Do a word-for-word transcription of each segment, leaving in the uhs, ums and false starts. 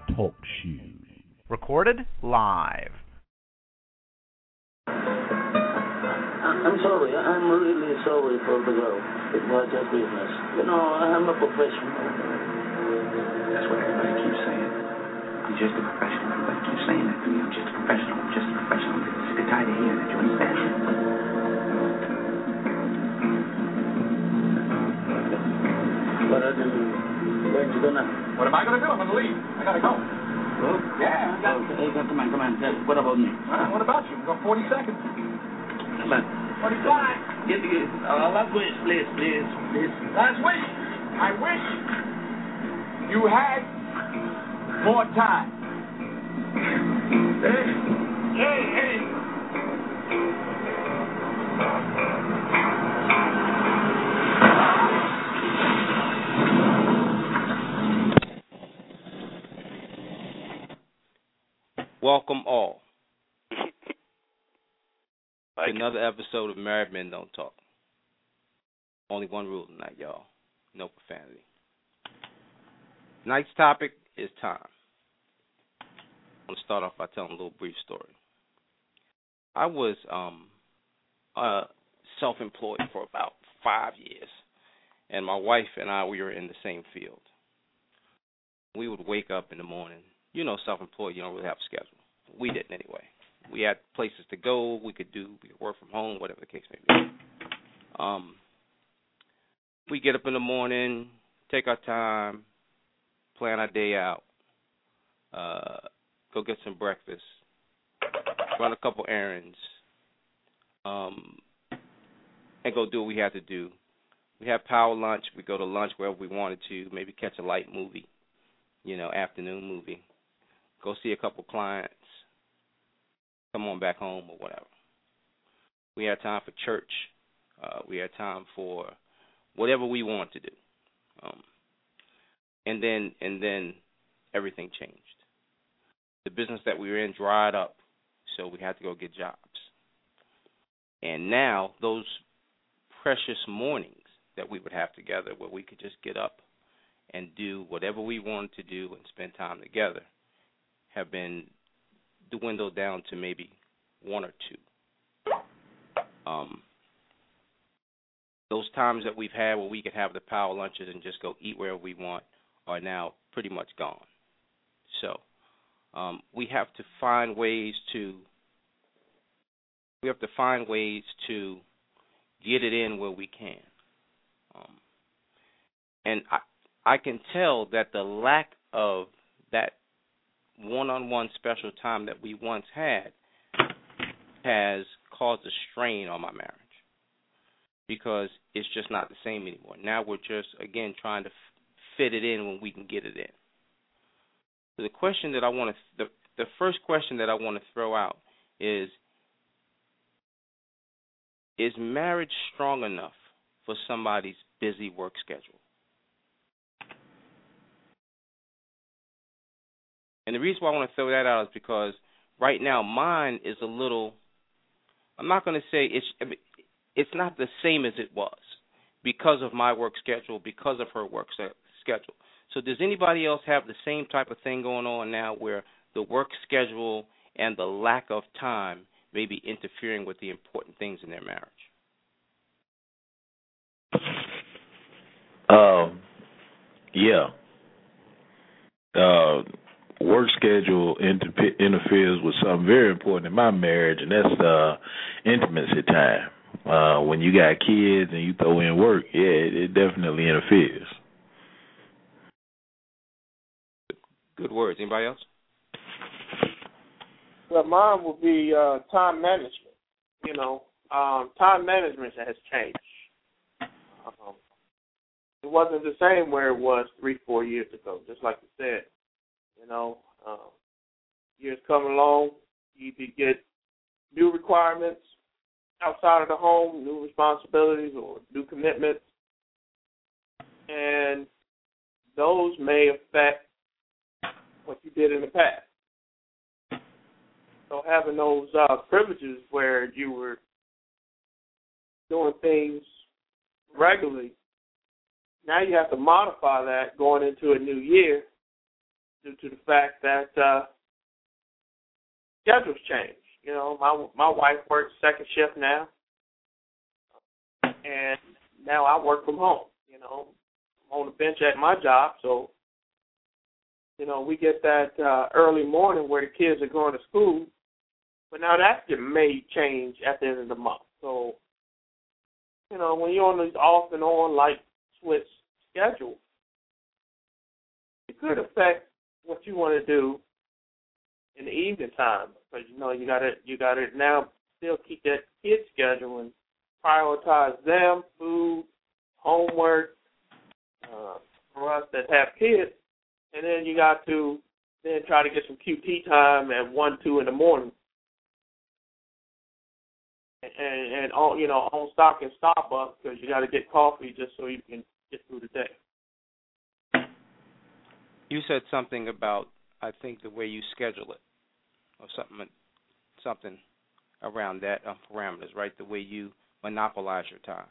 Talk Shoe. Recorded live. I'm sorry. I'm really sorry for the girl. It was just business. You know, I'm a professional. That's what everybody keeps saying. I'm just a professional. Everybody keeps saying that to me. I'm just a professional. I'm just a professional. I'm sick and tired of hearing that. You understand? What are you going to do now? What am I going to do? I'm going to leave. I got to go. Oh? Yeah, I got to. Hey, come on, come on. What about me? Uh, what about you? We've got forty seconds. Come on. forty-five. Get, get, uh, last wish, please, please, please. Last wish. I wish you had more time. Hey, hey, hey. Welcome all like to another episode of Married Men Don't Talk. Only one rule tonight, y'all. No profanity. Tonight's topic is time. I'm going to start off by telling a little brief story. I was um, uh, self-employed for about five years, and my wife and I, we were in the same field. We would wake up in the morning. You know, self-employed, you don't really have a schedule. We didn't anyway. We had places to go. We could do, we could work from home, whatever the case may be. Um, we get up in the morning, take our time, plan our day out, uh, go get some breakfast, run a couple errands, um, and go do what we had to do. We have power lunch. We go to lunch wherever we wanted to, maybe catch a light movie, you know, afternoon movie. Go see a couple clients, come on back home or whatever. We had time for church. Uh, we had time for whatever we want to do. Um, and then and then everything changed. The business that we were in dried up, so we had to go get jobs. And now those precious mornings that we would have together where we could just get up and do whatever we wanted to do and spend time together have been dwindled down to maybe one or two. Um, those times that we've had where we could have the power lunches and just go eat wherever we want are now pretty much gone. So um, we have to find ways to we have to find ways to get it in where we can. Um, and I I can tell that the lack of that one-on-one special time that we once had has caused a strain on my marriage because it's just not the same anymore. Now we're just, again, trying to f- fit it in when we can get it in. So the question that I want to, the, the first question that I want to throw out is, is marriage strong enough for somebody's busy work schedule? And the reason why I want to throw that out is because right now mine is a little, I'm not going to say it's it's not the same as it was because of my work schedule, because of her work schedule. So does anybody else have the same type of thing going on now where the work schedule and the lack of time may be interfering with the important things in their marriage? Um, yeah. Uh, work schedule inter- interferes with something very important in my marriage, and that's uh, intimacy time. Uh, when you got kids and you throw in work, yeah, it, it definitely interferes. Good words. Anybody else? Well, mine would be uh, time management. You know, um, time management has changed. Um, it wasn't the same where it was three, four years ago, just like you said. You know, um, years come along, you either get new requirements outside of the home, new responsibilities or new commitments, and those may affect what you did in the past. So having those uh, privileges where you were doing things regularly, now you have to modify that going into a new year due to the fact that uh, schedules change. You know, my my wife works second shift now, and now I work from home. You know, I'm on the bench at my job, so you know we get that uh, early morning where the kids are going to school. But now that may change at the end of the month. So, you know, when you're on this off and on light switch schedule, it could affect what you want to do in the evening time. Because, you know, you got to you got to now still keep that kid schedule and prioritize them, food, homework, uh, for us that have kids. And then you got to then try to get some Q T time at one, two in the morning. And, and all, you know, on stock in Starbucks because you got to get coffee just so you can get through the day. You said something about, I think, the way you schedule it, or something, something around that um, parameters, right? The way you monopolize your time.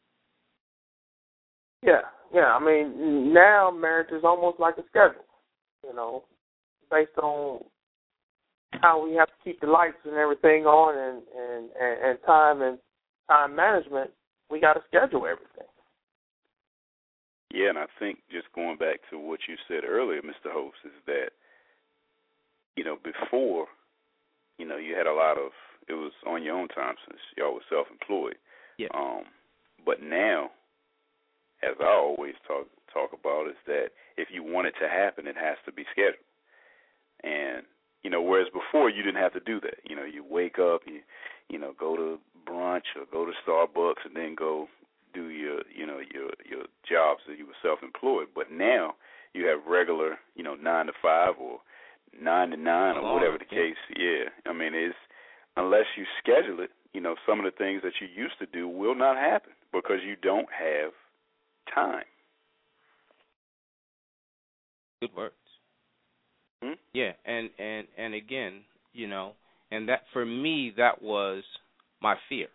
Yeah, yeah. I mean, now marriage is almost like a schedule, you know, based on how we have to keep the lights and everything on, and, and, and, and time and time management. We got to schedule everything. Yeah, and I think just going back to what you said earlier, Mister Host, is that, you know, before, you know, you had a lot of, it was on your own time since y'all were self-employed. Yeah. Um, but now, as I always talk talk about, is that if you want it to happen, it has to be scheduled. And, you know, whereas before you didn't have to do that. You know, you wake up, you, you know, go to brunch or go to Starbucks and then go do your, you know, your your jobs that you were self-employed. But now you have regular, you know, nine to five or nine to nine or whatever the case. Yeah, I mean, it's unless you schedule it, you know, some of the things that you used to do will not happen because you don't have time. Good words. Hmm? Yeah, and, and, and again, you know, and that for me that was my fear.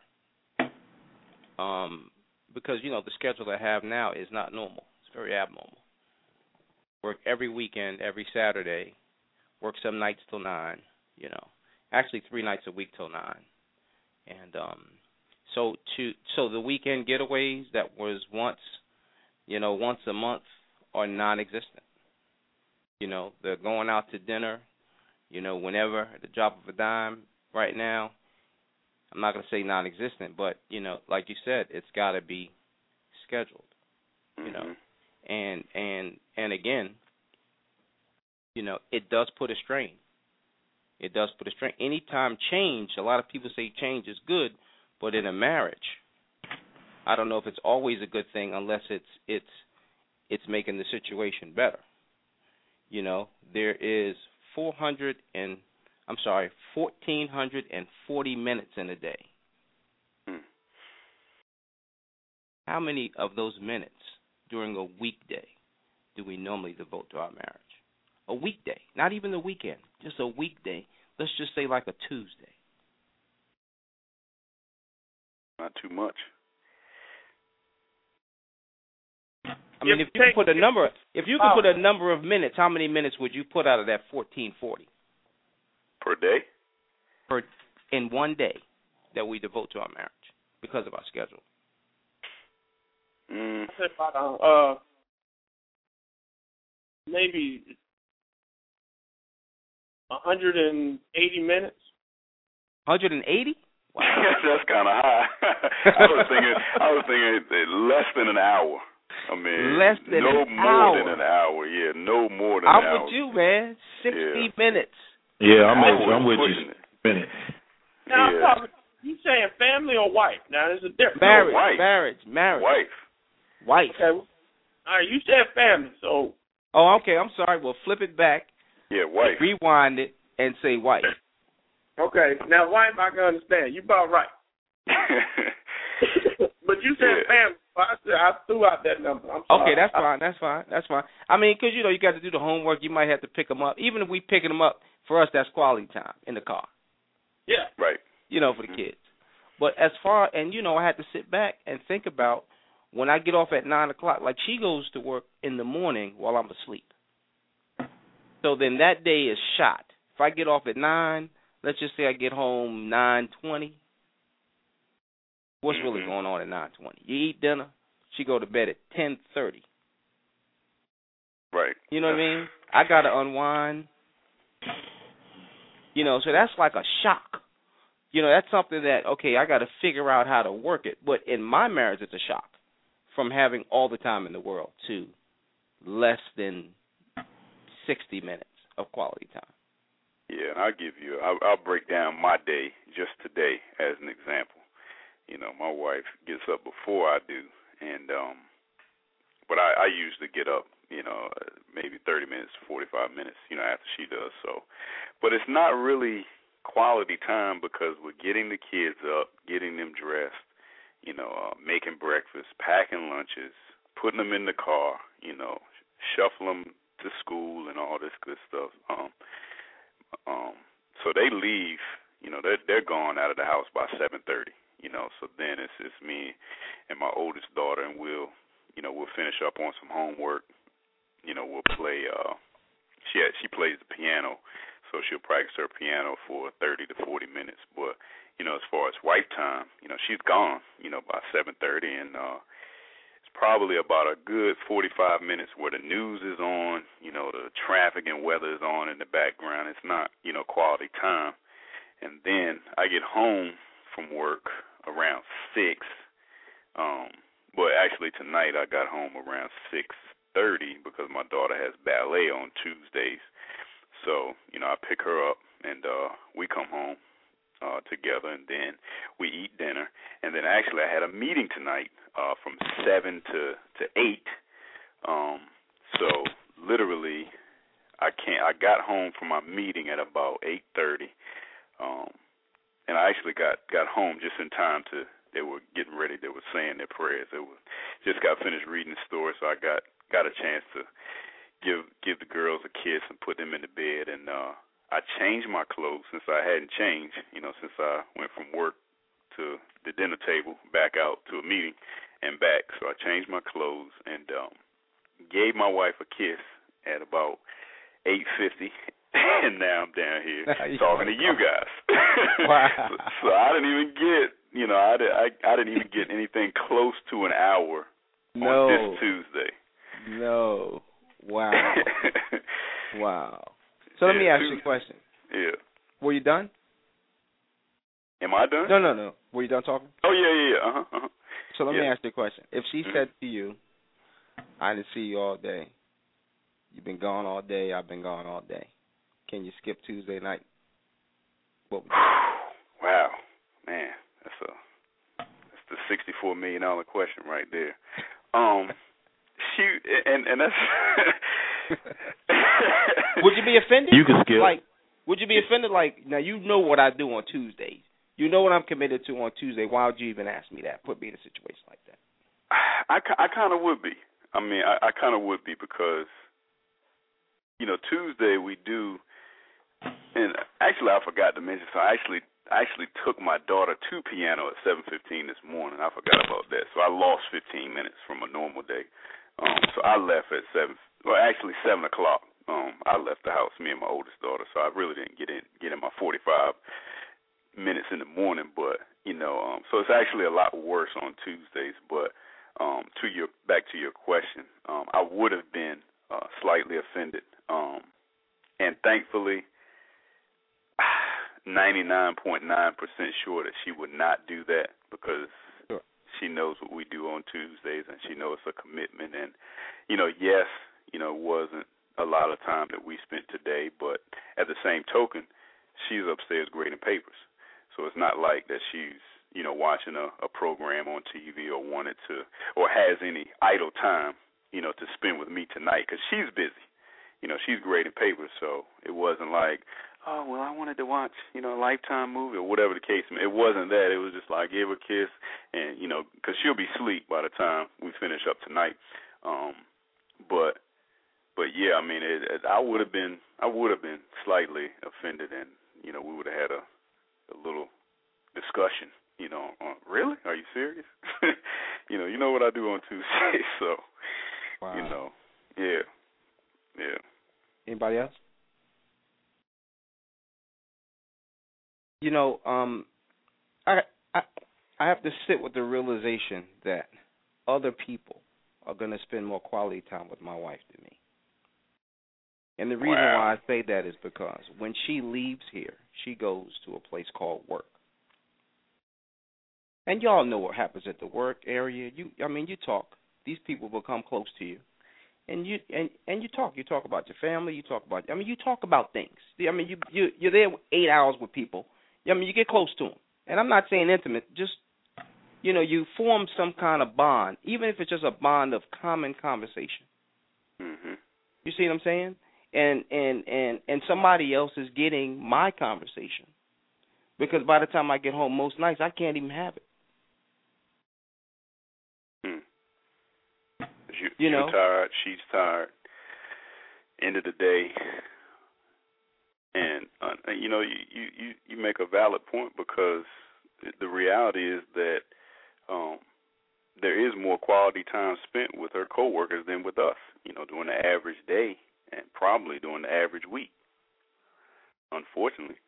Um, because, you know, the schedule I have now is not normal. It's very abnormal. Work every weekend, every Saturday, work some nights till nine, you know. Actually three nights a week till nine. And um so to so the weekend getaways that was once, you know, once a month are non existent. You know, they're going out to dinner, you know, whenever, at the drop of a dime right now. I'm not going to say non-existent, but, you know, like you said, it's got to be scheduled, you Mm-hmm. know. And, and, and again, you know, it does put a strain. It does put a strain. Anytime change, a lot of people say change is good, but in a marriage, I don't know if it's always a good thing unless it's it's it's making the situation better. You know, there is four hundred and I'm sorry, fourteen forty minutes in a day. Hmm. How many of those minutes during a weekday do we normally devote to our marriage? A weekday, not even the weekend, just a weekday. Let's just say like a Tuesday. Not too much. I mean, if you could put a number, if you could put a number of minutes, how many minutes would you put out of that fourteen forty Per day? per in one day that we devote to our marriage because of our schedule? Mm. I said about uh, uh maybe one hundred eighty minutes. one hundred eighty? Wow. That's kind of high. I was thinking, I was thinking less than an hour. I mean, less than no an more hour. than an hour. Yeah, no more than I'm an hour. with you, man. Sixty Yeah. minutes. Yeah, I'm I with you. I'm with pushing you. it. Minute. Now, Yeah. I'm talking, you saying family or wife? Now, there's a difference. Marriage, wife. marriage, marriage. Wife. Wife. Okay. All right, you said family, so. Oh, okay. I'm sorry. We'll flip it back, Yeah, wife. rewind it, and say wife. Okay. Now, wife, I can understand. You about right. But you said Yeah. family. So I said I threw out that number. I'm sorry. Okay, that's fine. That's fine. That's fine. I mean, because, you know, you got to do the homework. You might have to pick them up. Even if we picking them up, for us, that's quality time in the car, Yeah. Right. you know, for the kids. But as far, and, you know, I had to sit back and think about when I get off at nine o'clock, like she goes to work in the morning while I'm asleep. So then that day is shot. If I get off at nine, let's just say I get home nine twenty. What's mm-hmm. really going on at nine twenty? You eat dinner, she go to bed at ten thirty. Right. You know what I mean? I got to unwind. You know, so that's like a shock. You know, that's something that, okay, I got to figure out how to work it. But in my marriage, it's a shock from having all the time in the world to less than sixty minutes of quality time. Yeah, and I'll give you, I'll, I'll break down my day just today as an example. You know, my wife gets up before I do, and um, but I, I usually get up, you know, maybe thirty minutes, forty-five minutes, you know, after she does. So, but it's not really quality time because we're getting the kids up, getting them dressed, you know, uh, making breakfast, packing lunches, putting them in the car, you know, shuffle them to school and all this good stuff. Um, um, so they leave, you know, they're they're gone out of the house by seven thirty. You know, so then it's it's me and my oldest daughter, and we'll, you know, we'll finish up on some homework. You know, we'll play. Uh, she she plays the piano, so she'll practice her piano for thirty to forty minutes. But you know, as far as wife time, you know, she's gone. You know, by seven thirty, and uh, it's probably about a good forty-five minutes where the news is on. You know, the traffic and weather is on in the background. It's not, you know, quality time. And then I get home from work around six. Um, but actually tonight I got home around six thirty because my daughter has ballet on Tuesdays. So, you know, I pick her up and uh, we come home uh, together, and then we eat dinner. And then actually I had a meeting tonight uh, from seven to, to eight. Um, so literally I can't. I got home from my meeting at about eight thirty. Um, And I actually got, got home just in time to, they were getting ready, they were saying their prayers. They were, just got finished reading the story, so I got, got a chance to give give the girls a kiss and put them in the bed. And uh, I changed my clothes since I hadn't changed, you know, since I went from work to the dinner table, back out to a meeting, and back. So I changed my clothes and um, gave my wife a kiss at about eight fifty. And now I'm down here talking to you guys. Wow. so, so I didn't even get, you know, I, did, I, I didn't even get anything close to an hour no. on this Tuesday. No. Wow. Wow. So let yeah, me ask Tuesday. you a question. Yeah. Were you done? Am I done? No, no, no. Were you done talking? Oh, yeah, yeah, yeah. Uh-huh, uh-huh. So let yeah. me ask you a question. If she mm-hmm. said to you, I didn't see you all day. You've been gone all day. I've been gone all day. Can you skip Tuesday night? What would you Wow, man, that's a that's the sixty-four million dollar question right there. Um, she and and that's. Would you be offended? You can skip. Like, would you be offended? Like, now you know what I do on Tuesdays. You know what I'm committed to on Tuesday. Why would you even ask me that? Put me in a situation like that. I, I kind of would be. I mean, I, I kind of would be because, you know, Tuesday we do. And actually, I forgot to mention. So I actually, I actually took my daughter to piano at seven fifteen this morning. I forgot about that. So I lost fifteen minutes from a normal day. Um, so I left at seven. Well, actually seven o'clock. Um, I left the house, me and my oldest daughter. So I really didn't get in, get in my forty-five minutes in the morning. But you know, um, so it's actually a lot worse on Tuesdays. But um, to your back to your question, um, I would have been uh, slightly offended, um, and thankfully. ninety-nine point nine percent sure that she would not do that because sure. she knows what we do on Tuesdays and she knows it's a commitment. And, you know, yes, you know, it wasn't a lot of time that we spent today, but at the same token, she's upstairs grading papers. So it's not like that she's, you know, watching a, a program on T V or wanted to or has any idle time, you know, to spend with me tonight because she's busy. You know, she's grading papers, so it wasn't like, oh, well, I wanted to watch, you know, a Lifetime movie or whatever the case may be. It wasn't that. It was just like give her a kiss and, you know, because she'll be asleep by the time we finish up tonight. Um, but, but yeah, I mean, it, it, I would have been, I would have been slightly offended, and you know, we would have had a, a little discussion. You know, on, really? Are you serious? you know, you know what I do on Tuesday, so, wow. you know, yeah, yeah. Anybody else? you know, um, I, I I have to sit with the realization that other people are going to spend more quality time with my wife than me. And the reason Wow. why I say that is because when she leaves here, she goes to a place called work. And y'all know what happens at the work area. You, I mean, you talk. These people become close to you, and you and, and you talk. You talk about your family. You talk about. I mean, you talk about things. I mean, you you you're there eight hours with people. I mean, you get close to them. And I'm not saying intimate. Just, you know, you form some kind of bond, even if it's just a bond of common conversation. Mm-hmm. You see what I'm saying? And and and and somebody else is getting my conversation, because by the time I get home most nights I can't even have it. Hmm. You, You know? You're tired. She's tired. End of the day, and uh, you know, you, you you make a valid point, because the reality is that um, there is more quality time spent with her coworkers than with us. You know, during the average day, and probably during the average week. Unfortunately.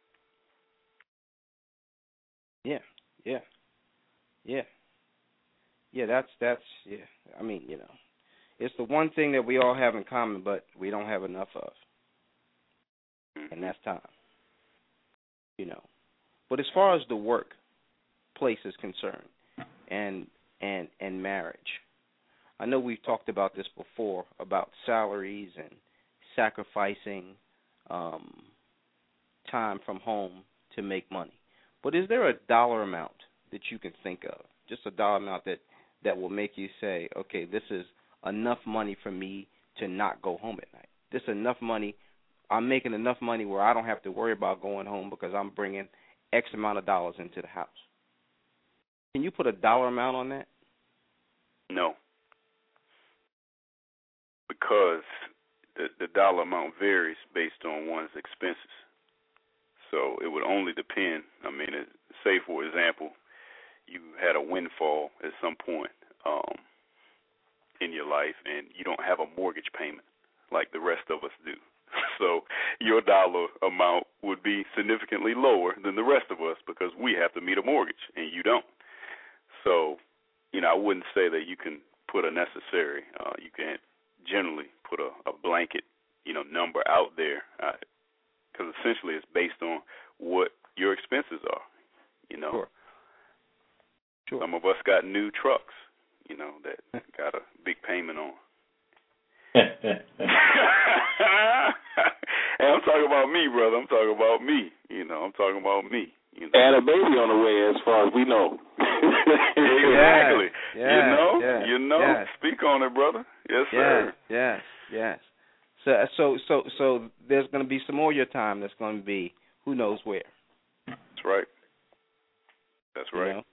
Yeah, yeah, yeah, yeah. That's that's yeah. I mean, you know, it's the one thing that we all have in common, but we don't have enough of, and that's time. You know, but as far as the workplace is concerned, and and and marriage, I know we've talked about this before, about salaries and sacrificing um, time from home to make money. But is there a dollar amount that you can think of, just a dollar amount that, that will make you say, okay, this is enough money for me to not go home at night? This is enough money. I'm making enough money where I don't have to worry about going home because I'm bringing X amount of dollars into the house. Can you put a dollar amount on that? No. Because the, the dollar amount varies based on one's expenses. So it would only depend. I mean, it, say, for example, you had a windfall at some point um, in your life, and you don't have a mortgage payment like the rest of us do. So your dollar amount would be significantly lower than the rest of us, because we have to meet a mortgage, and you don't. So, you know, I wouldn't say that you can put a necessary, uh, you can't generally put a, a blanket, you know, number out there, because uh, essentially it's based on what your expenses are, you know. Sure. Sure. Some of us got new trucks, you know, that got a big payment on. And I'm talking about me, brother. I'm talking about me. You know, I'm talking about me. You know? And a baby on the way, as far as we know. Exactly. Yes, you know, yes, you know. Yes. Speak on it, brother. Yes, yes, sir. Yes, yes. So, so, so, so, there's going to be some more of your time that's going to be who knows where. That's right. That's right. You know?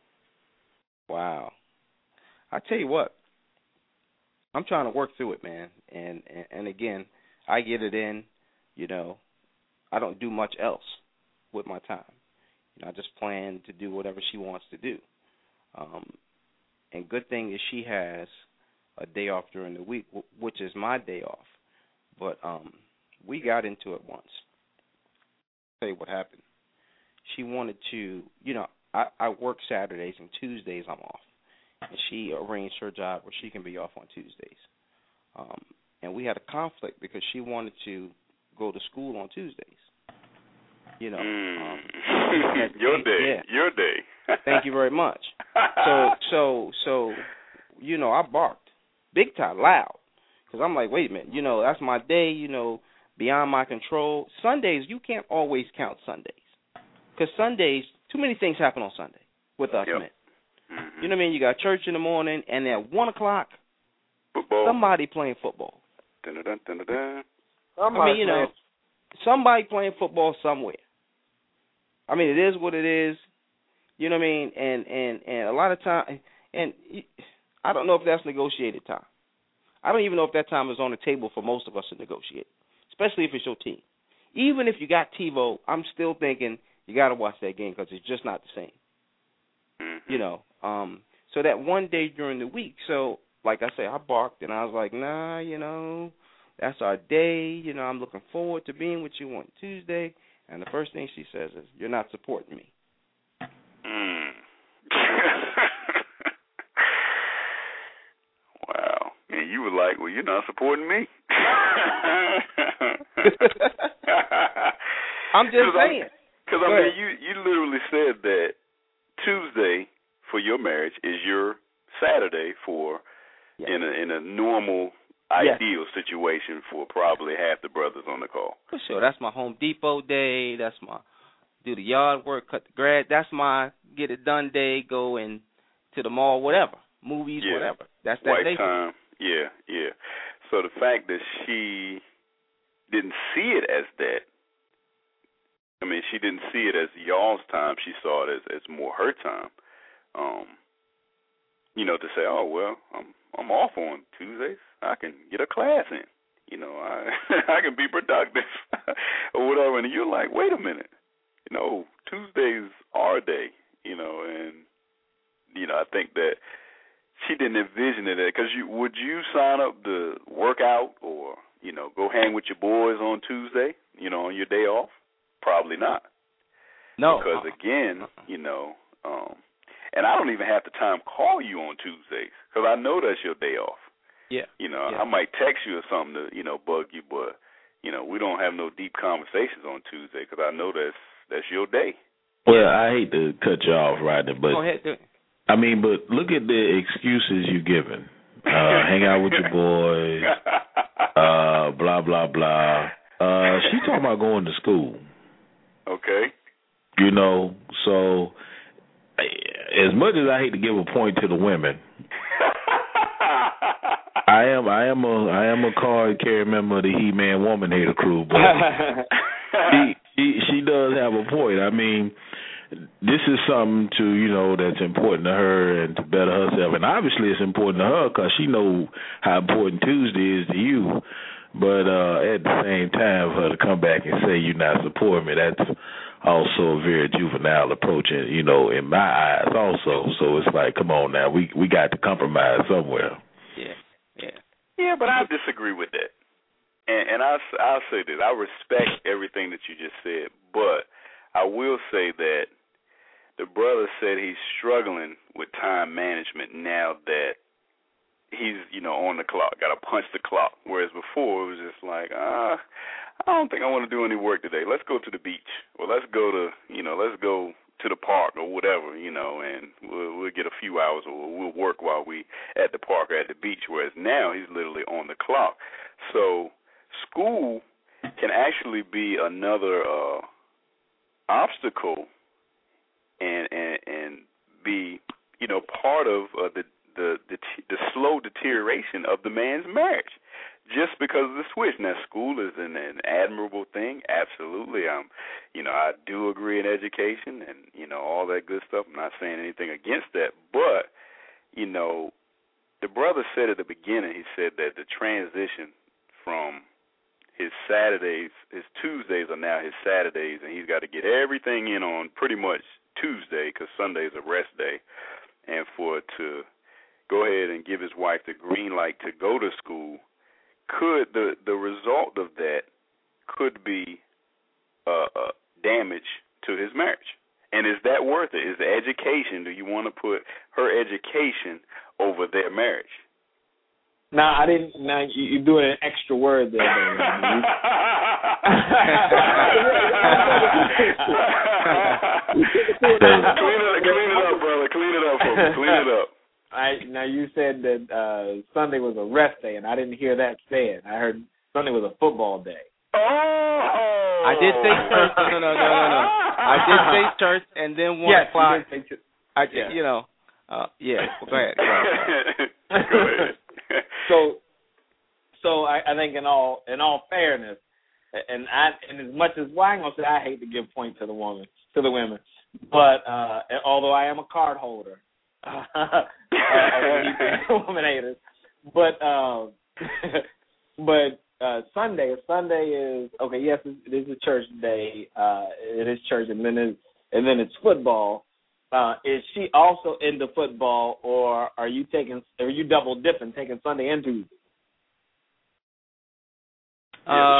Wow. I tell you what, I'm trying to work through it, man. And, and and again, I get it in. You know, I don't do much else with my time. You know, I just plan to do whatever she wants to do. Um, and good thing is she has a day off during the week, w- which is my day off. But um, we got into it once. I'll tell you what happened. She wanted to, you know, I, I work Saturdays and Tuesdays I'm off. And she arranged her job where she can be off on Tuesdays. Um, and we had a conflict because she wanted to go to school on Tuesdays. You know, mm. um, your day, yeah. your day. Thank you very much. So, so, so, you know, I barked big time, loud, because I'm like, wait a minute, you know, that's my day, you know, beyond my control. Sundays, you can't always count Sundays, because Sundays, too many things happen on Sunday with us yep. men. Mm-hmm. You know what I mean? You got church in the morning, and at one o'clock, football. somebody playing football. Dun-dun, dun-dun-dun. Somebody I mean, you know, somebody playing football somewhere. I mean, it is what it is. You know what I mean? And and and a lot of time, and I don't know if that's negotiated time. I don't even know if that time is on the table for most of us to negotiate, especially if it's your team. Even if you got TiVo, I'm still thinking you got to watch that game because it's just not the same. Mm-hmm. You know, um, so that one day during the week, so like I say, I barked and I was like, nah, you know, that's our day. You know, I'm looking forward to being with you on Tuesday. And the first thing she says is, "You're not supporting me." Mm. Wow. And you were like, "Well, you're not supporting me." I'm just saying. Because, I mean, you, you literally said that Tuesday for your marriage is your Saturday for, yes. in a in a normal, yes. ideal situation for probably half the brothers on the call. For sure. That's my Home Depot day. That's my do the yard work, cut the grass. That's my get it done day, go in to the mall, whatever. Movies, yeah. whatever. That's that White day. time. Yeah, yeah. So the fact that she didn't see it as that, I mean, she didn't see it as y'all's time. She saw it as, as more her time. Um, you know, to say, oh, well, I'm I'm off on Tuesdays. I can get a class in. You know, I I can be productive or whatever. And you're like, wait a minute. You know, Tuesdays are a day, you know, and, you know, I think that she didn't envision it because you would you sign up to work out or, you know, go hang with your boys on Tuesday, you know, on your day off? Probably not. No. Because, again, you know, um, and I don't even have the time call you on Tuesdays because I know that's your day off. Yeah. You know, yeah. I might text you or something to, you know, bug you, but, you know, we don't have no deep conversations on Tuesday because I know that's, that's your day. Well, I hate to cut you off, Rodney, but go ahead, do it. I mean, but look at the excuses you're giving. Uh, hang out with your boys, uh, blah, blah, blah. Uh, she talking about going to school. Okay. You know, so as much as I hate to give a point to the women, I am I am a I am a card carrying member of the He-Man Woman Hater crew, but she, she she does have a point. I mean, this is something to, you know, that's important to her and to better herself. And obviously it's important to her because she knows how important Tuesday is to you. But uh, at the same time, for her to come back and say you're not supporting me, that's also a very juvenile approach, you know, in my eyes also. So it's like, come on now, we we got to compromise somewhere. Yeah, yeah. Yeah, but I disagree with that. And, and I, I'll say this. I respect everything that you just said, but I will say that the brother said he's struggling with time management now that he's, you know, on the clock, got to punch the clock, whereas before it was just like, ah, I don't think I want to do any work today. Let's go to the beach, or let's go to, you know, let's go to the park or whatever, you know, and we'll, we'll get a few hours or we'll work while we at the park or at the beach, whereas now he's literally on the clock. So school can actually be another uh, obstacle and, and and be, you know, part of uh, the The, the the slow deterioration of the man's marriage, just because of the switch. Now, school is an, an admirable thing, absolutely. Um, you know, I do agree in education and you know all that good stuff. I'm not saying anything against that, but you know, the brother said at the beginning, he said that the transition from his Saturdays, his Tuesdays are now his Saturdays, and he's got to get everything in on pretty much Tuesday because Sunday is a rest day, and for it to go ahead and give his wife the green light to go to school, could the the result of that could be uh, uh, damage to his marriage? And is that worth it? Is the education, do you want to put her education over their marriage? Now, I didn't, now you're doing an extra word there. Clean it, clean it up, brother. Clean it up for me. Clean it up. I, now, you said that uh, Sunday was a rest day, and I didn't hear that said. I heard Sunday was a football day. Oh! I did say church. No, no, no, no, no. I did say church, and then one yes, o'clock. You did say I, yeah. you know, uh, yeah. Well, go ahead. Go ahead. Go ahead. So, so I, I think in all in all fairness, and I and as much as well, I ain't gonna say I hate to give point to the woman to the women, but uh, although I am a card holder. uh, woman haters, but uh, but uh, Sunday, Sunday is okay. Yes, it is a church day. Uh, it is church, and then it's, and then it's football. Uh, is she also into football, or are you taking? Are you double dipping, taking Sunday and Tuesday? Yeah, does she watch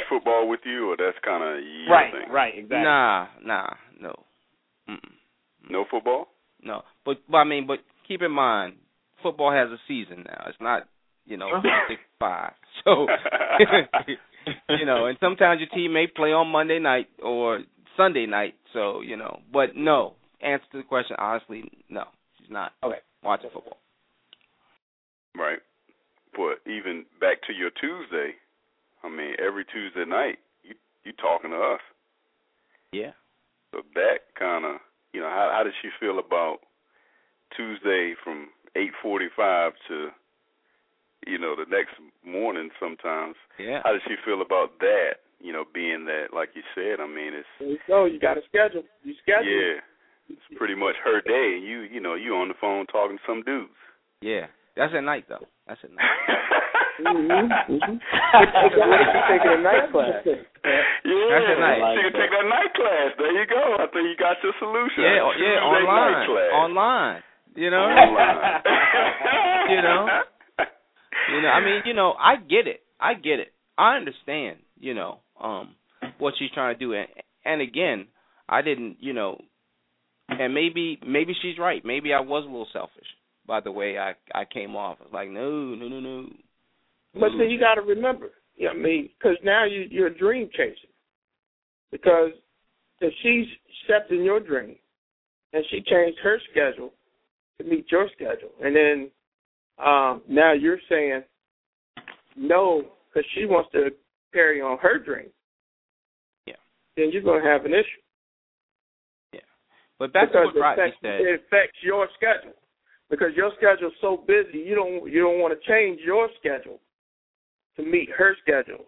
football with you, or that's kind of your right, thing? Right, exactly. Nah, nah, no. Mm-mm. No football? No, but, but I mean, but keep in mind, football has a season now. It's not, you know, six five. So, you know, and sometimes your team may play on Monday night or Sunday night. So, you know, but no. Answer to the question, honestly, no, she's not. Okay, watching football. Right. But even back to your Tuesday, I mean, every Tuesday night, you you talking to us. Yeah. So that kind of, you know, how how does she feel about Tuesday from eight forty-five to, you know, the next morning sometimes? Yeah. How does she feel about that, you know, being that, like you said, I mean, it's... There you go. You got a schedule. You schedule. Yeah. It's pretty much her day, and you, you know, you on the phone talking to some dudes. Yeah. That's at night, though. That's at night. mm-hmm. mm-hmm. What if you taking a night class? Yeah, that's at night. She can take that night class. There you go. I think you got your solution. Yeah, Tuesday yeah, online. Night class. Online. You know? Online. you know? You know, I mean, you know, I get it. I get it. I understand, you know, um, what she's trying to do. And, and again, I didn't, you know, and maybe maybe she's right. Maybe I was a little selfish by the way I, I came off. I was like, no, no, no, no. But see, you got to remember, you know what I mean, because now you, you're a dream chaser. Because if she's accepting your dream and she changed her schedule to meet your schedule, and then um, now you're saying no because she wants to carry on her dream, yeah, then you're going to have an issue. Yeah, but that's because what Rodney affects, said. It affects your schedule because your schedule's so busy. You don't you don't want to change your schedule to meet her schedule.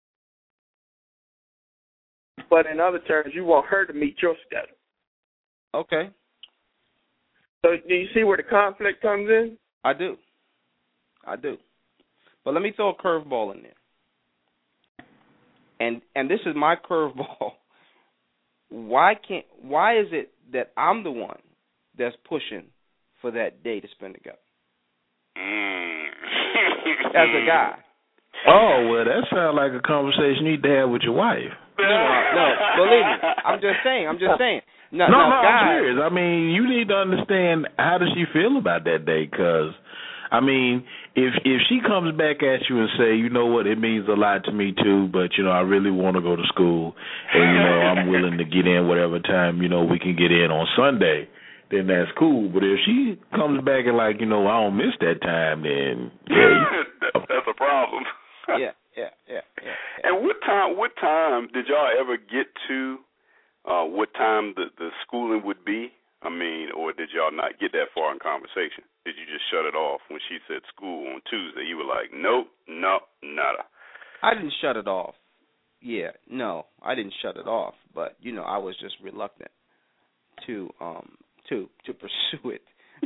But in other terms, you want her to meet your schedule. Okay. So do you see where the conflict comes in? I do. I do. But let me throw a curveball in there. And and this is my curveball. Why can't why is it that I'm the one that's pushing for that day to spend together? Mm. As a guy. Oh, well, that sounds like a conversation you need to have with your wife. No, no, no. Believe me. I'm just saying. I'm just saying. No, no, no, no guys, I'm serious. I mean, you need to understand how does she feel about that day, because, I mean, if if she comes back at you and say, you know what, it means a lot to me too, but, you know, I really want to go to school, and, you know, I'm willing to get in whatever time, you know, we can get in on Sunday, then that's cool. But if she comes back and like, you know, I don't miss that time, then, yeah. that, that's a problem. yeah, yeah, yeah, yeah, yeah. And what time, what time did y'all ever get to uh, what time the, the schooling would be? I mean, or did y'all not get that far in conversation? Did you just shut it off when she said school on Tuesday? You were like, nope, no, nada. I didn't shut it off. Yeah, no, I didn't shut it off. But, you know, I was just reluctant to um to to pursue it. you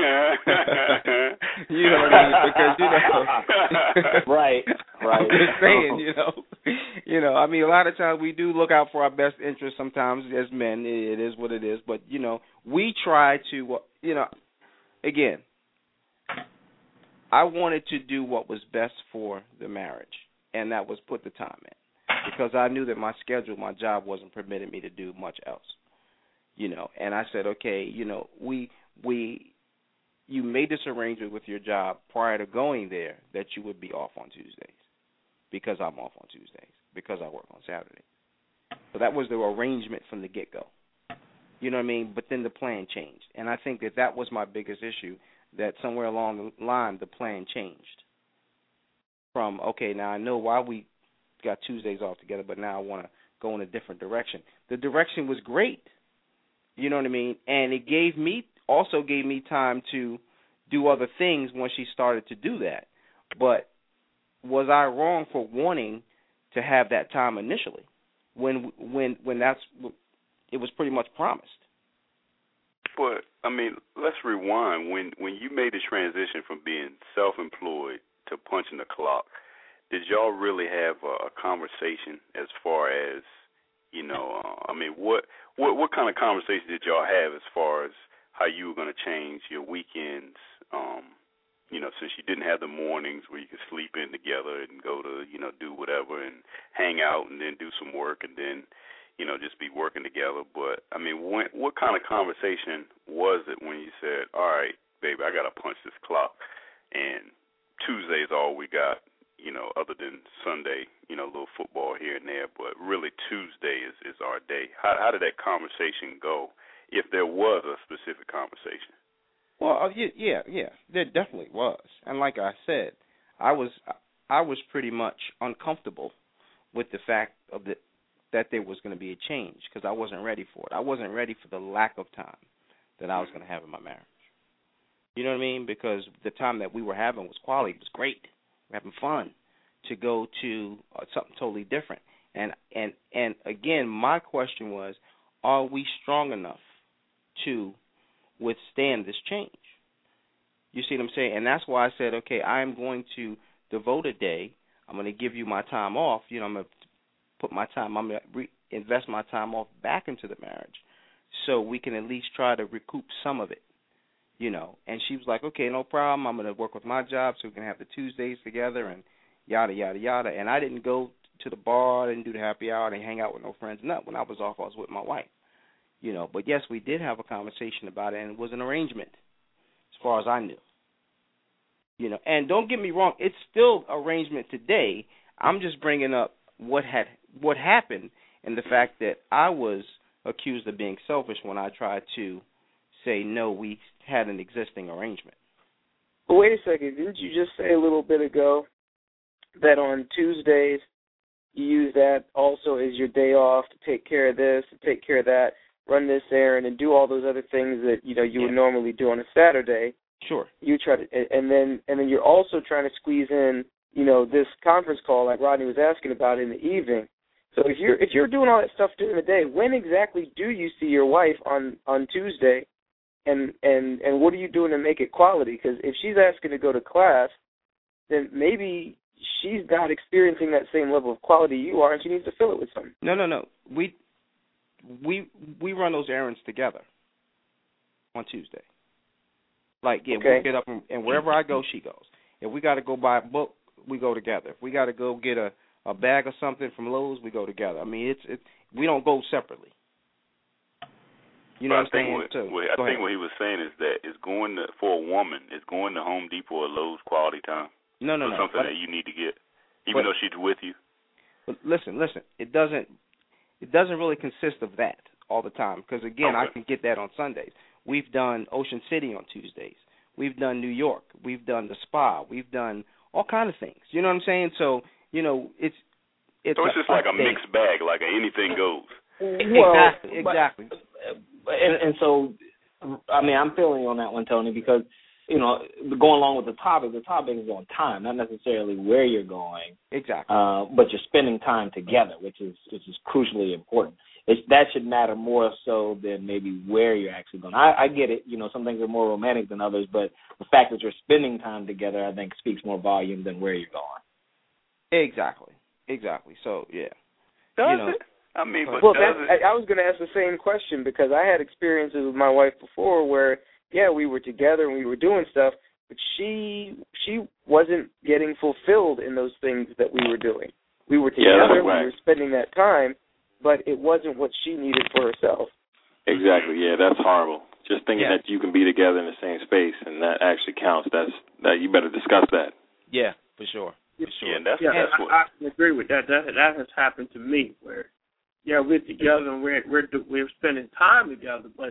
know what I mean? Because, you know. right, right. I'm just saying, you know. You know, I mean, a lot of times we do look out for our best interests sometimes as men. It is what it is. But, you know, we try to, you know, again, I wanted to do what was best for the marriage, and that was put the time in. Because I knew that my schedule, my job wasn't permitting me to do much else. You know, and I said, okay, you know, we we you made this arrangement with your job prior to going there that you would be off on Tuesdays because I'm off on Tuesdays because I work on Saturday. So that was the arrangement from the get-go. You know what I mean? But then the plan changed, and I think that that was my biggest issue, that somewhere along the line the plan changed from, okay, now I know why we got Tuesdays off together, but now I want to go in a different direction. The direction was great. You know what I mean? And it gave me, also gave me time to do other things when she started to do that. But was I wrong for wanting to have that time initially when when when that's it was pretty much promised? But, I mean, let's rewind. When when you made the transition from being self-employed to punching the clock, did y'all really have a, a conversation as far as, you know, uh, I mean, what, what what kind of conversation did y'all have as far as how you were going to change your weekends, um, you know, since you didn't have the mornings where you could sleep in together and go to, you know, do whatever and hang out and then do some work and then, you know, just be working together. But, I mean, when, what kind of conversation was it when you said, all right, baby, I got to punch this clock, and Tuesday's all we got, you know, other than Sunday, you know, a little football here and there, but really Tuesday is, is our day. How, how did that conversation go, if there was a specific conversation? Well, uh, yeah, yeah, yeah, there definitely was. And like I said, I was I was pretty much uncomfortable with the fact of the that there was going to be a change because I wasn't ready for it. I wasn't ready for the lack of time that I was going to have in my marriage. You know what I mean? Because the time that we were having was quality. It was great. We were having fun. To go to uh, something totally different. And, and, and again, my question was, are we strong enough to withstand this change? You see what I'm saying? And that's why I said, okay, I'm going to devote a day. I'm going to give you my time off. You know, I'm going to put my time, I'm going to re- invest my time off back into the marriage so we can at least try to recoup some of it, you know. And she was like, okay, no problem. I'm going to work with my job so we can have the Tuesdays together and yada, yada, yada. And I didn't go to the bar, I didn't do the happy hour, I didn't hang out with no friends. No, when I was off, I was with my wife, you know. But, yes, we did have a conversation about it, and it was an arrangement as far as I knew. You know, and don't get me wrong, it's still arrangement today. I'm just bringing up what had what happened and the fact that I was accused of being selfish when I tried to say, no, we had an existing arrangement. But wait a second. Didn't you just say a little bit ago that on Tuesdays you use that also as your day off to take care of this, to take care of that, run this errand, and do all those other things that, you know, you yeah. would normally do on a Saturday? Sure. You try to, and then and then you're also trying to squeeze in, you know, this conference call like Rodney was asking about in the evening. So if you're if you're doing all that stuff during the day, when exactly do you see your wife on, on Tuesday, and, and and what are you doing to make it quality? Because if she's asking to go to class, then maybe she's not experiencing that same level of quality you are, and she needs to fill it with something. No, no, no. We we we run those errands together on Tuesday. Like, yeah, okay. we get up and, and wherever I go, she goes. If we got to go buy a book, we go together. If we got to go get a, a bag of something from Lowe's, we go together. I mean, it's it. We don't go separately. You know but what I'm saying? What, so, what, I think ahead. What he was saying is that it's going to, for a woman, it's going to Home Depot or Lowe's quality time. No, no, for no. something but, that you need to get, even but, though she's with you. But listen, listen. It doesn't. It doesn't really consist of that all the time. Because again, okay. I can get that on Sundays. We've done Ocean City on Tuesdays. We've done New York. We've done the spa. We've done all kind of things. You know what I'm saying? So, you know, it's it's, so it's just like a mixed bag, like a anything goes. Well, exactly, exactly. But, and, and so, I mean, I'm feeling you on that one, Tony, because, you know, going along with the topic, the topic is on time, not necessarily where you're going. Exactly. Uh, but you're spending time together, which is which is crucially important. It's, that should matter more so than maybe where you're actually going. I, I get it. You know, some things are more romantic than others, but the fact that you're spending time together, I think, speaks more volume than where you're going. Exactly. Exactly. So, yeah. Does you know, it? I mean, but well, does that's, it? I, I was going to ask the same question because I had experiences with my wife before where, yeah, we were together and we were doing stuff, but she she wasn't getting fulfilled in those things that we were doing. We were together, yeah, right. we were spending that time, but it wasn't what she needed for herself. Exactly. Yeah, that's horrible. Just thinking yeah. that you can be together in the same space and that actually counts. That's that. You better discuss that. Yeah, for sure. For sure. Yeah, that's, yeah that's I, what. I can agree with that. That that has happened to me where, yeah, we're together and we're we're we're spending time together, but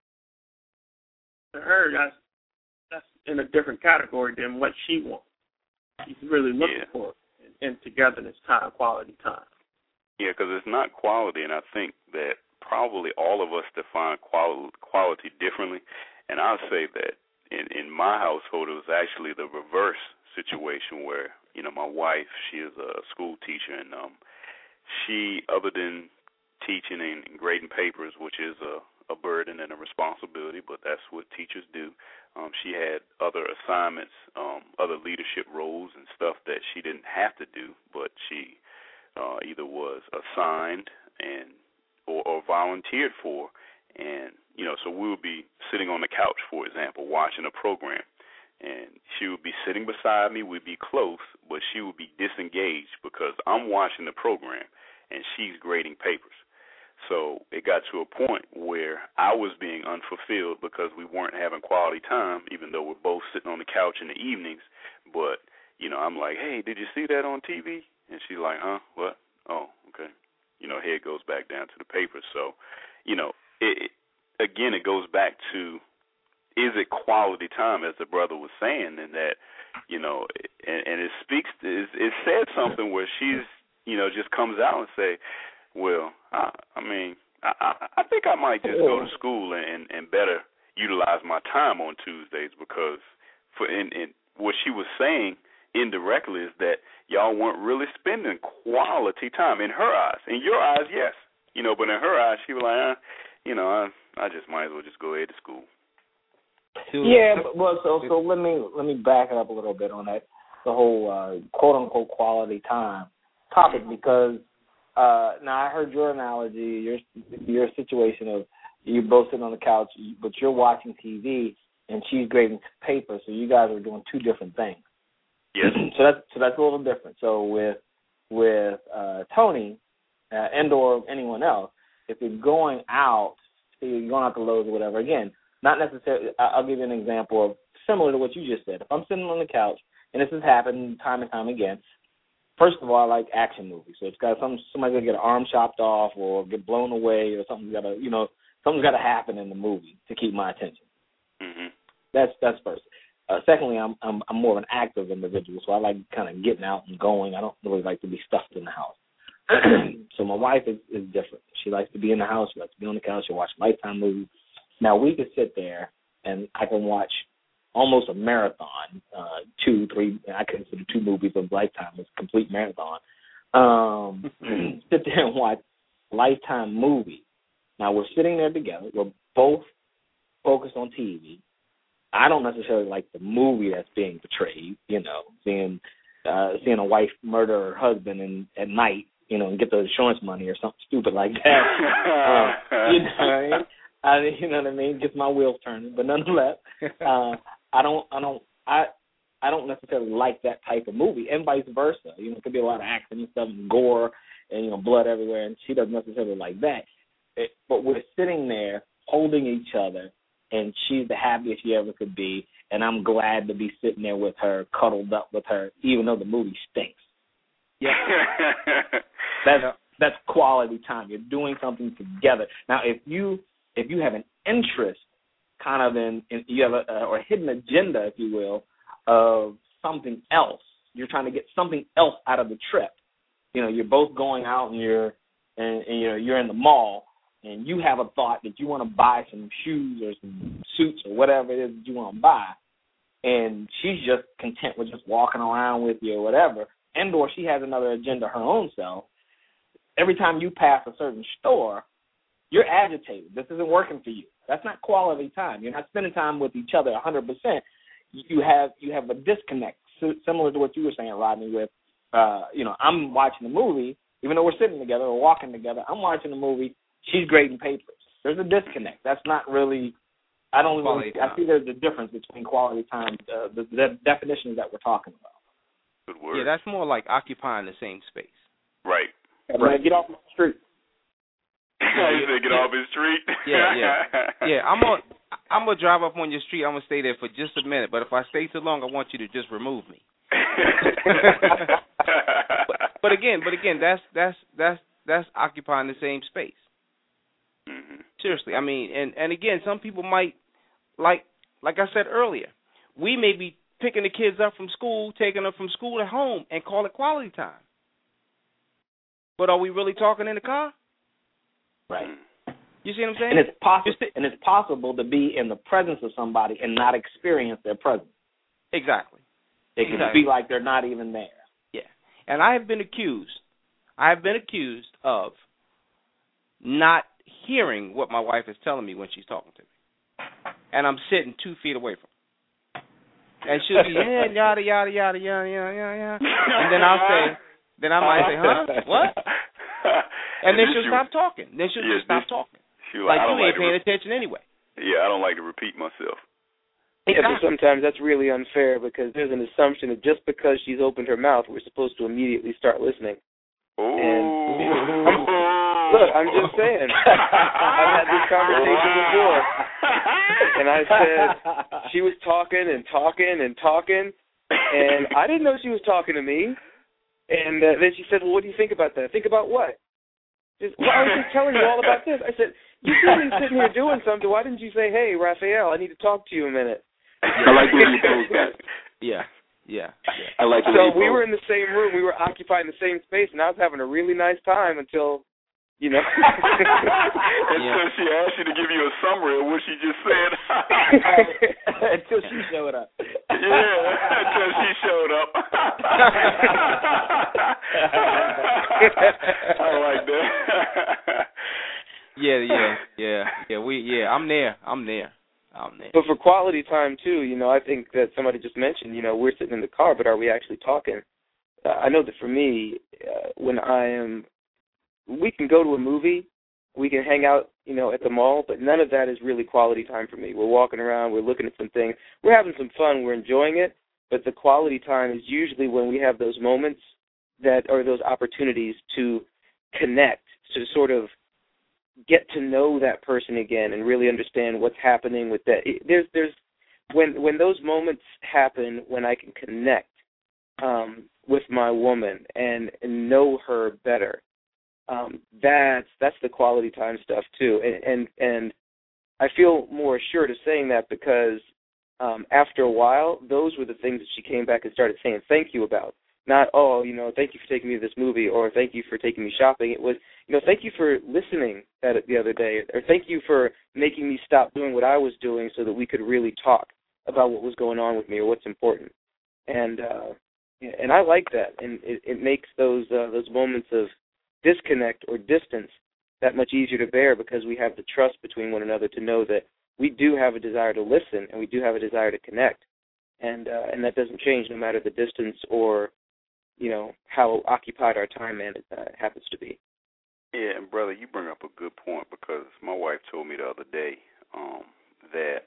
to her, that's that's in a different category than what she wants. She's really looking yeah. for in, in togetherness time, quality time. Yeah, because it's not quality, and I think that probably all of us define quality, quality differently. And I'll say that in, in my household, it was actually the reverse situation where, you know, my wife, she is a school teacher, and um, she, other than teaching and grading papers, which is a, a burden and a responsibility, but that's what teachers do, um, she had other assignments, um, other leadership roles and stuff that she didn't have to do, but she Uh, either was assigned and or, or volunteered for, and you know, so we would be sitting on the couch, for example, watching a program, and she would be sitting beside me. We'd be close, but she would be disengaged because I'm watching the program and she's grading papers. So it got to a point where I was being unfulfilled because we weren't having quality time, even though we're both sitting on the couch in the evenings. But, you know, I'm like, hey, did you see that on T V? And she's like, huh, what? Oh, okay. You know, head goes back down to the papers. So, you know, it, it, again, it goes back to, is it quality time, as the brother was saying, and that, you know, and, and it speaks, to, it, it says something where she's, you know, just comes out and say, well, I, I mean, I, I think I might just go to school and, and better utilize my time on Tuesdays because, for in, in what she was saying indirectly is that y'all weren't really spending quality time in her eyes. In your eyes, yes, you know, but in her eyes, she was like, eh, you know, I, I just might as well just go ahead to school. Yeah, but, well, so so let me let me back up a little bit on that, the whole uh, quote unquote quality time topic, because uh, now I heard your analogy, your your situation of you both sitting on the couch, but you're watching T V and she's grading paper, so you guys are doing two different things. Yes. so that's so that's a little different. So with with uh, Tony uh, and or anyone else, if you're going out, say you're going out to Lowe's or whatever, again. Not necessarily. I'll give you an example of similar to what you just said. If I'm sitting on the couch, and this has happened time and time again, first of all, I like action movies. So it's got some somebody's gonna get an arm chopped off or get blown away or something's gotta you know something's gotta happen in the movie to keep my attention. Mm-hmm. That's that's first. Uh, secondly, I'm, I'm I'm more of an active individual, so I like kind of getting out and going. I don't really like to be stuffed in the house. So my wife is, is different. She likes to be in the house. She likes to be on the couch. She watch Lifetime movies. Now, we could sit there, and I can watch almost a marathon, uh, two, three, I consider two movies of Lifetime as a complete marathon. Um, sit there and watch Lifetime movies. Now, we're sitting there together. We're both focused on T V. I don't necessarily like the movie that's being portrayed, you know, seeing uh, seeing a wife murder her husband in, at night, you know, and get the insurance money or something stupid like that. uh, you know what I mean? I, you know what I mean? Gets my wheels turning, but nonetheless, uh, I don't, I don't, I, I don't necessarily like that type of movie, and vice versa. You know, it could be a lot of action and stuff, and gore, and you know, blood everywhere, and she doesn't necessarily like that. It, but we're sitting there holding each other, and she's the happiest she ever could be, and I'm glad to be sitting there with her, cuddled up with her, even though the movie stinks. Yeah, that's that's quality time. You're doing something together. Now, if you If you have an interest, kind of in, in you have a, a or a hidden agenda, if you will, of something else, you're trying to get something else out of the trip. You know, you're both going out and you're and, and you're you're in the mall, and you have a thought that you want to buy some shoes or some suits or whatever it is that you want to buy, and she's just content with just walking around with you or whatever, and or she has another agenda her own self. Every time you pass a certain store, you're agitated. This isn't working for you. That's not quality time. You're not spending time with each other one hundred percent. You have you have a disconnect, similar to what you were saying, Rodney, with, uh, you know, I'm watching the movie, even though we're sitting together or walking together, I'm watching the movie, she's grading papers. There's a disconnect. That's not really, I don't really, I see there's a difference between quality time, uh, the, the definitions that we're talking about. Good word. Yeah, that's more like occupying the same space. Right. Right. Get off the street. Yeah, you say get off his street. Yeah, yeah, yeah. I'm gonna, I'm gonna drive up on your street. I'm gonna stay there for just a minute. But if I stay too long, I want you to just remove me. but, but again, but again, that's that's that's that's occupying the same space. Mm-hmm. Seriously, I mean, and and again, some people might like, like I said earlier, we may be picking the kids up from school, taking them from school to home, and call it quality time. But are we really talking in the car? Right. You see what I'm saying? And it's possible, and it's possible to be in the presence of somebody and not experience their presence. Exactly. It can exactly. be like they're not even there. Yeah. And I have been accused. I have been accused of not hearing what my wife is telling me when she's talking to me, and I'm sitting two feet away from her. And she'll be yeah, yada yada yada yada yada yada, and then I'll say, then I might say, huh, what? And then she'll stop talking. Then she'll yeah, just stop this, talking. Like, like you ain't like paying re- attention anyway. Yeah, I don't like to repeat myself. Yeah, but sometimes that's really unfair because there's an assumption that just because she's opened her mouth, we're supposed to immediately start listening. Ooh. And I'm, look, I'm just saying. I've had this conversation before, and I said she was talking and talking and talking, and I didn't know she was talking to me. And uh, then she said, "Well, what do you think about that? Think about what?" Just, well, I was just telling you all about this. I said, "You see me sitting here doing something. Why didn't you say, hey, Raphael, I need to talk to you a minute?" I like the way you pose that. Yeah, yeah, yeah. I like the so way you we pose. were in the same room. We were occupying the same space, and I was having a really nice time until, you know. Until Yeah. she asked you to give you a summary of what she just said. Until she showed up. Yeah, until she showed up. I like that. Yeah, yeah, yeah, yeah. We, yeah. I'm there. I'm there. I'm there. But for quality time too, you know, I think that somebody just mentioned, you know, we're sitting in the car, but are we actually talking? Uh, I know that for me, uh, when I am, we can go to a movie, we can hang out, you know, at the mall, but none of that is really quality time for me. We're walking around, we're looking at some things, we're having some fun, we're enjoying it, but the quality time is usually when we have those moments that or those opportunities to connect, to sort of get to know that person again and really understand what's happening with that. There's, there's, when when those moments happen, when I can connect um, with my woman and, and know her better, um, that's that's the quality time stuff too. And and, and I feel more assured of saying that because um, after a while, those were the things that she came back and started saying thank you about. Not, oh, you know, thank you for taking me to this movie, or thank you for taking me shopping. It was, you know, thank you for listening at it the other day, or thank you for making me stop doing what I was doing so that we could really talk about what was going on with me or what's important. And uh, and I like that, and it, it makes those uh, those moments of disconnect or distance that much easier to bear because we have the trust between one another to know that we do have a desire to listen and we do have a desire to connect, and uh, and that doesn't change no matter the distance or, you know, how occupied our time man uh, happens to be. Yeah, and brother, you bring up a good point because my wife told me the other day um, that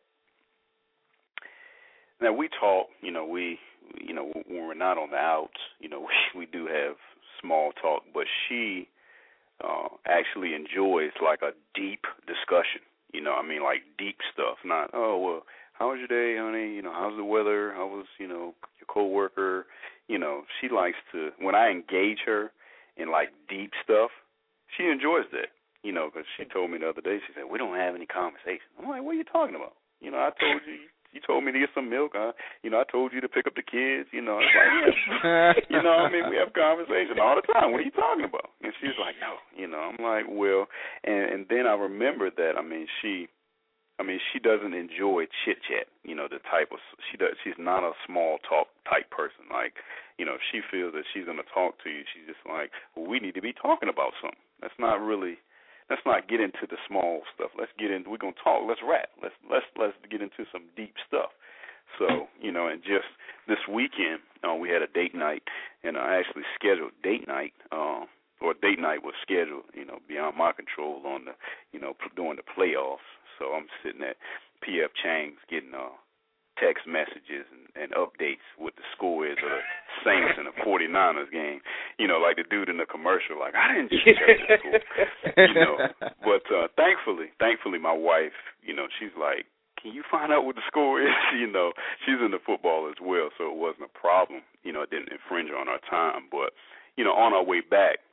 now we talk, you know, we, you know, when we're not on the outs, you know, we, we do have small talk, but she uh, actually enjoys like a deep discussion. You know, I mean, like deep stuff, not, oh, well, how was your day, honey? You know, how's the weather? How was, you know, your coworker? You know, she likes to, when I engage her in like deep stuff, she enjoys that, you know, because she told me the other day, she said, we don't have any conversation. I'm like, what are you talking about? You know, I told you, you told me to get some milk. I, you know, I told you to pick up the kids. You know, it's like, yeah. You know, I mean, we have conversation all the time. What are you talking about? And she's like, no. You know, I'm like, well, and, and then I remembered that, I mean, she, I mean, she doesn't enjoy chit chat. You know, the type of she does. She's not a small talk type person. Like, you know, if she feels that she's going to talk to you, she's just like, well, we need to be talking about something. That's not really. Let's not get into the small stuff. Let's get in. We're gonna talk. Let's rap. Let's let's let's get into some deep stuff. So, you know, and just this weekend, uh, we had a date night, and I actually scheduled date night, uh, or date night was scheduled, you know, beyond my control on the, you know, during the playoffs. So I'm sitting at P F Chang's getting uh, text messages and, and updates what the score is of the Saints and the forty-niners game. You know, like the dude in the commercial, like, I didn't just check the score. You know, but uh, thankfully, thankfully my wife, you know, she's like, can you find out what the score is? You know, she's into football as well, so it wasn't a problem. You know, it didn't infringe on our time. But, you know, on our way back,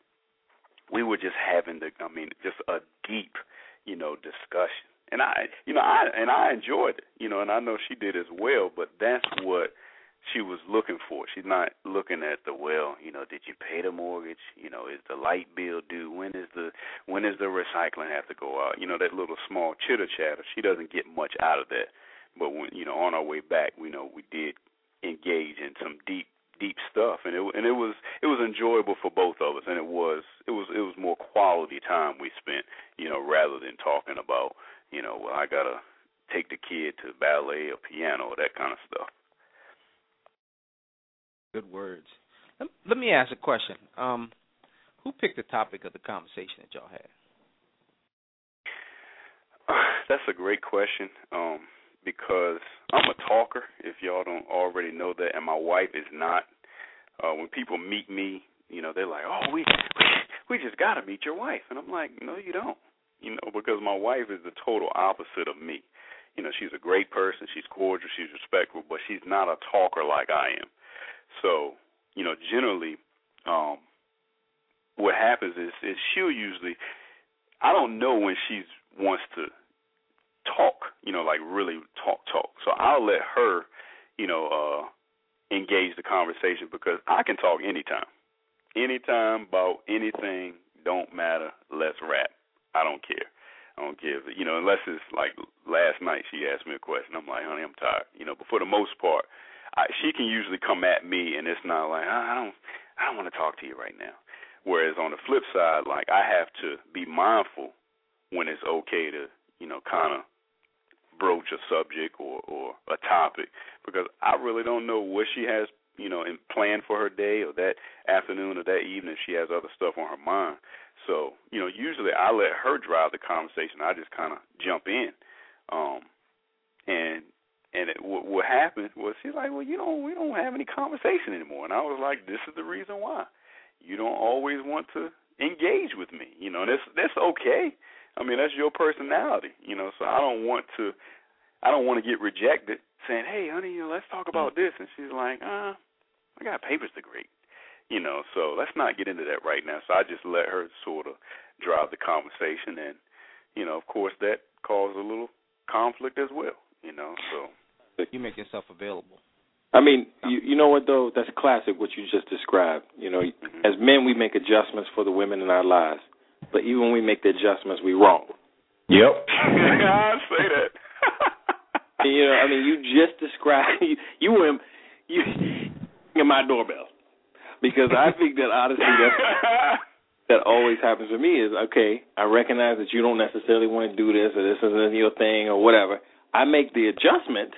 we were just having the, I mean, just a deep, you know, discussion. And I, you know, I and I enjoyed it, you know, and I know she did as well. But that's what she was looking for. She's not looking at the, well, you know, did you pay the mortgage? You know, is the light bill due? When is the when is the recycling have to go out? You know, that little small chitter chatter. She doesn't get much out of that. But when, you know, on our way back, we know we did engage in some deep, deep stuff, and it and it was it was enjoyable for both of us, and it was it was it was more quality time we spent, you know, rather than talking about, you know, well, I gotta take the kid to ballet or piano or that kind of stuff. Good words. Let, let me ask a question. Um, who picked the topic of the conversation that y'all had? That's a great question, um, because I'm a talker, if y'all don't already know that, and my wife is not. Uh, when people meet me, you know, they're like, oh, we, we we just got to meet your wife. And I'm like, no, you don't. You know, because my wife is the total opposite of me. You know, she's a great person. She's cordial. She's respectful, but she's not a talker like I am. So, you know, generally, um, what happens is, is she'll usually, I don't know when she wants to talk, you know, like really talk, talk. So I'll let her, you know, uh, engage the conversation because I can talk anytime. Anytime about anything, don't matter, let's rap. I don't care. I don't care. You know, unless it's like last night she asked me a question. I'm like, honey, I'm tired. You know, but for the most part, I, she can usually come at me and it's not like, I don't I don't want to talk to you right now. Whereas on the flip side, like I have to be mindful when it's okay to, you know, kind of broach a subject or, or a topic because I really don't know what she has, you know, in planned for her day or that afternoon or that evening. She has other stuff on her mind. So, you know, usually I let her drive the conversation. I just kind of jump in. Um, and and it, what, what happened was she's like, well, you don't, we don't have any conversation anymore. And I was like, this is the reason why. You don't always want to engage with me. You know, and that's, that's okay. I mean, that's your personality, you know, so I don't want to, I don't want to get rejected saying, hey, honey, you know, let's talk about this. And she's like, uh, I got papers to grade. You know, so let's not get into that right now. So I just let her sort of drive the conversation. And, you know, of course, that caused a little conflict as well, you know. So you make yourself available. I mean, you, you know what, though? That's classic what you just described. You know, mm-hmm. As men, we make adjustments for the women in our lives. But even when we make the adjustments, we wrong. Yep. I say that. You know, I mean, you just described, you, you were in, you, in my doorbell. Because I think that honestly that's, that always happens to me is, okay, I recognize that you don't necessarily want to do this or this isn't your thing or whatever. I make the adjustment.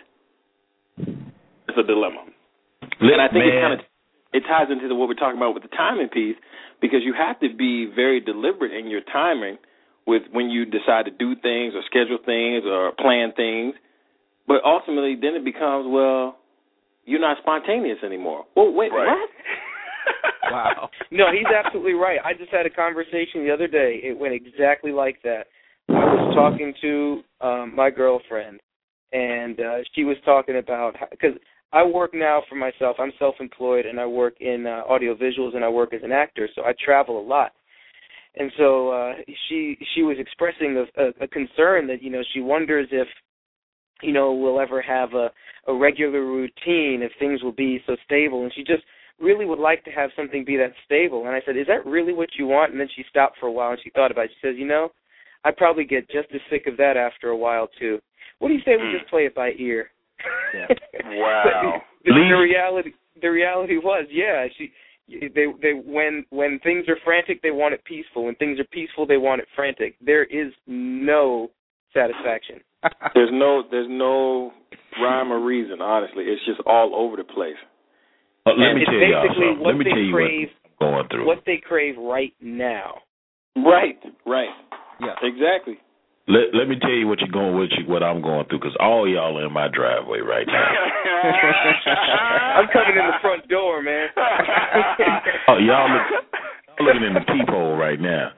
It's a dilemma. Let, and I think man. it kind of it ties into the, what we're talking about with the timing piece because you have to be very deliberate in your timing with when you decide to do things or schedule things or plan things. But ultimately then it becomes, well, you're not spontaneous anymore. Well, wait, right. what? Wow. No, he's absolutely right. I just had a conversation the other day. It went exactly like that. I was talking to um, my girlfriend, and uh, she was talking about – because I work now for myself. I'm self-employed, and I work in uh, audio visuals, and I work as an actor, so I travel a lot. And so uh, she she was expressing a, a, a concern that, you know, she wonders if, you know, we'll ever have a, a regular routine, if things will be so stable. And she just – really would like to have something be that stable. And I said, is that really what you want? And then she stopped for a while and she thought about it. She says, you know, I'd probably get just as sick of that after a while too. What do you say we just play it by ear? Yeah. Wow. the, the reality the reality was, yeah, she they they when when things are frantic they want it peaceful. When things are peaceful they want it frantic. There is no satisfaction. There's no there's no rhyme or reason, honestly. It's just all over the place. Uh, let me it's tell y'all basically something. what Let me they tell you crave, what I'm going through. What they crave right now. Right, right. Yeah, exactly. Let Let me tell you what you're going, what you, what I'm going through, because all y'all are in my driveway right now. I'm coming in the front door, man. Oh, y'all look, y'all looking in the peephole right now.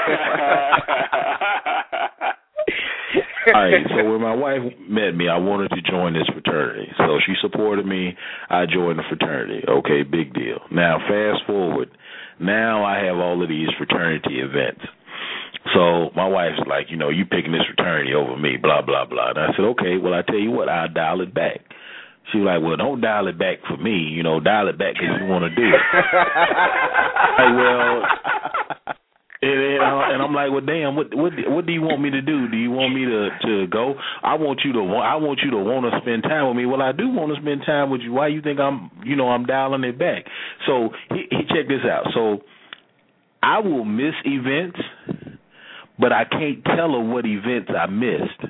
All right, so when my wife met me, I wanted to join this fraternity. So she supported me. I joined the fraternity. Okay, big deal. Now, fast forward. Now I have all of these fraternity events. So my wife's like, you know, you picking this fraternity over me, blah, blah, blah. And I said, okay, well, I tell you what, I'll dial it back. She was like, well, don't dial it back for me. You know, dial it back because you want to do it. Like, well... And, and, I, and I'm like, well, damn, what what what do you want me to do? Do you want me to, to go? I want you to I want you to want to spend time with me. Well, I do want to spend time with you. Why you think I'm you know I'm dialing it back? So he, he check this out. So I will miss events, but I can't tell her what events I missed.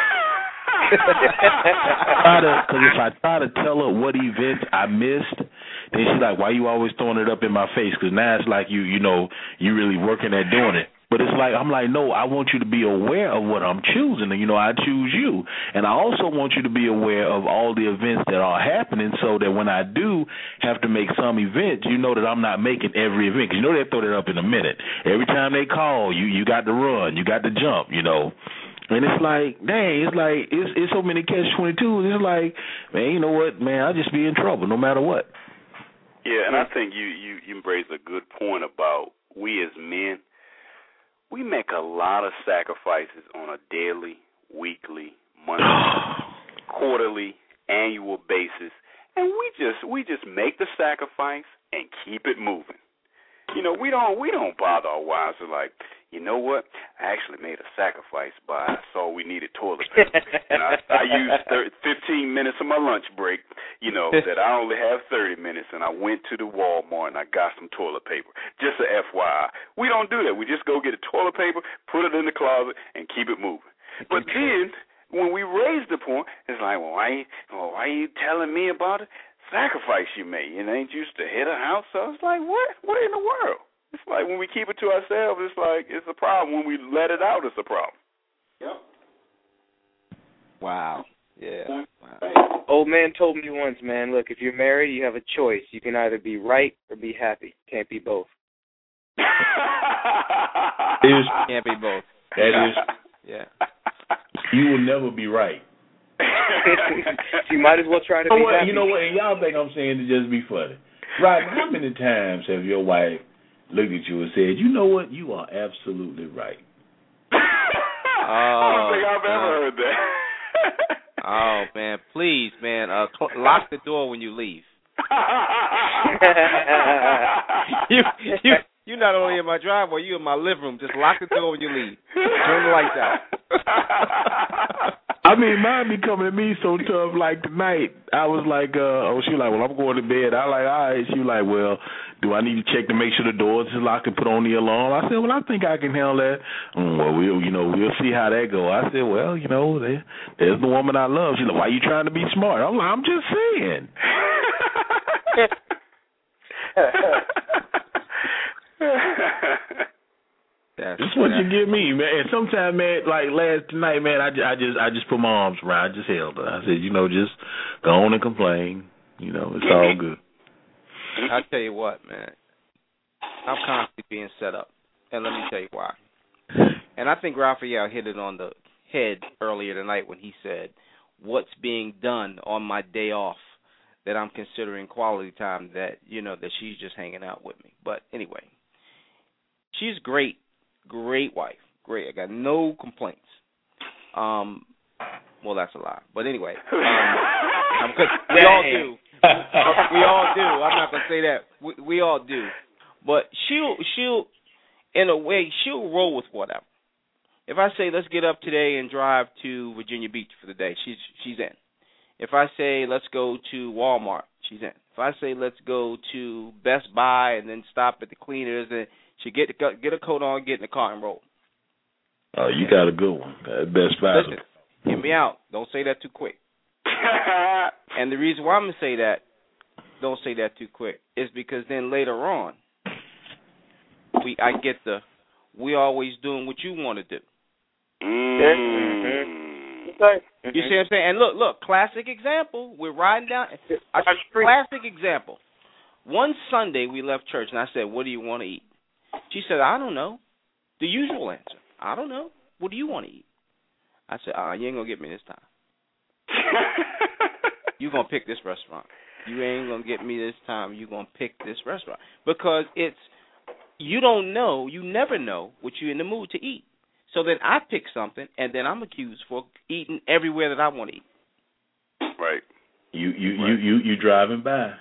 Because if I try to tell her what events I missed, then she's like, why you always throwing it up in my face? Because now it's like you, you know, you really working at doing it. But it's like, I'm like, no, I want you to be aware of what I'm choosing. And, you know, I choose you. And I also want you to be aware of all the events that are happening so that when I do have to make some events, you know that I'm not making every event. Because you know they throw that up in a minute. Every time they call, you you got to run, you got to jump, you know. And it's like, dang, it's like, it's, it's so many catch twenty-twos. It's like, man, you know what, man, I'll just be in trouble no matter what. Yeah, and I think you, you, you raised a good point about we as men, we make a lot of sacrifices on a daily, weekly, monthly, quarterly, annual basis, and we just we just make the sacrifice and keep it moving. You know, we don't we don't bother our wives. We're like, you know what? I actually made a sacrifice by I saw we needed toilet paper, and I, I used thirty, fifteen minutes of my lunch break. You know that I only have thirty minutes, and I went to the Walmart and I got some toilet paper. Just a F Y I. We don't do that. We just go get a toilet paper, put it in the closet, and keep it moving. But then when we raise the point, it's like, well, why, well, why are you telling me about it? Sacrifice you made, and ain't used to hit a house. So it's like, what? What in the world? It's like when we keep it to ourselves, it's like it's a problem. When we let it out, it's a problem. Yep. Wow. Yeah. Wow. Old man told me once, man, look, if you're married, you have a choice. You can either be right or be happy. Can't be both. Is, Can't be both. That is. Yeah. You will never be right. You might as well try to you know be what, happy. You know what? And y'all think I'm saying to just be funny. Right, how many times have your wife looked at you and said, you know what, you are absolutely right? Oh, I don't think I've ever heard that. Oh, man, please, man, uh, cl- lock the door when you leave. you, you, you're not only in my driveway, you're in my living room. Just lock the door when you leave. Turn the lights out. I mean, mine be coming at me so tough. Like tonight, I was like, uh, oh, she was like, well, I'm going to bed. I like, all right. She was like, well, do I need to check to make sure the doors is locked and put on the alarm? I said, well, I think I can handle that. Mm, well, we'll, you know, we'll see how that go. I said, well, you know, there, there's the woman I love. She's like, why are you trying to be smart? I'm like, I'm just saying. That's, That's what that's, you give me, man. And sometimes, man, like last night, man, I, I just I just put my arms around. I just held her. I said, you know, just go on and complain. You know, it's all good. I'll tell you what, man. I'm constantly being set up, and let me tell you why. And I think Raphael hit it on the head earlier tonight when he said, what's being done on my day off that I'm considering quality time that, you know, that she's just hanging out with me. But anyway, she's great. Great wife. Great. I got no complaints. Um, well, that's a lie. But anyway, um, because we all do. We all do. I'm not going to say that. We, we all do. But she'll, she'll, in a way, she'll roll with whatever. If I say, let's get up today and drive to Virginia Beach for the day, she's she's in. If I say, let's go to Walmart, she's in. If I say, let's go to Best Buy and then stop at the cleaners and she get the, get a coat on, get in the car and roll. Oh, you got a good one. Best Buy. Listen, hear me out. Don't say that too quick. And the reason why I'm going to say that, don't say that too quick, is because then later on, we I get the, we always doing what you want to do. Mm-hmm. Okay. You see what I'm saying? And look, look, classic example. We're riding down. A classic example. One Sunday we left church, and I said, what do you want to eat? She said, I don't know. The usual answer. I don't know. What do you want to eat? I said, uh, you ain't going to get me this time. You're going to pick this restaurant. You ain't going to get me this time. You're going to pick this restaurant. Because it's, you don't know, you never know what you're in the mood to eat. So then I pick something, and then I'm accused for eating everywhere that I want to eat. Right. You you right. you you you driving by.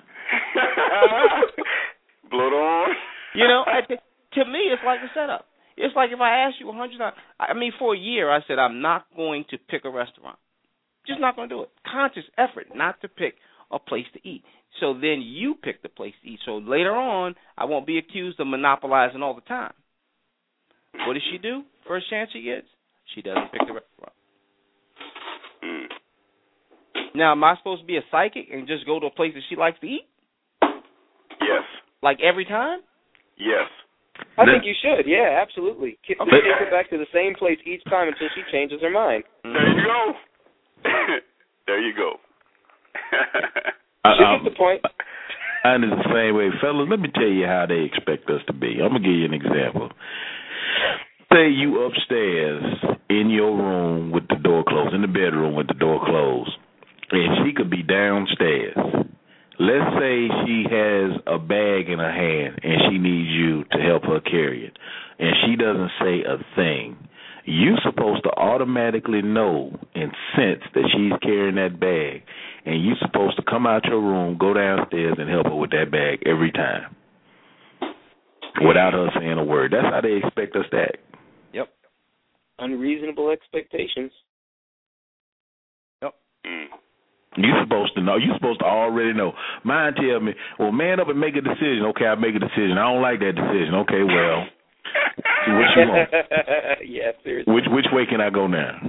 Blow it on. You know, I, to me, it's like a setup. It's like if I ask you a hundred times. I mean, for a year, I said I'm not going to pick a restaurant. Just not going to do it. Conscious effort not to pick a place to eat. So then you pick the place to eat. So later on, I won't be accused of monopolizing all the time. What does she do? First chance she gets, she doesn't pick the restaurant. Mm. Now, am I supposed to be a psychic and just go to a place that she likes to eat? Yes. Like every time? Yes. I think you should. Yeah, absolutely. Take her back to the same place each time until she changes her mind. There you go. There you go. She gets the point. Mine is the same way. Fellas, let me tell you how they expect us to be. I'm going to give you an example. Say you upstairs in your room with the door closed, in the bedroom with the door closed, and she could be downstairs. Let's say she has a bag in her hand and she needs you to help her carry it, and she doesn't say a thing. You're supposed to automatically know and sense that she's carrying that bag, and you're supposed to come out your room, go downstairs, and help her with that bag every time without her saying a word. That's how they expect us to act. Yep. Unreasonable expectations. Yep. You're supposed to know. You're supposed to already know. Mine tell me, well, man up and make a decision. Okay, I'll make a decision. I don't like that decision. Okay, well, what you want? Yeah, seriously. Which which way can I go now?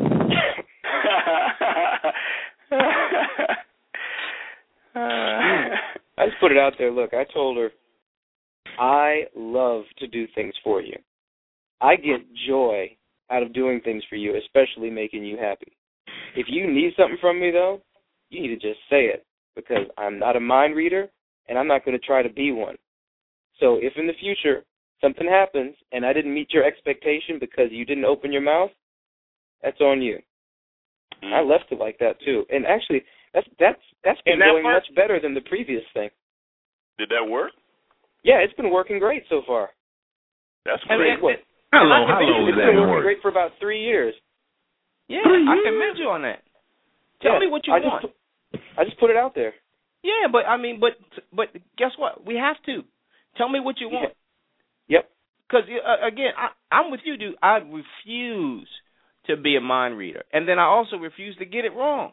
I just put it out there. Look, I told her, I love to do things for you. I get joy out of doing things for you, especially making you happy. If you need something from me, though, you need to just say it, because I'm not a mind reader, and I'm not going to try to be one. So if in the future something happens and I didn't meet your expectation because you didn't open your mouth, that's on you. Mm. I left it like that, too. And actually, that's that's that's been going much better than the previous thing. Did that work? Yeah, it's been working great so far. That's great. great. How long, how long has that been working work? great for about three years. Yeah, three I years? commend you on that. Tell yeah, me what you I want. Just, I just put it out there. Yeah, but I mean, but but guess what? We have to. Tell me what you want. Yep. Because uh, again, I, I'm with you, dude. I refuse to be a mind reader, and then I also refuse to get it wrong.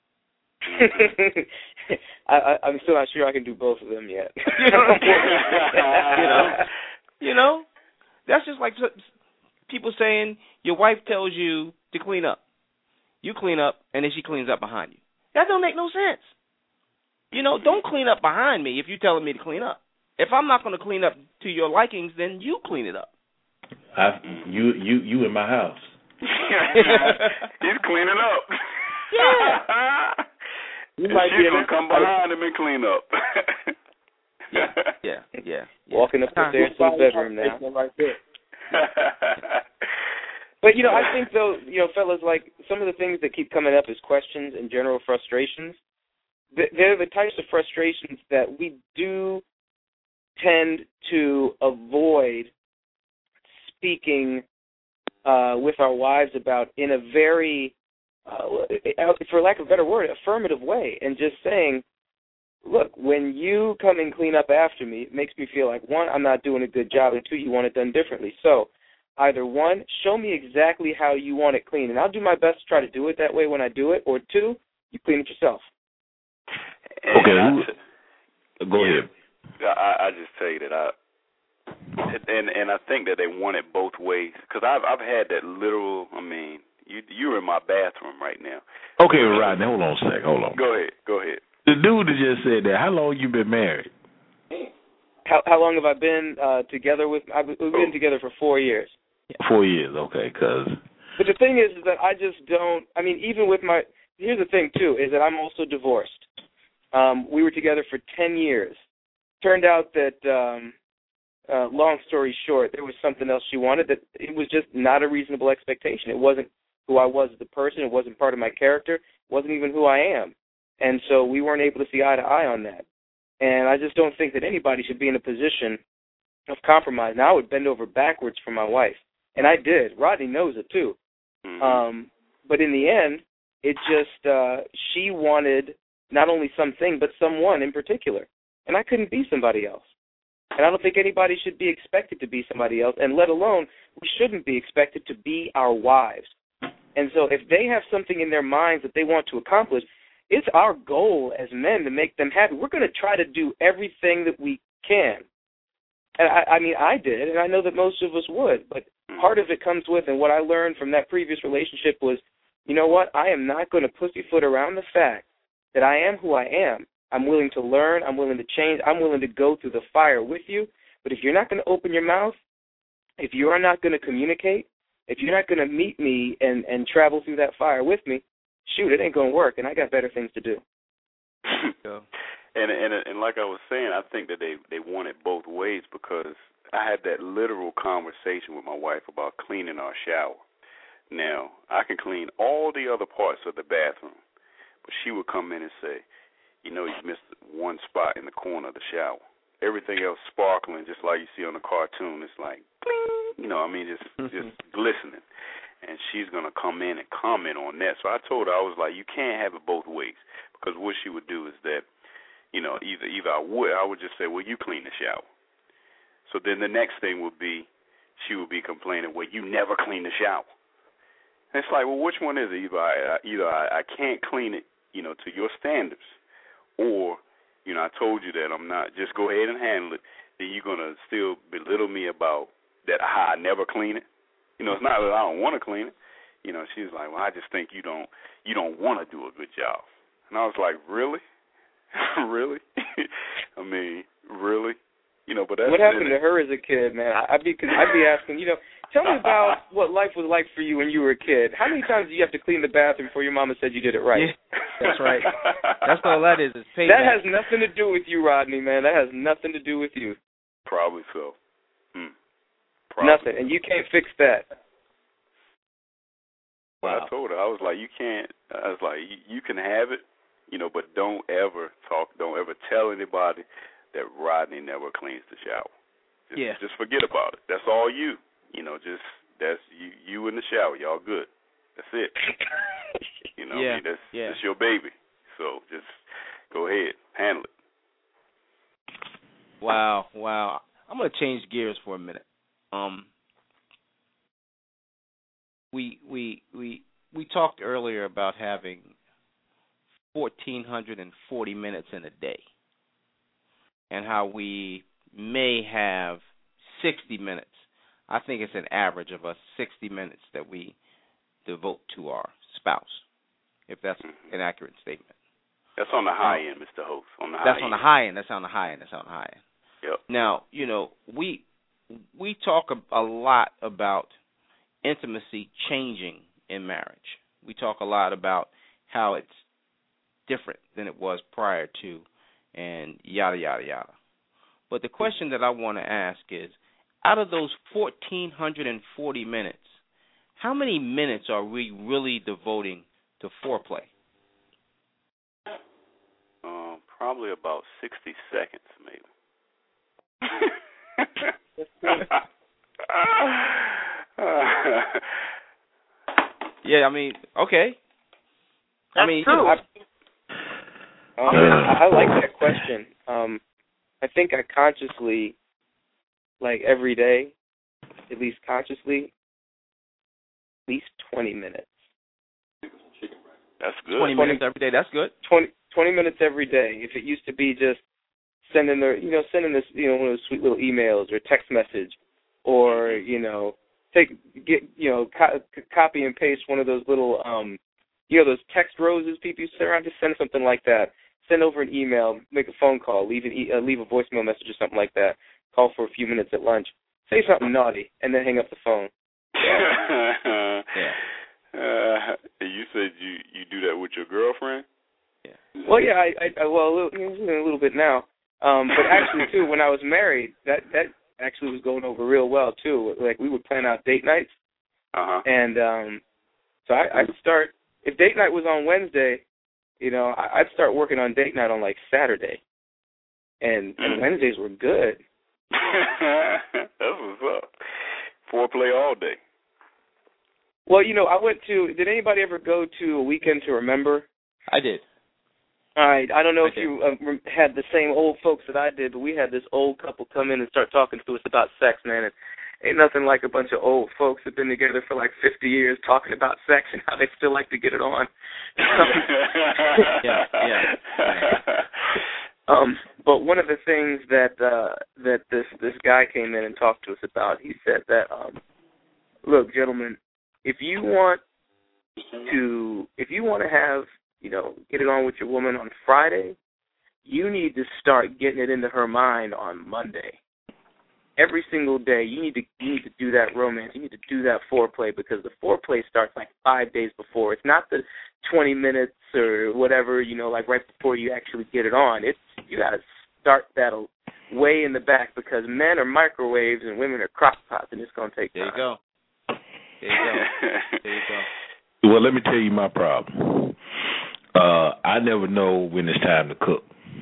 I, I, I'm still not sure I can do both of them yet. you, know, you know, you know, that's just like people saying your wife tells you to clean up. You clean up, and then she cleans up behind you. That don't make no sense. You know, don't clean up behind me if you're telling me to clean up. If I'm not going to clean up to your likings, then you clean it up. I, you, you, you in my house. He's cleaning up. Yeah. You might she's going to come behind him and clean up. yeah, yeah, yeah, yeah. Walking up the stairs to the bedroom now. Right there. But, you know, I think, though, you know, fellas, like, some of the things that keep coming up as questions and general frustrations, they're the types of frustrations that we do tend to avoid speaking uh, with our wives about in a very, uh, for lack of a better word, affirmative way, and just saying, look, when you come and clean up after me, it makes me feel like, one, I'm not doing a good job, and two, you want it done differently. So either one, show me exactly how you want it clean, and I'll do my best to try to do it that way when I do it, or two, you clean it yourself. Okay, I, go yeah, ahead. I, I just tell you that I, and and I think that they want it both ways, because I've I've had that literal. I mean, you you're in my bathroom right now. Okay, Rodney, hold on a sec, hold on. Go ahead, go ahead. The dude that just said that, how long you been married? How how long have I been uh, together with? I've we've been together for four years. Four years, okay, cause. But the thing is, is that I just don't. I mean, even with my. Here's the thing too, is that I'm also divorced. Um, we were together for ten years. Turned out that, um, uh, long story short, there was something else she wanted that it was just not a reasonable expectation. It wasn't who I was as a person. It wasn't part of my character. It wasn't even who I am. And so we weren't able to see eye to eye on that. And I just don't think that anybody should be in a position of compromise. Now I would bend over backwards for my wife. And I did. Rodney knows it too. Mm-hmm. Um, but in the end, it just, uh, she wanted not only something, but someone in particular. And I couldn't be somebody else. And I don't think anybody should be expected to be somebody else, and let alone we shouldn't be expected to be our wives. And so if they have something in their minds that they want to accomplish, it's our goal as men to make them happy. We're going to try to do everything that we can. And I, I mean, I did, and I know that most of us would. But part of it comes with, and what I learned from that previous relationship was, you know what, I am not going to pussyfoot around the fact that I am who I am. I'm willing to learn. I'm willing to change. I'm willing to go through the fire with you. But if you're not going to open your mouth, if you are not going to communicate, if you're not going to meet me and, and travel through that fire with me, shoot, it ain't going to work, and I got better things to do. Yeah. And, and and like I was saying, I think that they, they want it both ways, because I had that literal conversation with my wife about cleaning our shower. Now, I can clean all the other parts of the bathroom, but she would come in and say, you know, you missed one spot in the corner of the shower. Everything else sparkling, just like you see on the cartoon. It's like, bling, you know, I mean, just just glistening. And she's going to come in and comment on that. So I told her, I was like, you can't have it both ways, because what she would do is that, you know, either either I would, I would just say, well, you clean the shower. So then the next thing would be, she would be complaining, well, you never clean the shower. And it's like, well, which one is it? Either I, either I, I can't clean it, you know, to your standards, or, you know, I told you that I'm not, just go ahead and handle it, then you're going to still belittle me about that how I never clean it. You know, it's not that I don't want to clean it. You know, she was like, well, I just think you don't you don't want to do a good job. And I was like, really? Really? I mean, really? You know, but that's what happened to her as a kid, man? I'd be, cause I'd be asking, you know, tell me about what life was like for you when you were a kid. How many times do you have to clean the bathroom before your mama said you did it right? Yeah, that's right. That's all that is. Is payback. That has nothing to do with you, Rodney, man. That has nothing to do with you. Probably so. Hmm. Probably. Nothing, and you can't fix that. Well, wow. I told her, I was like, you can't. I was like, you, you can have it, you know, but don't ever talk, don't ever tell anybody that Rodney never cleans the shower. Just, yeah. Just forget about it. That's all you. You know, just that's you. You in the shower, y'all good. That's it. You know, yeah. I mean, that's yeah. that's your baby. So just go ahead, handle it. Wow, wow. I'm gonna change gears for a minute. Um, we we we we talked earlier about having fourteen forty minutes in a day, and how we may have sixty minutes. I think it's an average of us sixty minutes that we devote to our spouse, if that's mm-hmm. an accurate statement. That's on the high end, Mister Host. On the high that's end. on the high end. That's on the high end. That's on the high end. Yep. Now, you know, we we talk a, a lot about intimacy changing in marriage. We talk a lot about how it's different than it was prior to, and yada, yada, yada. But the question that I want to ask is, out of those fourteen forty minutes, how many minutes are we really devoting to foreplay? Um, probably about sixty seconds, maybe. Yeah, I mean, okay. That's I mean, true. You know, I, um, I, I like that question. Um, I think I consciously, like every day, at least consciously, at least twenty minutes. That's good. twenty minutes every day. That's good. twenty, twenty minutes every day. If it used to be just sending the, you know, sending this, you know, one of those sweet little emails or text message, or you know, take get, you know, co- copy and paste one of those little, um, you know, those text roses people used to send around. Just send something like that. Send over an email, make a phone call, leave an e- uh, leave a voicemail message or something like that. Call for a few minutes at lunch. Say something naughty, and then hang up the phone. Yeah. yeah. Uh, you said you, you do that with your girlfriend? Yeah. Well, yeah, I, I, I well, a little, a little bit now. Um, but actually, too, when I was married, that that actually was going over real well too. Like we would plan out date nights, uh-huh. and um, so I, I'd start if date night was on Wednesday, you know, I, I'd start working on date night on like Saturday, and and mm. Wednesdays were good. That's what's up. Foreplay all day. Well, you know, I went to. Did anybody ever go to A Weekend to Remember? I did. All right. I don't know I if did. you uh, had the same old folks that I did, but we had this old couple come in and start talking to us about sex, man. And ain't nothing like a bunch of old folks that have been together for like fifty years talking about sex and how they still like to get it on. yeah, yeah. Um, but one of the things that uh, that this this guy came in and talked to us about, he said that, um, look, gentlemen, if you want to if you want to have, you know, get it on with your woman on Friday, you need to start getting it into her mind on Monday. every single day, you need to you need to do that romance. You need to do that foreplay because the foreplay starts like five days before. It's not the twenty minutes or whatever, you know, like right before you actually get it on. It's you got to start that way in the back because men are microwaves and women are crock pots, and it's going to take time. There you go. There you go. There you go. Well, let me tell you my problem. Uh, I never know when it's time to cook.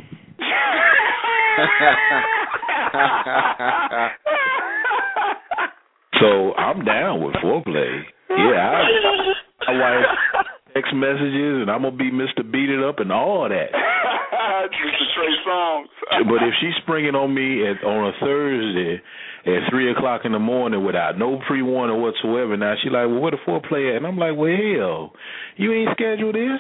So I'm down with foreplay. Yeah, I, my wife text messages, and I'm gonna be Mister Beat It Up and all that. Mister Trey Songz. But if she's springing on me at, on a Thursday at three o'clock in the morning without no pre-warning whatsoever, now she like, well, where the foreplay at? And I'm like, well, hell, you ain't scheduled this.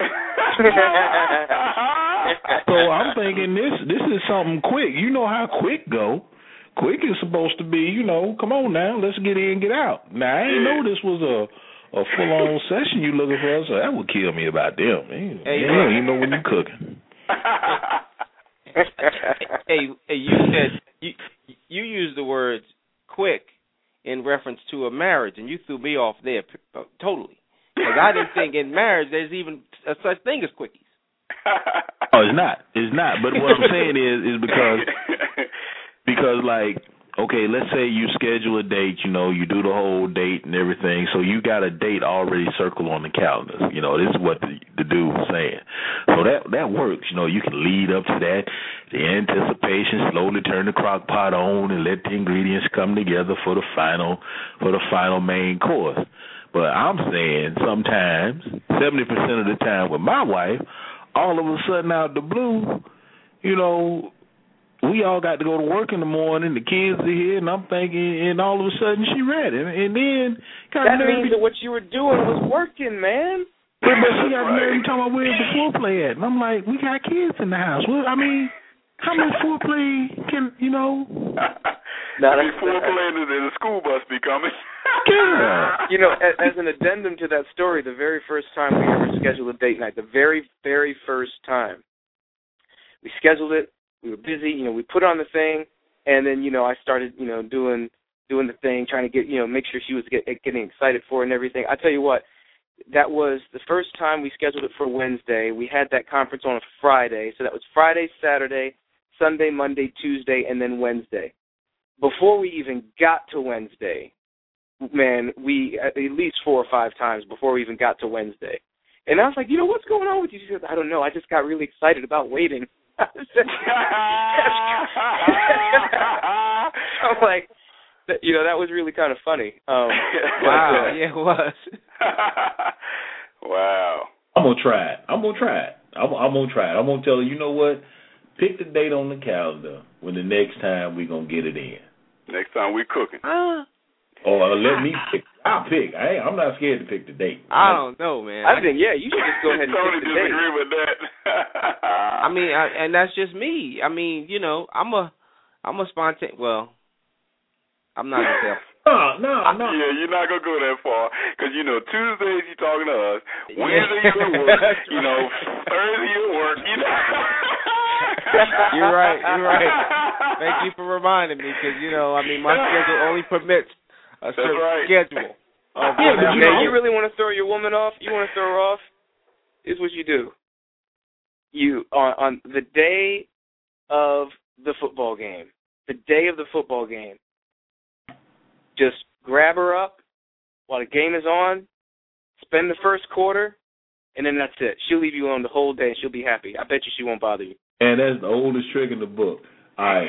So I'm thinking this this is something quick. You know how quick go. Quick is supposed to be, you know, come on now, let's get in, get out. Now, I didn't know this was a, a full-on session you looking for, so that would kill me about them. Man, hey, you don't even know when you're cooking. hey, hey, you said, you, you used the words quick in reference to a marriage, and you threw me off there totally. Because I didn't think in marriage there's even a such thing as quickies. Oh, it's not. It's not. But what I'm saying is, is because... Because, like, okay, let's say you schedule a date, you know, you do the whole date and everything, so you got a date already circled on the calendar. You know, this is what the, the dude was saying. So that that works. You know, you can lead up to that, the anticipation, slowly turn the crock pot on and let the ingredients come together for the final for the final main course. But I'm saying sometimes, seventy percent of the time with my wife, all of a sudden out the blue, you know, we all got to go to work in the morning. The kids are here, and I'm thinking, and all of a sudden she read it, and then that means that what you were doing was working, man. But, but she got married and talking about where's the foreplay at, and I'm like, we got kids in the house. Well, I mean, how much foreplay can you know? Now that's foreplay and the school bus be coming. Yeah. You know, as, as an addendum to that story, the very first time we ever scheduled a date night, the very, very first time we scheduled it. We were busy, you know, we put on the thing, and then, you know, I started, you know, doing doing the thing, trying to get, you know, make sure she was get, getting excited for it and everything. I tell you what, that was the first time we scheduled it for Wednesday. We had that conference on a Friday, so that was Friday, Saturday, Sunday, Monday, Tuesday, and then Wednesday. Before we even got to Wednesday, man, we, at least four or five times before we even got to Wednesday. And I was like, you know, what's going on with you? She said, I don't know, I just got really excited about waiting. I'm like, you know, that was really kind of funny. Um, wow, but, uh, yeah, it was. Wow. I'm gonna try it. I'm gonna try it. I'm, I'm gonna try it. I'm gonna tell her, you know what? Pick the date on the calendar when the next time we gonna get it in. Next time we cooking. Uh, or let me pick. I'll pick. I ain't, I'm not scared to pick the date. I don't know, man. I think, yeah, you should just go ahead and Tony pick the date. disagree with that. I mean, I, and that's just me. I mean, you know, I'm a, I'm a spontaneous. Well, I'm not gonna say. No, no, no. Yeah, you're not gonna go that far because you know Tuesdays you talking to us, Wednesday you at work, you know, Thursday you at work, you know. You're right. You're right. Thank you for reminding me because you know, I mean, my schedule only permits a certain right. schedule. Oh, yeah, but you, know, you really want to throw your woman off? You want to throw her off? Here's what you do. You on, on the day of the football game, the day of the football game, just grab her up while the game is on, spend the first quarter, and then that's it. She'll leave you alone the whole day, and she'll be happy. I bet you she won't bother you. And that's the oldest trick in the book. All right.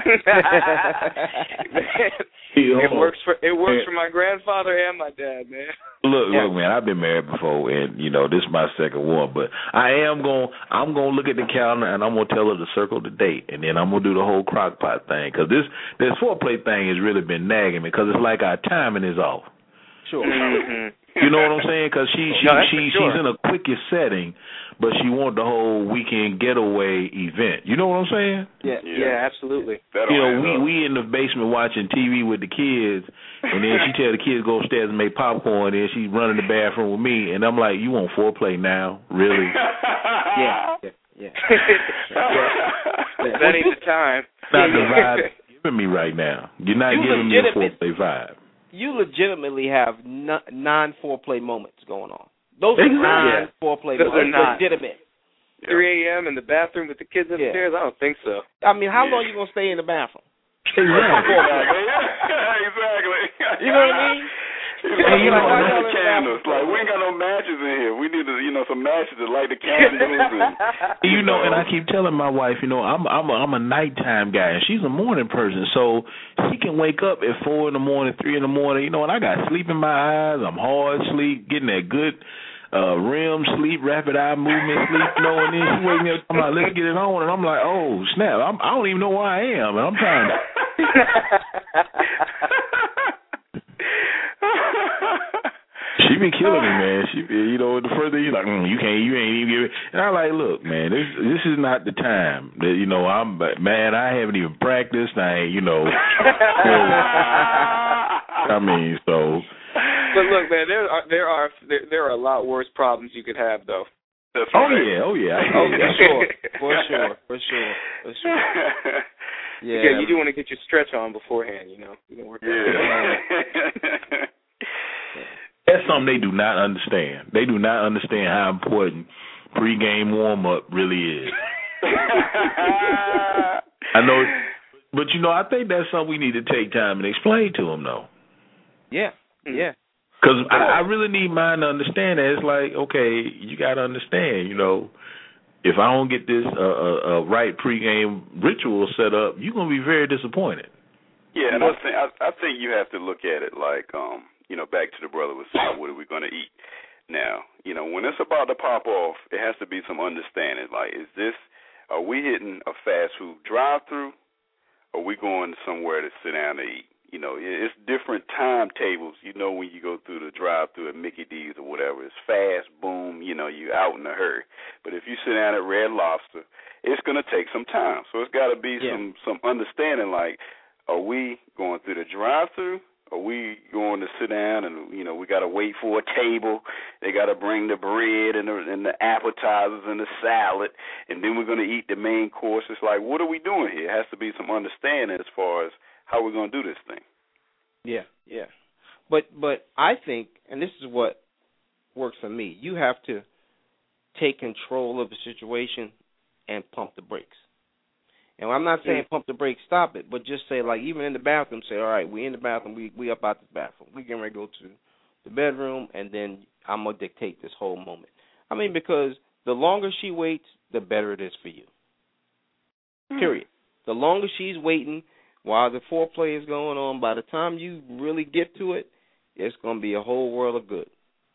it works for it works for my grandfather and my dad, man. Look, yeah. look, man. I've been married before, and you know this is my second one. But I am going. I'm going to look at the calendar, and I'm going to tell her to circle the date, and then I'm going to do the whole crock pot thing because this this foreplay thing has really been nagging me because it's like our timing is off. Sure. Mm-hmm. You know what I'm saying? Because she she no, she sure. she's in a quickest setting, but she wants the whole weekend getaway event. You know what I'm saying? Yeah, yeah, yeah absolutely. That'll you know, we up. we in the basement watching T V with the kids, and then she tell the kids go upstairs and make popcorn, and then she's running the bathroom with me, and I'm like, you want foreplay now? Really? yeah, yeah, yeah. yeah. That ain't the time. Not the vibe. giving me right now. You're not you giving me a foreplay vibe. You legitimately have non-foreplay moments going on. Those exactly. are non-foreplay Those moments. are not. Legitimate. three a.m. in the bathroom with the kids upstairs? Yeah. I don't think so. I mean, how yeah. long are you going to stay in the bathroom? Exactly. exactly. You know what I mean? Like, you like, like candles. Like, we ain't got no matches in here. We need to, you know, some matches to light the candles. And, you know, and I keep telling my wife, you know, I'm I'm a, I'm a nighttime guy, and she's a morning person, so she can wake up at four in the morning, three in the morning, you know, and I got sleep in my eyes. I'm hard asleep, getting that good uh, R E M sleep, rapid eye movement sleep, you know, and then she wakes me up talking about, let's get it on, and I'm like, oh, snap, I'm, I don't even know where I am, and I'm trying to... She be killing me, man. She, be, you know, the further you like, mm, you can't, you ain't even give it. And I like, look, man, this this is not the time. That, you know, I'm man. I haven't even practiced. I ain't, you know. I mean, so. But look, man, there are there are there, there are a lot worse problems you could have, though. That's oh right. yeah, oh yeah, oh for sure, for sure, for sure, for sure. Yeah, yeah, you do want to get your stretch on beforehand, you know. You can work yeah. That's something they do not understand. They do not understand how important pregame warm-up really is. I know, but, you know, I think that's something we need to take time and explain to them, though. Yeah, yeah. Because I, I really need mine to understand that. It's like, okay, you got to understand, you know, if I don't get this uh, uh, uh, right pregame ritual set up, you're going to be very disappointed. Yeah, and I think I, I think you have to look at it like, um, you know, back to the brother was saying, what are we going to eat? Now, you know, when it's about to pop off, it has to be some understanding. Like, is this, are we hitting a fast food drive-through, or are we going somewhere to sit down to eat? You know, it's different timetables. You know, when you go through the drive-through at Mickey D's or whatever, it's fast, boom, you know, you're out in a hurry. But if you sit down at Red Lobster, it's going to take some time. So it's got to be yeah. some, some understanding, like, are we going through the drive-through? Are we going to sit down and, you know, we got to wait for a table. They got to bring the bread and the, and the appetizers and the salad, and then we're going to eat the main course. It's like, what are we doing here? It has to be some understanding as far as how we're going to do this thing. Yeah, yeah. But but I think, and this is what works for me, you have to take control of the situation and pump the brakes. And I'm not saying pump the brakes, stop it, but just say, like, even in the bathroom, say, all right, we in the bathroom, we we up out the bathroom. We getting ready to go to the bedroom, and then I'm going to dictate this whole moment. I mean, because the longer she waits, the better it is for you. Period. The longer she's waiting while the foreplay is going on, by the time you really get to it, it's going to be a whole world of good.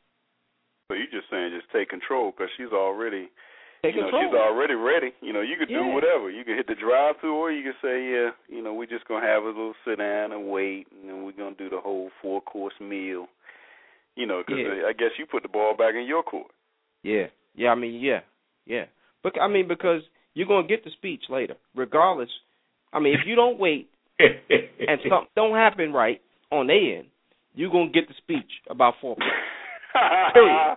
So you're just saying just take control because she's already... Take you know, control. she's already ready. You know, you could yeah. do whatever. You could hit the drive-through, or you could say, yeah, you know, we're just going to have a little sit down and wait, and then we're going to do the whole four-course meal. You know, because yeah. I guess you put the ball back in your court. Yeah. Yeah, I mean, yeah. Yeah. But, I mean, because you're going to get the speech later, regardless. I mean, if you don't wait and something don't happen right on their end, you're going to get the speech about foreplay. Period.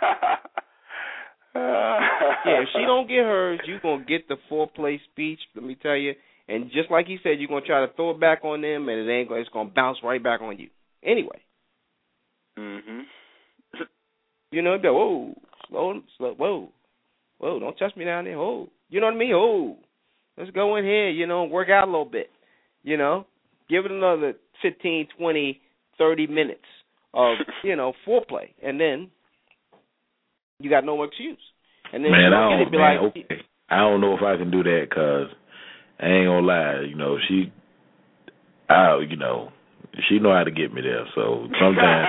Yeah, if she don't get hers, you're going to get the foreplay speech, let me tell you. And just like he said, you're going to try to throw it back on them, and it ain't gonna, it's going to bounce right back on you. Anyway. Mm-hmm. You know, go, whoa, slow, slow, whoa, whoa, don't touch me down there, whoa. You know what I mean? Oh, let's go in here, you know, work out a little bit. You know, give it another fifteen, twenty, thirty minutes of, you know, foreplay. And then you got no excuse. And then man, you I get don't, it, be man, like, okay. I don't know if I can do that because I ain't gonna lie. You know, she, I, you know, she know how to get me there. So sometimes,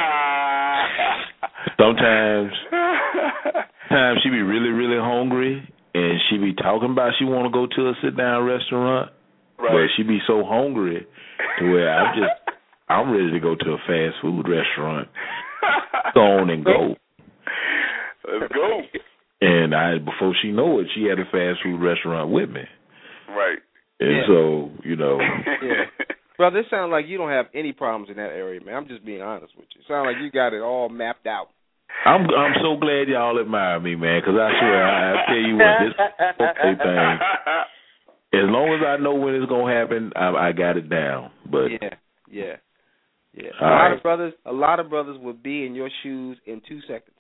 sometimes, sometimes she be really, really hungry, and she be talking about she want to go to a sit down restaurant, right. But she be so hungry to where I'm just, I'm ready to go to a fast food restaurant. Go on and go. Let's go. And I, before she know it, she had a fast food restaurant with me. Right. And yeah. so, you know. Yeah. Brother, it sounds like you don't have any problems in that area, man. I'm just being honest with you. It sounds like you got it all mapped out. I'm I'm so glad y'all admire me, man, because I swear, I, I tell you what, this okay thing, As long as I know when it's gonna happen, I, I got it down. But yeah, yeah, yeah. A All lot right. of brothers, a lot of brothers would be in your shoes in two seconds.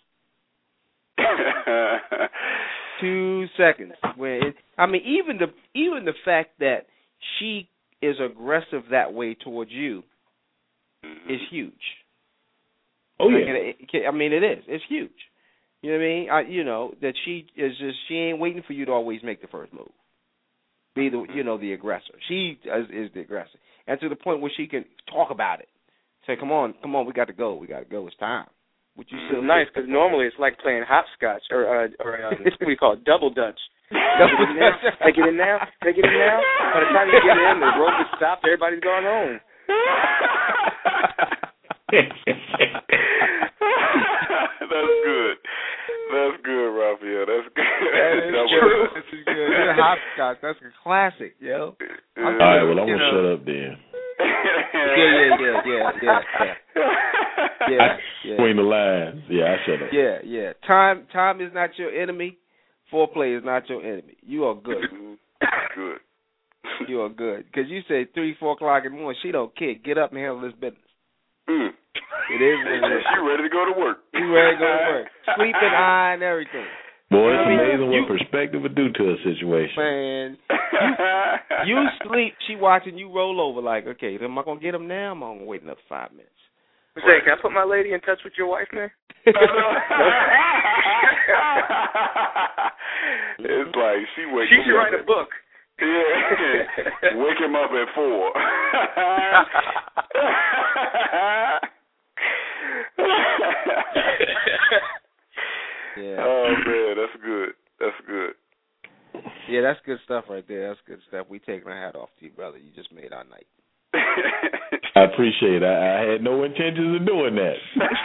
Two seconds. When it, I mean, even the even the fact that she is aggressive that way towards you is huge. Oh yeah. Like, it, it, I mean, it is. It's huge. You know what I mean? I, you know that she is just she ain't waiting for you to always make the first move. Be the you know the aggressor. She is, is the aggressor, and to the point where she can talk about it. Say, come on, come on, we got to go. We got to go. It's time. Which you It's nice because normally it's like playing hopscotch or uh, or um, what do you call it, double dutch. Double get in now? Can I get in now? Can I get in now? By the time you get in, the rope is stopped. Everybody's gone home. That's good. That's good, Raphael. That's good. That is true. This is good. You're hopscotch. That's a classic, yo. All right, well, I'm going to shut up then. Yeah, yeah, yeah, yeah, yeah, yeah. Yeah, yeah. Between the lines. Yeah, I shut up. Yeah, yeah. Time time is not your enemy. Foreplay is not your enemy. You are good. Good. You are good. Because you say three, four o'clock in the morning, she don't care. Get up and handle this business. Mm. It is what it is. She ready to go to work. She ready to go to work. Sleeping, eye, and everything. Boy, it's I mean, amazing you, what perspective would do to a situation. Man, you, you sleep, she watching you roll over like, okay, am I going to get him now? I'm going to wait another five minutes. Say, can I put my lady in touch with your wife, man? It's like she wakes She should write a book. Yeah. Wake him up at four. Yeah. Oh man, that's good. That's good. Yeah, that's good stuff right there. That's good stuff. We taking our hat off to you, brother. You just made our night. I appreciate it. I, I had no intentions of doing that.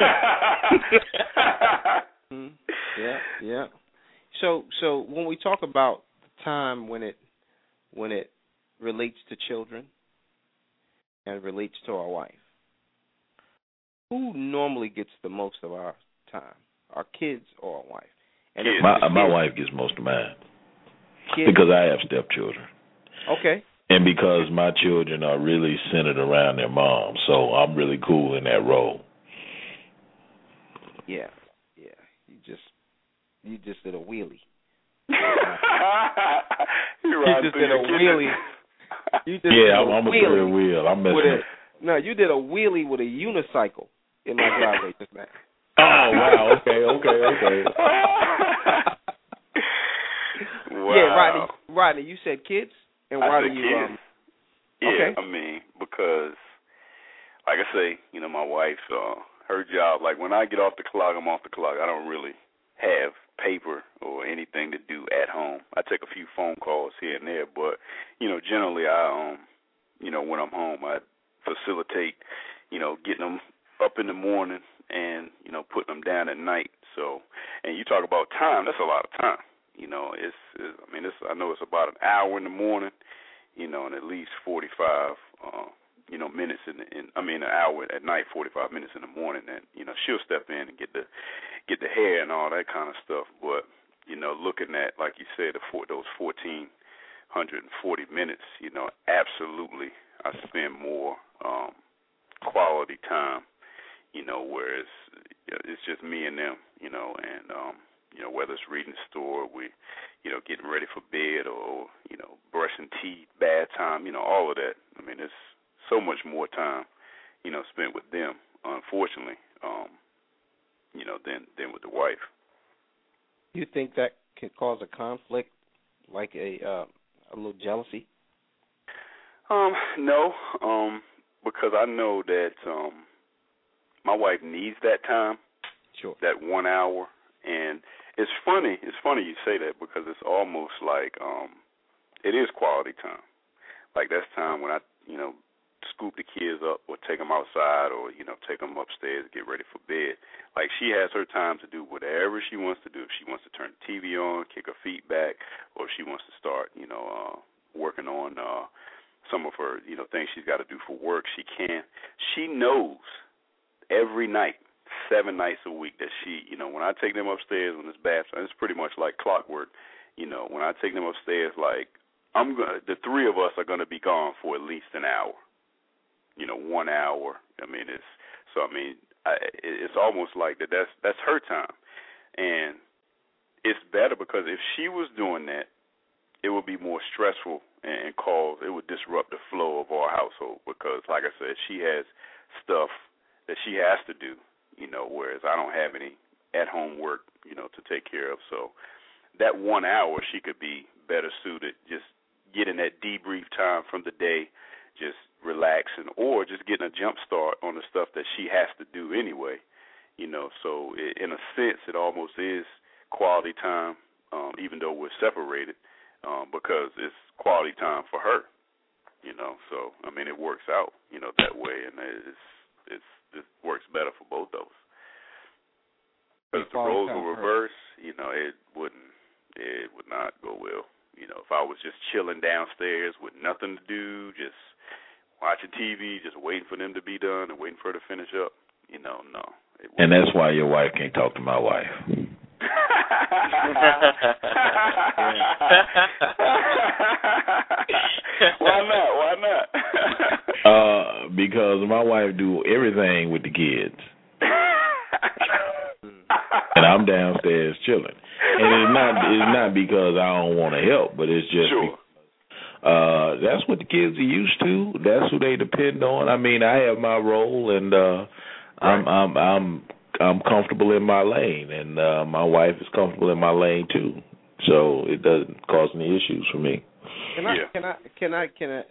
mm, yeah, yeah. So, so when we talk about the time when it when it relates to children and relates to our wife, who normally gets the most of our time? Our kids or our wife? And kids. My my wife gets most of mine kids. because I have stepchildren. Okay. And because my children are really centered around their mom, so I'm really cool in that role. Yeah, yeah. You just you just did a wheelie. you just did a wheelie. You just yeah, did I'm, I'm a wheelie third wheel. I'm messing with a, up. No, you did a wheelie with a unicycle in my driveway just now. Oh wow! Okay, okay, okay. Wow. Yeah, Rodney. Rodney, you said kids, and I why said do you? kids. Um, yeah, okay. I mean because, like I say, you know, my wife's uh, her job. Like when I get off the clock, I'm off the clock. I don't really have paper or anything to do at home. I take a few phone calls here and there, but you know, generally, I um, you know, when I'm home, I facilitate, you know, getting them up in the morning and, you know, putting them down at night. So, and you talk about time, that's a lot of time. You know, it's, it's I mean, it's, I know it's about an hour in the morning, you know, and at least forty-five, uh, you know, minutes in, the, in, I mean, an hour at night, forty-five minutes in the morning, and, you know, she'll step in and get the, get the hair and all that kind of stuff. But, you know, looking at, like you said, the four, those fourteen forty minutes, you know, absolutely I spend more um, quality time, you know, where it's, it's just me and them, you know, and, um, you know, whether it's reading the store, we, you know, getting ready for bed or, you know, brushing teeth, bath time, you know, all of that. I mean, it's so much more time, you know, spent with them, unfortunately, um, you know, than, than with the wife. You think that can cause a conflict, like a uh, a little jealousy? Um, no, um, because I know that um, my wife needs that time, sure, that one hour, and it's funny. It's funny you say that because it's almost like um, it is quality time. Like that's time when I, you know, scoop the kids up or take them outside or, you know, take them upstairs, get ready for bed. Like she has her time to do whatever she wants to do. If she wants to turn the T V on, kick her feet back, or if she wants to start, you know, uh, working on uh, some of her, you know, things she's got to do for work, she can. She knows every night, seven nights a week that she, you know, when I take them upstairs when it's bath, it's pretty much like clockwork. You know, when I take them upstairs, like, I'm gonna, the three of us are going to be gone for at least an hour. You know, one hour. I mean, it's so. I mean, I, it's almost like that. That's that's her time, and it's better because if she was doing that, it would be more stressful and, and cause it would disrupt the flow of our household. Because, like I said, she has stuff that she has to do. You know, whereas I don't have any at-home work, you know, to take care of. So that one hour, she could be better suited, just getting that debrief time from the day, just relaxing, or just getting a jump start on the stuff that she has to do anyway. You know, so it, in a sense, it almost is quality time, um, even though we're separated, um, because it's quality time for her. You know, so I mean, it works out, you know, that way, and it's it's it works better for both of us. Because if the roles were reversed, you know, it wouldn't, it would not go well. You know, if I was just chilling downstairs with nothing to do, just watching T V, just waiting for them to be done and waiting for her to finish up, you know, no. And that's why your wife can't talk to my wife. Why not? Why not? uh, because my wife do everything with the kids. And I'm downstairs chilling. And it's not it's not because I don't want to help, but it's just sure. because, uh, that's what the kids are used to. That's who they depend on. I mean, I have my role, and uh, right. I'm I'm I'm I'm comfortable in my lane, and uh, my wife is comfortable in my lane too. So it doesn't cause any issues for me. Can I? Yeah. Can I? Can I? Can I?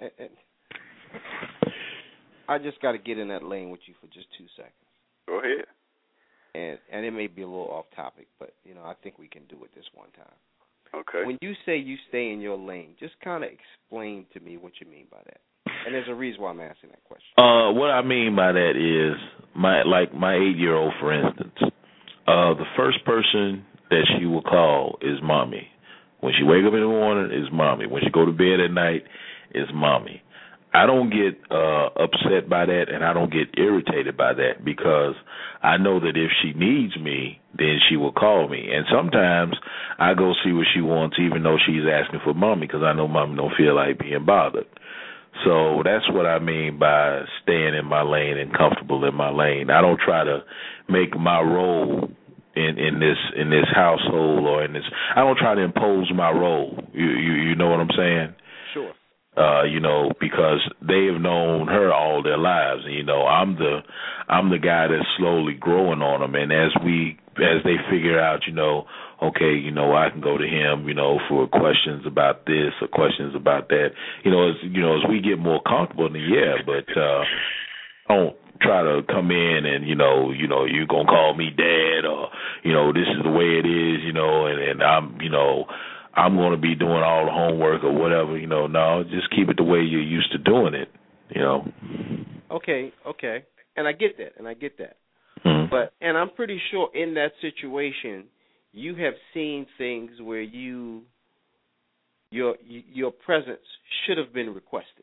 I just got to get in that lane with you for just two seconds. Go ahead. And and it may be a little off topic, but you know I think we can do it this one time. Okay. When you say you stay in your lane, just kind of explain to me what you mean by that. And there's a reason why I'm asking that question. Uh, what I mean by that is my like my eight-year-old, for instance. Uh, the first person that she will call is mommy. When she wake up in the morning, is mommy. When she go to bed at night, is mommy. I don't get uh, upset by that, and I don't get irritated by that because I know that if she needs me, then she will call me. And sometimes I go see what she wants, even though she's asking for mommy, because I know mommy don't feel like being bothered. So that's what I mean by staying in my lane and comfortable in my lane. I don't try to make my role in, in this in this household or in this. I don't try to impose my role. You you, you know what I'm saying? Sure. Uh, you know, because they have known her all their lives, and you know, I'm the I'm the guy that's slowly growing on them, and as we as they figure out, you know, okay, you know, I can go to him, you know, for questions about this or questions about that, you know, as you know, as we get more comfortable, then yeah, but uh, don't try to come in and you know, you know, you gonna call me dad or you know, this is the way it is, you know, and, and I'm, you know. I'm going to be doing all the homework or whatever, you know. No, just keep it the way you're used to doing it, you know. Okay, okay. And I get that, and I get that. Mm-hmm. But and I'm pretty sure in that situation, you have seen things where you your your presence should have been requested.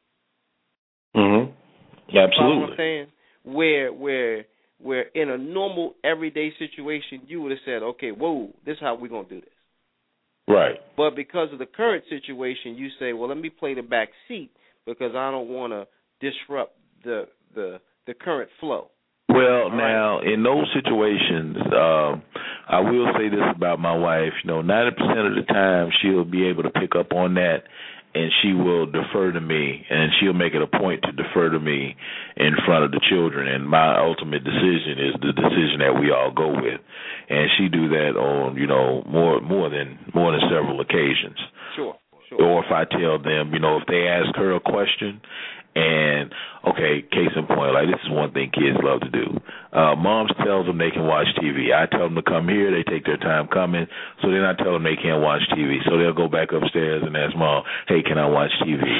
Mm-hmm. Absolutely. You know what I'm saying? Where where where in a normal everyday situation, you would have said, okay, whoa, this is how we're going to do this. Right. But because of the current situation, you say, well, let me play the back seat because I don't want to disrupt the the the current flow. Well, now, in those situations, um, I will say this about my wife. You know, ninety percent of the time she'll be able to pick up on that, and she will defer to me, and she'll make it a point to defer to me in front of the children. And my ultimate decision is the decision that we all go with. And she do that on, you know, more more than more than several occasions. Sure, sure. Or if I tell them, you know, if they ask her a question, and, okay, case in point, like this is one thing kids love to do. Uh, moms tells them they can watch T V. I tell them to come here. They take their time coming. So then I tell them they can't watch T V. So they'll go back upstairs and ask Mom, hey, can I watch T V?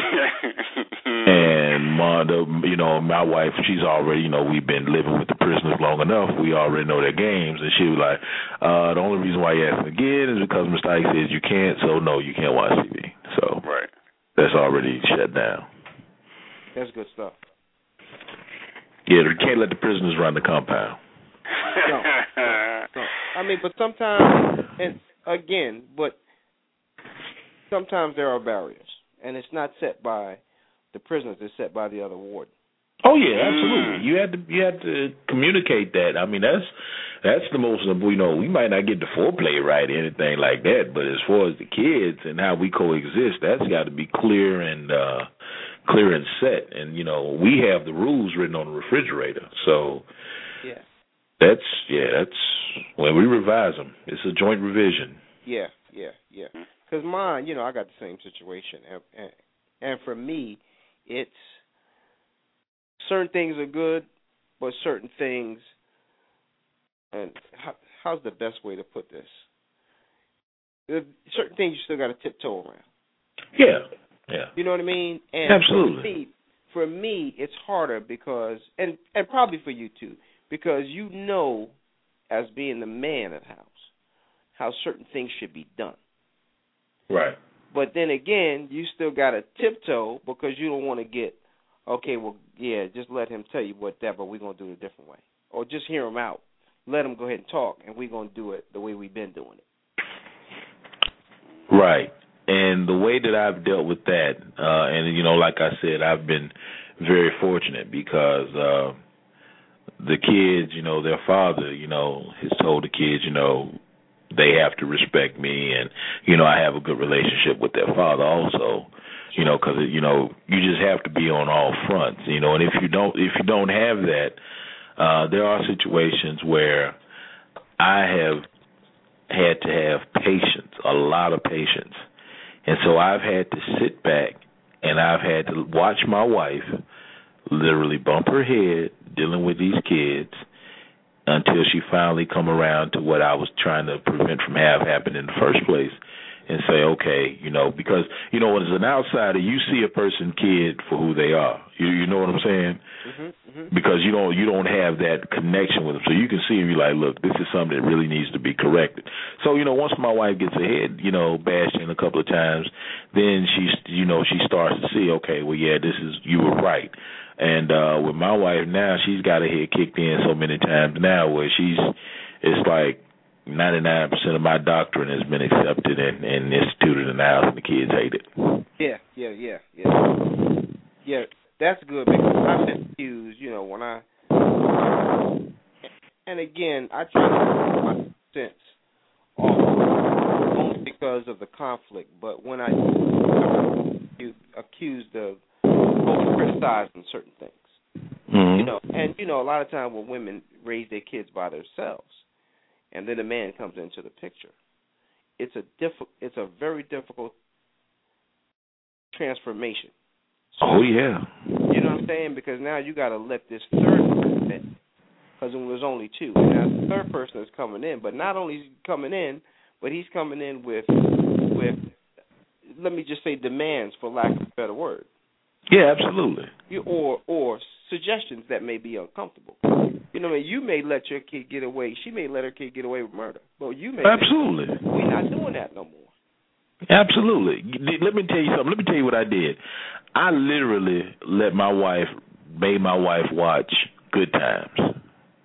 And, Mom, the, you know, my wife, she's already, you know, we've been living with the prisoners long enough. We already know their games. And she was like, uh, the only reason why you ask again is because Mister Ike says you can't. So, no, you can't watch T V. So right. That's already shut down. That's good stuff. Yeah, you can't let the prisoners run the compound. No, no, no. I mean, but sometimes, and again, but sometimes there are barriers. and it's not set by the prisoners; it's set by the other warden. Oh yeah, absolutely. You had to you had to communicate that. I mean, that's that's the most. You know, we might not get the foreplay right or anything like that, but as far as the kids and how we coexist, that's got to be clear and uh, clear and set. And you know, we have the rules written on the refrigerator, so yeah, that's yeah, that's when we revise them. It's a joint revision. Yeah, yeah, yeah. Because mine, you know, I got the same situation, and, and and for me, it's. Certain things are good, but certain things, and how, how's the best way to put this? Certain things you still got to tiptoe around. Yeah, yeah. You know what I mean? And absolutely. For me, for me, it's harder because, and, and probably for you too, because you know, as being the man of the house, how certain things should be done. Right. But then again, you still got to tiptoe because you don't want to get, okay, well, yeah, just let him tell you what that, but we're going to do it a different way. Or just hear him out. Let him go ahead and talk, and we're going to do it the way we've been doing it. Right. And the way that I've dealt with that, uh, and, you know, like I said, I've been very fortunate because uh, the kids, you know, their father, you know, has told the kids, you know, they have to respect me, and, you know, I have a good relationship with their father also. You know, because you know you just have to be on all fronts. You know, and if you don't, if you don't have that, uh, there are situations where I have had to have patience, a lot of patience, and so I've had to sit back and I've had to watch my wife literally bump her head dealing with these kids until she finally come around to what I was trying to prevent from have happen in the first place. And say, okay, you know, because, you know, as an outsider, you see a person kid for who they are. You, you know what I'm saying? Mm-hmm, mm-hmm. Because you don't you don't have that connection with them. So you can see and be like, look, this is something that really needs to be corrected. So, you know, once my wife gets her head, you know, bashed in a couple of times, then she, you know, she starts to see, okay, well, yeah, this is, you were right. And uh, with my wife now, she's got her head kicked in so many times now where she's, it's like, ninety-nine percent of my doctrine has been accepted and, and instituted in the house, and the kids hate it. Yeah, yeah, yeah, yeah. Yeah, that's good because I've been accused, you know, when I, and again, I try to keep my sense off, only because of the conflict, but when I you accused of over-criticizing certain things, mm-hmm. you know, and, you know, a lot of times when women raise their kids by themselves, and then a man comes into the picture, it's a diff- it's a very difficult transformation. So, oh, yeah. You know what I'm saying? Because now you got to let this third person in, because it was only two. And now the third person is coming in, but not only is he coming in, but he's coming in with, with let me just say, demands, for lack of a better word. Yeah, absolutely. You, or or suggestions that may be uncomfortable. You know, you may let your kid get away. She may let her kid get away with murder. But you may. Absolutely. Say, we're not doing that no more. Absolutely. Let me tell you something. Let me tell you what I did. I literally let my wife, made my wife watch Good Times.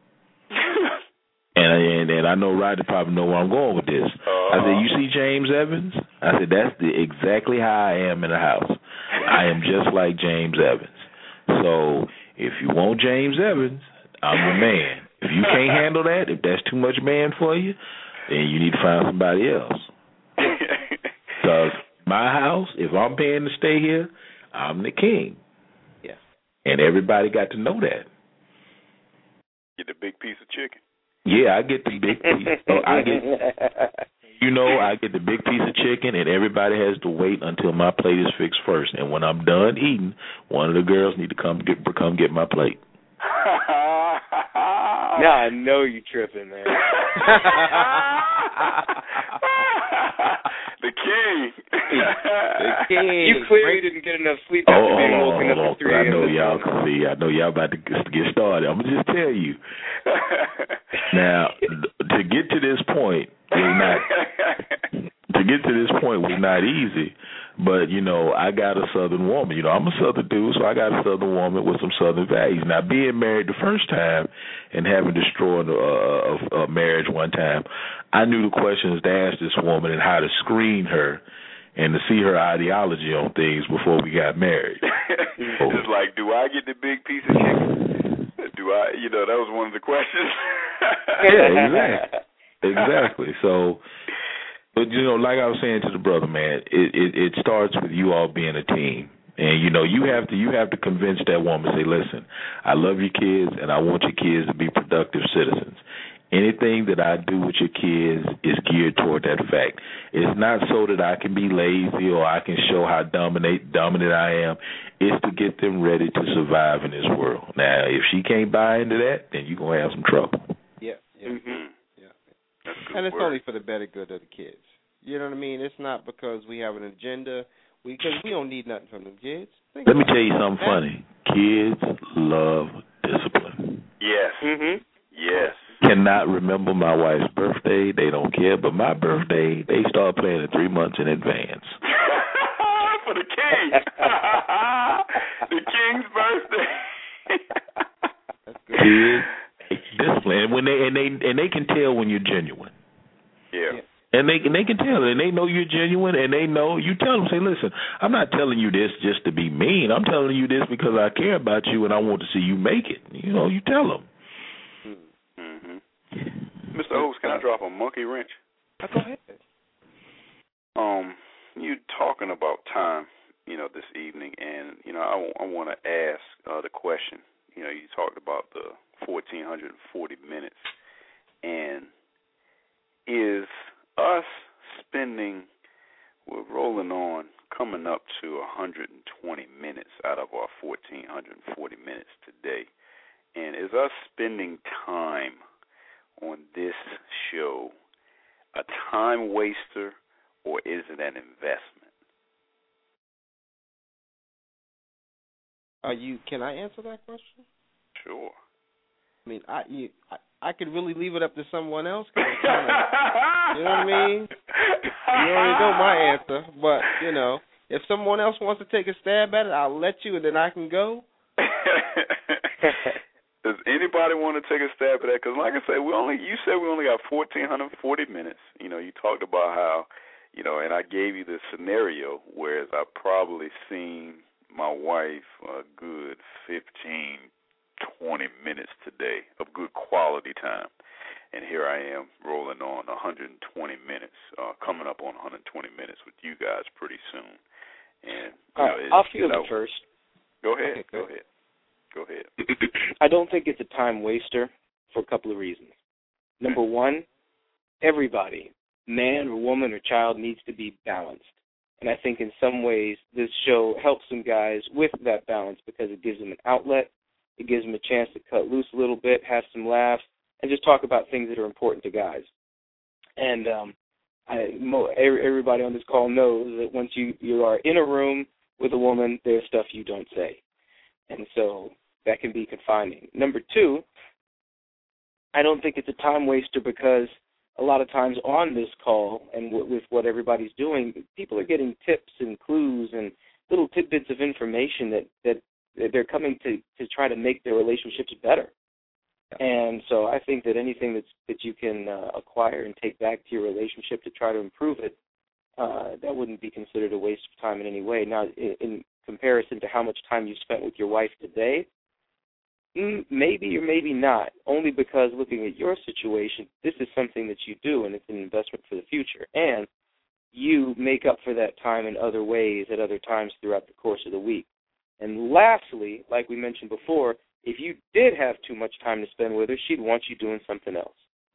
and, and and I know Rodney probably know where I'm going with this. Uh-huh. I said, you see James Evans? I said, that's the, exactly how I am in the house. I am just like James Evans. So if you want James Evans, I'm the man. If you can't handle that, if that's too much man for you, then you need to find somebody else. Because my house, if I'm paying to stay here, I'm the king. Yeah. And everybody got to know that. Get the big piece of chicken. Yeah, I get the big piece. Oh, I get, you know, I get the big piece of chicken, and everybody has to wait until my plate is fixed first. And when I'm done eating, one of the girls need to come get come get my plate. Now I know you tripping, man. The king. The king. You clearly didn't get enough sleep after oh, being hold woken on, up hold at on. three I a.m. know this y'all morning. can see. I know y'all about to get started. I'm gonna just tell you. Now, to get to this point was not to get to this point was not easy. But, you know, I got a Southern woman. You know, I'm a Southern dude, so I got a Southern woman with some Southern values. Now, being married the first time and having destroyed a, a, a marriage one time, I knew the questions to ask this woman and how to screen her and to see her ideology on things before we got married. So, it's like, do I get the big piece of chicken? Do I, you know, that was one of the questions. Yeah, exactly. Exactly. So, but, you know, like I was saying to the brother, man, it, it, it starts with you all being a team. And, you know, you have to you have to convince that woman, say, listen, I love your kids, and I want your kids to be productive citizens. Anything that I do with your kids is geared toward that fact. It's not so that I can be lazy or I can show how dominate, dominant I am. It's to get them ready to survive in this world. Now, if she can't buy into that, then you're going to have some trouble. Yeah, yeah, Mm-hmm. yeah. And it's word. only for the better good of the kids. You know what I mean? It's not because we have an agenda. Because we, we don't need nothing from them kids. Think Let me about tell you it. something funny. Kids love discipline. Yes. Mm-hmm. Yes. Cannot remember my wife's birthday. They don't care. But my birthday, they start planning three months in advance. For the king. The king's birthday. That's good. Kids, discipline. And when they and they and they can tell when you're genuine. Yeah. Yeah. And they and they can tell, and they know you're genuine, and they know you tell them, say, listen, I'm not telling you this just to be mean. I'm telling you this because I care about you and I want to see you make it. You know, you tell them. Mm-hmm. Mister Oaks, can I drop a monkey wrench? Go ahead. Um, you talking about time, you know, this evening, and you know, I, I want to ask uh, the question. You know, you talked about the fourteen forty minutes, and is us spending, we're rolling on, coming up to one hundred twenty minutes out of our fourteen forty minutes today, and is us spending time on this show a time waster, or is it an investment? Are you? Can I answer that question? Sure. I mean, I you, I, I could really leave it up to someone else. 'Cause I'm kinda, you know what I mean? You already know my answer, but you know, if someone else wants to take a stab at it, I'll let you, and then I can go. Does anybody want to take a stab at that? Because, like I said, we only you said we only got fourteen forty minutes. You know, you talked about how, you know, and I gave you the scenario, whereas I've probably seen my wife a good fifteen, twenty minutes today of good quality time. And here I am rolling on one hundred twenty minutes, uh, coming up on one hundred twenty minutes with you guys pretty soon. And you know, uh, I'll field you know, it first. Go ahead. Okay, go go ahead. Go ahead. I don't think it's a time waster for a couple of reasons. Number one, everybody, man or woman or child, needs to be balanced. And I think in some ways this show helps some guys with that balance because it gives them an outlet. It gives them a chance to cut loose a little bit, have some laughs, and just talk about things that are important to guys. And um, I, mo- everybody on this call knows that once you, you are in a room with a woman, there's stuff you don't say. And so that can be confining. Number two, I don't think it's a time waster because a lot of times on this call and w- with what everybody's doing, people are getting tips and clues and little tidbits of information that, that they're coming to, to try to make their relationships better. And so I think that anything that's, that you can uh, acquire and take back to your relationship to try to improve it, uh, that wouldn't be considered a waste of time in any way. Now, in, in comparison to how much time you spent with your wife today, mm, maybe or maybe not, only because looking at your situation, this is something that you do and it's an investment for the future. And you make up for that time in other ways at other times throughout the course of the week. And lastly, like we mentioned before, if you did have too much time to spend with her, she'd want you doing something else.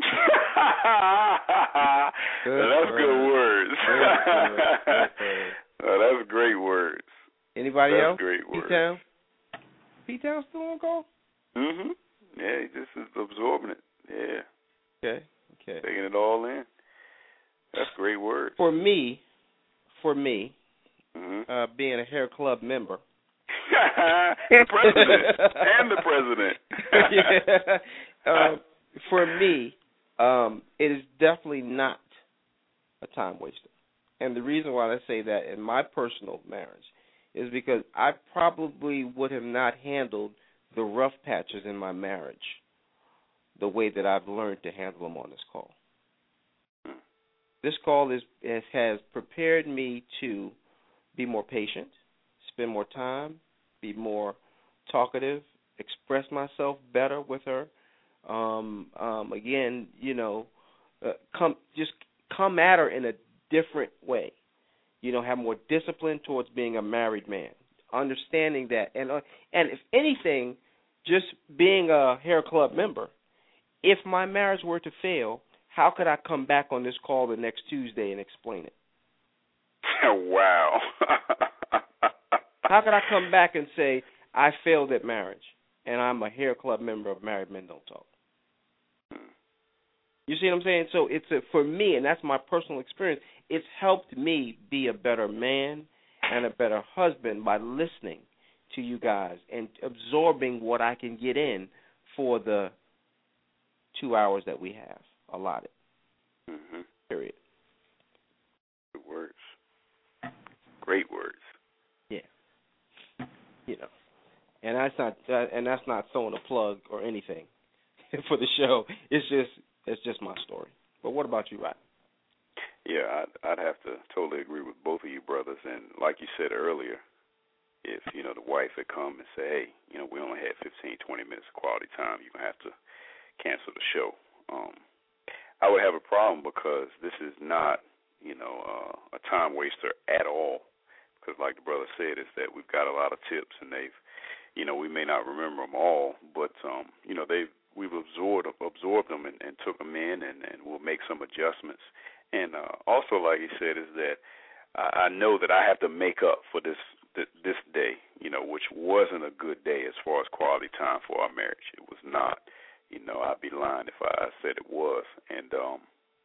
Good that's word. Good words. Good word. Good word. Oh, that's great words. Anybody that's else? Great words. P-Town? P-Town still on call? Mm-hmm. Yeah, he just is absorbing it. Yeah. Okay. Okay. Taking it all in. That's great words. For me, for me, mm-hmm. uh, being a hair club member. The president and the president. yeah. Uh, for me, um, it is definitely not a time waster. And the reason why I say that in my personal marriage is because I probably would have not handled the rough patches in my marriage the way that I've learned to handle them on this call. This call is has, has prepared me to be more patient, spend more time, be more talkative, express myself better with her. Um, um, again, you know, uh, come just come at her in a different way. You know, have more discipline towards being a married man, understanding that, and uh, and if anything, just being a hair club member. If my marriage were to fail, how could I come back on this call the next Tuesday and explain it? Wow. How could I come back and say, I failed at marriage, and I'm a hair club member of Married Men Don't Talk? You see what I'm saying? So it's a, for me, and that's my personal experience, it's helped me be a better man and a better husband by listening to you guys and absorbing what I can get in for the two hours that we have allotted. Mm-hmm. Period. Good words. Great words. Yeah. You know, and that's not uh, and that's not throwing a plug or anything for the show. It's just it's just my story. But what about you, Rod? Yeah, I'd, I'd have to totally agree with both of you brothers. And like you said earlier, if you know the wife had come and say, hey, you know, we only had fifteen, twenty minutes of quality time, you're gonna have to cancel the show. Um, I would have a problem because this is not, you know, uh, a time waster at all. Because like the brother said, is that we've got a lot of tips, and they've, you know, we may not remember them all, but um, you know, they've we've absorbed absorbed them and, and took them in, and, and we'll make some adjustments. And uh, also, like he said, is that I, I know that I have to make up for this this day, you know, which wasn't a good day as far as quality time for our marriage. It was not. You know, I'd be lying if I said it was. And um,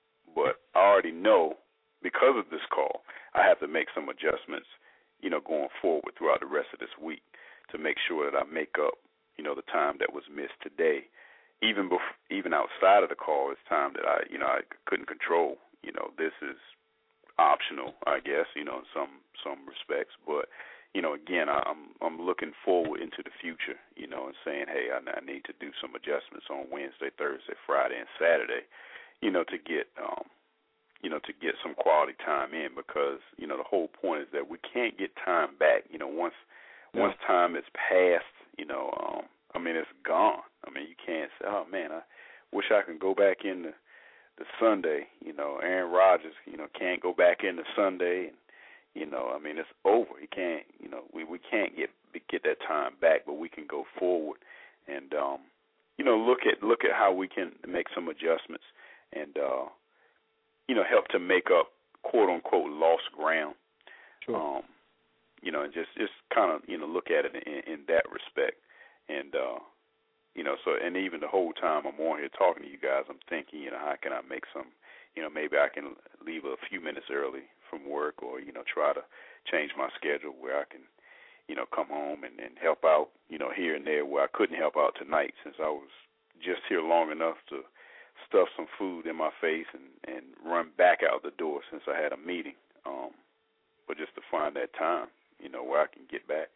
but I already know because of this call, I have to make some adjustments, you know, going forward throughout the rest of this week to make sure that I make up, you know, the time that was missed today. Even bef- even outside of the call, it's time that I, you know, I couldn't control. You know, this is optional, I guess, you know, in some some respects, but. You know, again, I'm I'm looking forward into the future, you know, and saying, hey, I, I need to do some adjustments on Wednesday, Thursday, Friday, and Saturday, you know, to get, um, you know, to get some quality time in because, you know, the whole point is that we can't get time back. You know, once yeah. once time is passed, you know, um, I mean, it's gone. I mean, you can't say, oh, man, I wish I could go back into the Sunday. You know, Aaron Rodgers, you know, can't go back into Sunday and, you know, I mean, it's over. He can't, you know, we, we can't get get that time back, but we can go forward and, um, you know, look at look at how we can make some adjustments and, uh, you know, help to make up quote unquote lost ground. Sure. Um, you know, and just just kind of you know look at it in, in that respect, and uh, you know, so and even the whole time I'm on here talking to you guys, I'm thinking, you know, how can I make some, you know, maybe I can leave a few minutes early from work, or you know, try to change my schedule where I can, you know, come home and, and help out, you know, here and there where I couldn't help out tonight since I was just here long enough to stuff some food in my face and, and run back out the door since I had a meeting. Um, but just to find that time, you know, where I can get back.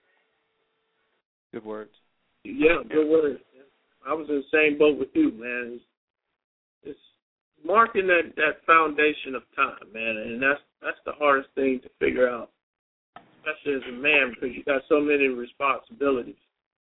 Good words. Yeah, good words. I was in the same boat with you, man. It's, it's marking that, that foundation of time, man, and that's that's the hardest thing to figure out, especially as a man, because you got so many responsibilities.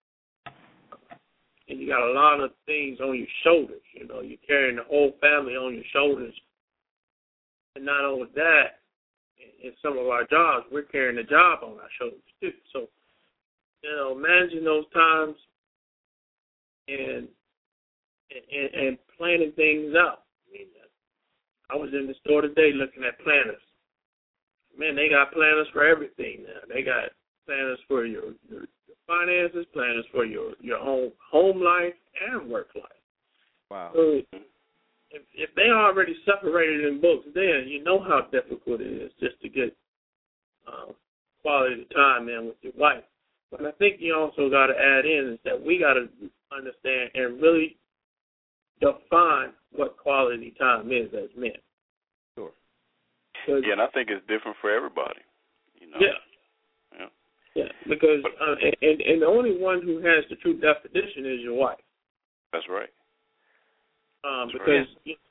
And you got a lot of things on your shoulders. You know, you're carrying the whole family on your shoulders. And not only that, in some of our jobs, we're carrying the job on our shoulders, too. So, you know, managing those times and and, and planning things out. I mean, I was in the store today looking at planners. Man, they got planners for everything now. They got planners for your, your finances, planners for your, your home home life and work life. Wow. So if, if they already separated in books, then you know how difficult it is just to get uh, quality time in with your wife. But I think you also got to add in is that we got to understand and really define what quality time is as men. Sure. Yeah, and I think it's different for everybody. You know. Yeah. Yeah. Yeah, because uh, and and the only one who has the true definition is your wife. That's right. Um, That's because right.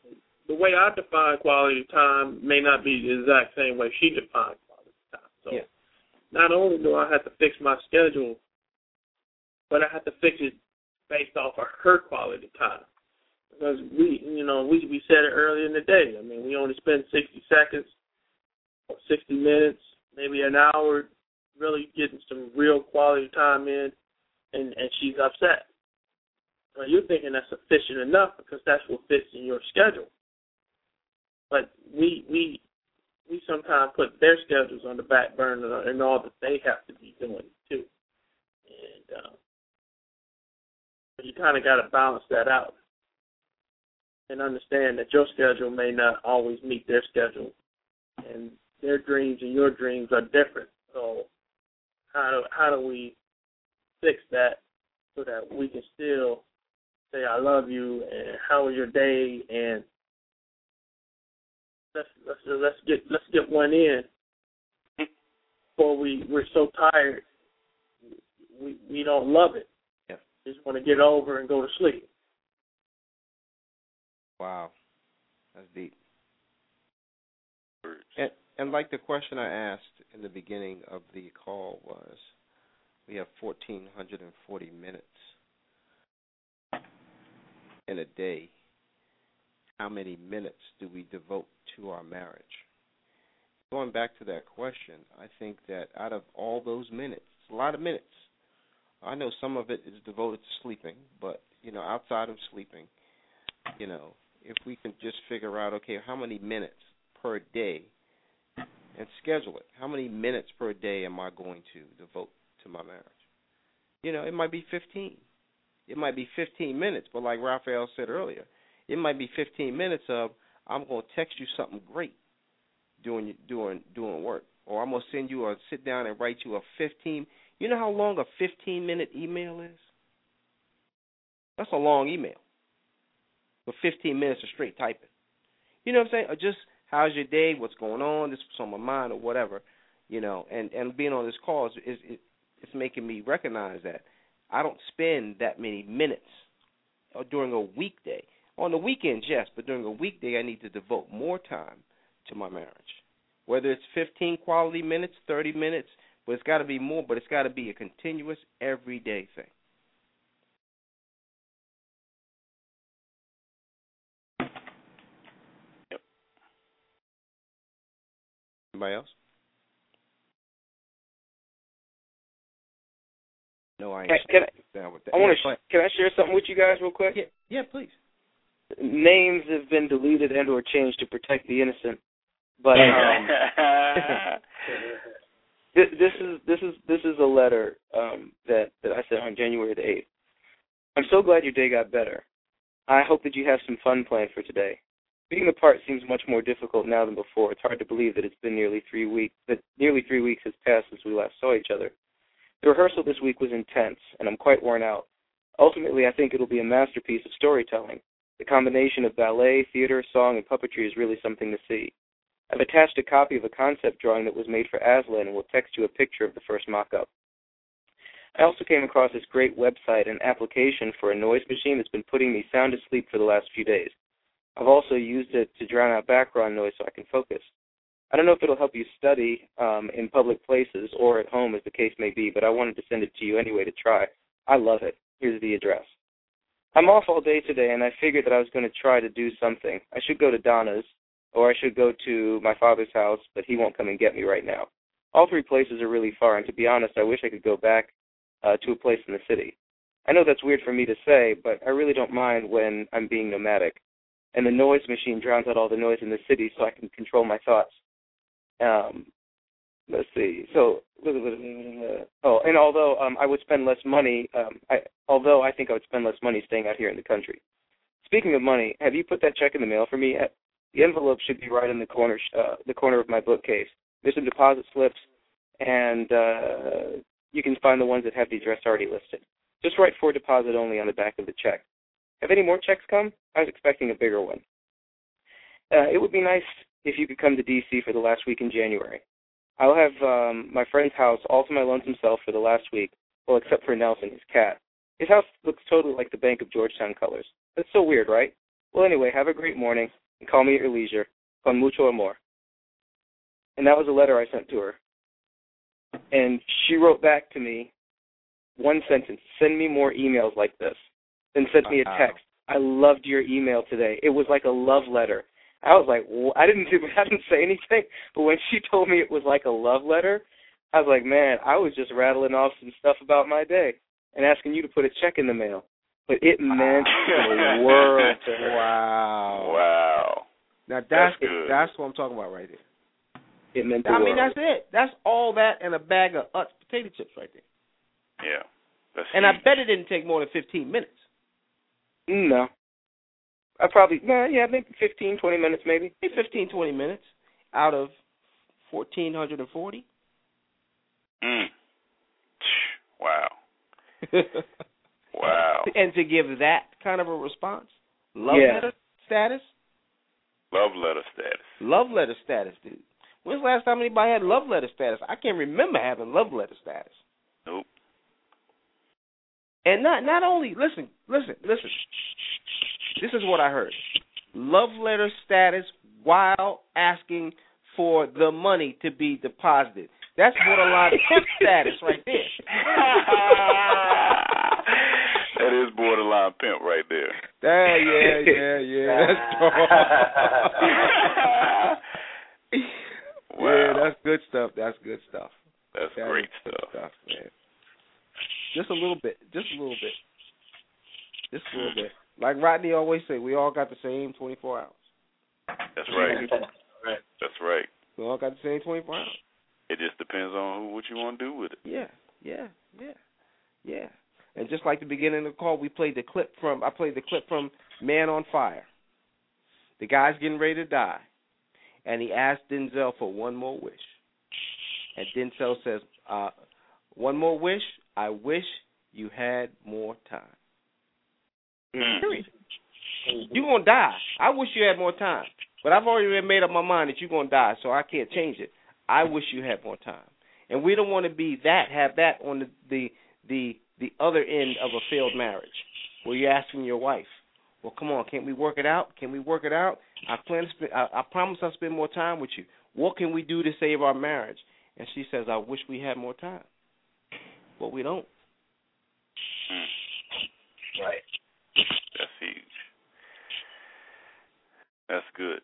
the way I define quality time may not be the exact same way she defines quality time. So yeah. not only do I have to fix my schedule, but I have to fix it based off of her quality time. Because we, you know, we we said it earlier in the day. I mean, we only spend sixty seconds, or sixty minutes, maybe an hour, really getting some real quality time in, and, and she's upset. Well, you're thinking that's sufficient enough because that's what fits in your schedule. But we we we sometimes put their schedules on the back burner and all that they have to be doing too. And uh, you kind of got to balance that out and understand that your schedule may not always meet their schedule, and their dreams and your dreams are different. So how do how do we fix that so that we can still say I love you and how was your day, and let's let's let's get let's get one in before we we're so tired we we don't love it. Yeah. Just want to get over and go to sleep. Wow, that's deep. And, and like the question I asked in the beginning of the call was, we have one thousand four hundred forty minutes in a day. How many minutes do we devote to our marriage? Going back to that question, I think that out of all those minutes, it's a lot of minutes. I know some of it is devoted to sleeping, but, you know, outside of sleeping, you know, if we can just figure out, okay, how many minutes per day and schedule it. How many minutes per day am I going to devote to my marriage? You know, it might be fifteen. It might be fifteen minutes, but like Raphael said earlier, it might be fifteen minutes of I'm going to text you something great doing doing doing work, or I'm going to send you or sit down and write you a fifteen. You know how long a fifteen minute email is? That's a long email. For fifteen minutes of straight typing. You know what I'm saying? Or just how's your day? What's going on? This was on my mind, or whatever. You know, and, and being on this call is, is, is it's making me recognize that I don't spend that many minutes during a weekday. On the weekends, yes, but during a weekday, I need to devote more time to my marriage. Whether it's fifteen quality minutes, thirty minutes, but it's got to be more. But it's got to be a continuous, everyday thing. Anybody else? No, I ain't. Can, can down with that. I want yeah, to. Can I share something with you guys real quick? Yeah, yeah, please. Names have been deleted and or changed to protect the innocent, but um, this, this is this is this is a letter um, that that I sent on January the eighth. I'm so glad your day got better. I hope that you have some fun planned for today. Being apart seems much more difficult now than before. It's hard to believe that it's been nearly three weeks, that nearly three weeks has passed since we last saw each other. The rehearsal this week was intense, and I'm quite worn out. Ultimately, I think it'll be a masterpiece of storytelling. The combination of ballet, theater, song, and puppetry is really something to see. I've attached a copy of a concept drawing that was made for Aslan and will text you a picture of the first mock-up. I also came across this great website and application for a noise machine that's been putting me sound asleep for the last few days. I've also used it to drown out background noise so I can focus. I don't know if it'll help you study um, in public places or at home, as the case may be, but I wanted to send it to you anyway to try. I love it. Here's the address. I'm off all day today, and I figured that I was going to try to do something. I should go to Donna's, or I should go to my father's house, but he won't come and get me right now. All three places are really far, and to be honest, I wish I could go back uh, to a place in the city. I know that's weird for me to say, but I really don't mind when I'm being nomadic. And the noise machine drowns out all the noise in the city so I can control my thoughts. Um, let's see. So, oh, and although um, I would spend less money, um, I, although I think I would spend less money staying out here in the country. Speaking of money, have you put that check in the mail for me yet? The envelope should be right in the corner, uh, the corner of my bookcase. There's some deposit slips, and uh, you can find the ones that have the address already listed. Just write for deposit only on the back of the check. Have any more checks come? I was expecting a bigger one. Uh, it would be nice if you could come to D C for the last week in January. I'll have um, my friend's house all to my lonesome self for the last week, well, except for Nelson, his cat. His house looks totally like the Bank of Georgetown colors. That's so weird, right? Well, anyway, have a great morning. and call me at your leisure. Con mucho amor. And that was a letter I sent to her. And she wrote back to me one sentence, send me more emails like this. Then sent me a text. I loved your email today. It was like a love letter. I was like, I didn't, I didn't say anything, but when she told me it was like a love letter, I was like, man, I was just rattling off some stuff about my day and asking you to put a check in the mail. But it meant the world to her. Wow. Wow. Now that's That's good. that's what I'm talking about right there. It meant the I mean, world. that's it. That's all that and a bag of Utz potato chips right there. Yeah. That's And I huge. bet it didn't take more than fifteen minutes. No. I probably, nah, yeah, maybe fifteen, twenty minutes maybe. Maybe fifteen, twenty minutes out of one thousand four hundred forty. Mm. Wow. Wow. And to give that kind of a response, love Yeah. letter status, Love letter status. love letter status, dude. When's the last time anybody had love letter status? I can't remember having love letter status. Nope. And not not only, listen, listen, listen. This is what I heard. Love letter status while asking for the money to be deposited. That's borderline tip status right there. That is borderline pimp right there. Yeah, yeah, yeah, yeah. That's Wow. Yeah, that's good stuff. That's good stuff. That's That great is good stuff. stuff, man. Just a little bit. Just a little bit. Just a little bit. Like Rodney always say, we all got the same twenty-four hours. That's right. That's right. We all got the same twenty-four hours. It just depends on who, what you want to do with it. Yeah, yeah, yeah, yeah. And just like the beginning of the call, we played the clip from, I played the clip from Man on Fire. The guy's getting ready to die, and he asked Denzel for one more wish. And Denzel says, uh, one more wish, I wish you had more time. Period. You're going to die. I wish you had more time. But I've already made up my mind that you're going to die, so I can't change it. I wish you had more time. And we don't want to be that, have that on the, the, the, the other end of a failed marriage where you're asking your wife, well, come on, can't we work it out? Can we work it out? I plan to spend, I, I promise I'll spend more time with you. What can we do to save our marriage? And she says, I wish we had more time. But we don't. Right. That's huge. That's good.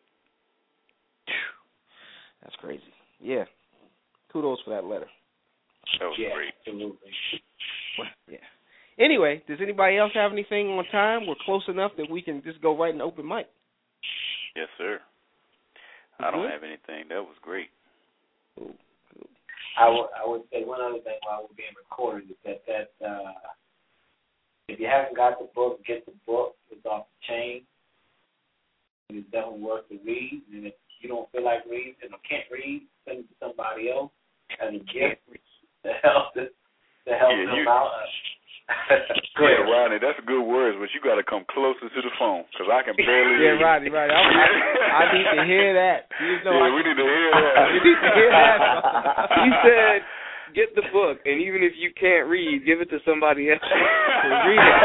That's crazy. Yeah. Kudos for that letter. That was yeah, great. Absolutely. Yeah. Anyway, does anybody else have anything on time? We're close enough that we can just go right in open mic. Yes, sir. You I don't good? have anything. That was great. Cool. Cool. I would I would say one other thing while we're being recorded is that that uh, if you haven't got the book, get the book. It's off the chain. It is definitely worth the read. And if you don't feel like reading or can't read, send it to somebody else as a gift to help to, to help Yeah, them you- out. Go Yeah, ahead. Rodney, that's good words, but you got to come closer to the phone because I can barely hear Yeah, you. Rodney, right. I, I, I need to hear that. You know, yeah, I, we need to hear that. we need to hear that. He said, get the book, and even if you can't read, give it to somebody else to read it.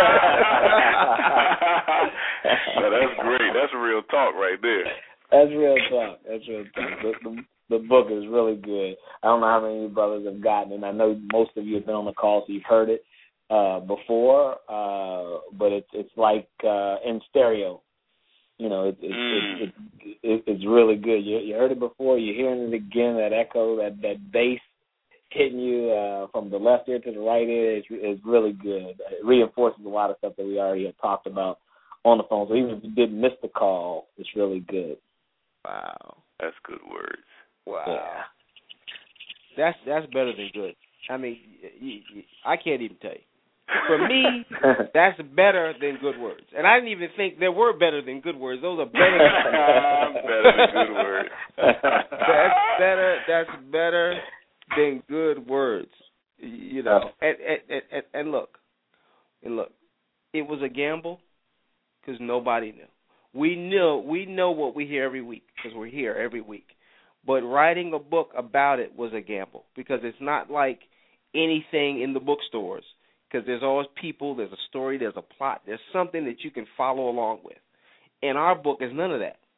No, that's great. That's real talk right there. That's real talk. That's real talk. The, the, the book is really good. I don't know how many of you brothers have gotten it. I know most of you have been on the call, so you've heard it uh, before, uh, but it's it's like uh, in stereo. You know, it, it, Mm. it, it, it, it's really good. You, you heard it before. You're hearing it again. That echo, that that bass hitting you uh, from the left ear to the right ear is is really good. It reinforces a lot of stuff that we already had talked about on the phone. So even if you did miss the call, it's really good. Wow. That's good words. Wow. Yeah. That's that's better than good. I mean, you, you, I can't even tell you. For me, that's better than good words. And I didn't even think there were better than good words. Those are better than Better than good words. That's better. That's better than good words. You know. And and, and, and look, and look, it was a gamble because nobody knew. We knew. We know what we hear every week because we're here every week. But writing a book about it was a gamble because it's not like anything in the bookstores. Because there's always people, there's a story, there's a plot, there's something that you can follow along with. And our book is none of that.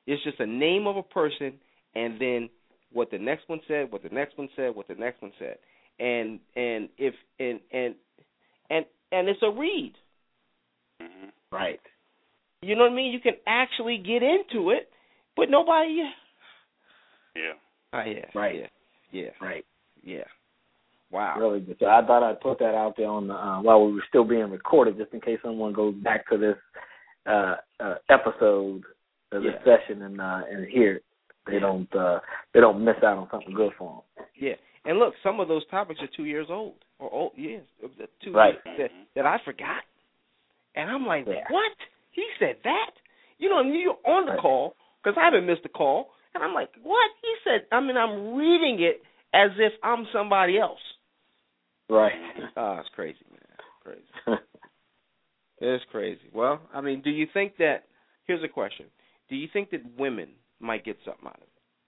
It's just a name of a person, and then what the next one said, what the next one said, what the next one said, and and if and and and and it's a read. Mm-hmm. Right. You know what I mean? You can actually get into it, but nobody. Yeah. Oh, yeah. Right. Yeah. Yeah. Right. Yeah. Wow. Really good. So I thought I'd put that out there on the, uh, while we were still being recorded, just in case someone goes back to this uh, uh, episode of this Yeah. session and uh, and hear it. They don't uh, they don't miss out on something good for them. Yeah. And look, some of those topics are two years old or old. Yes, two Right. years that that I forgot, and I'm like, Yeah. what? He said that? You know, and you're on the Right. call because I haven't missed a call, and I'm like, what? He said. I mean, I'm reading it as if I'm somebody else. Right. Oh, it's crazy, man. Crazy. It's crazy. Well, I mean, do you think that? Here's a question: do you think that women might get something out of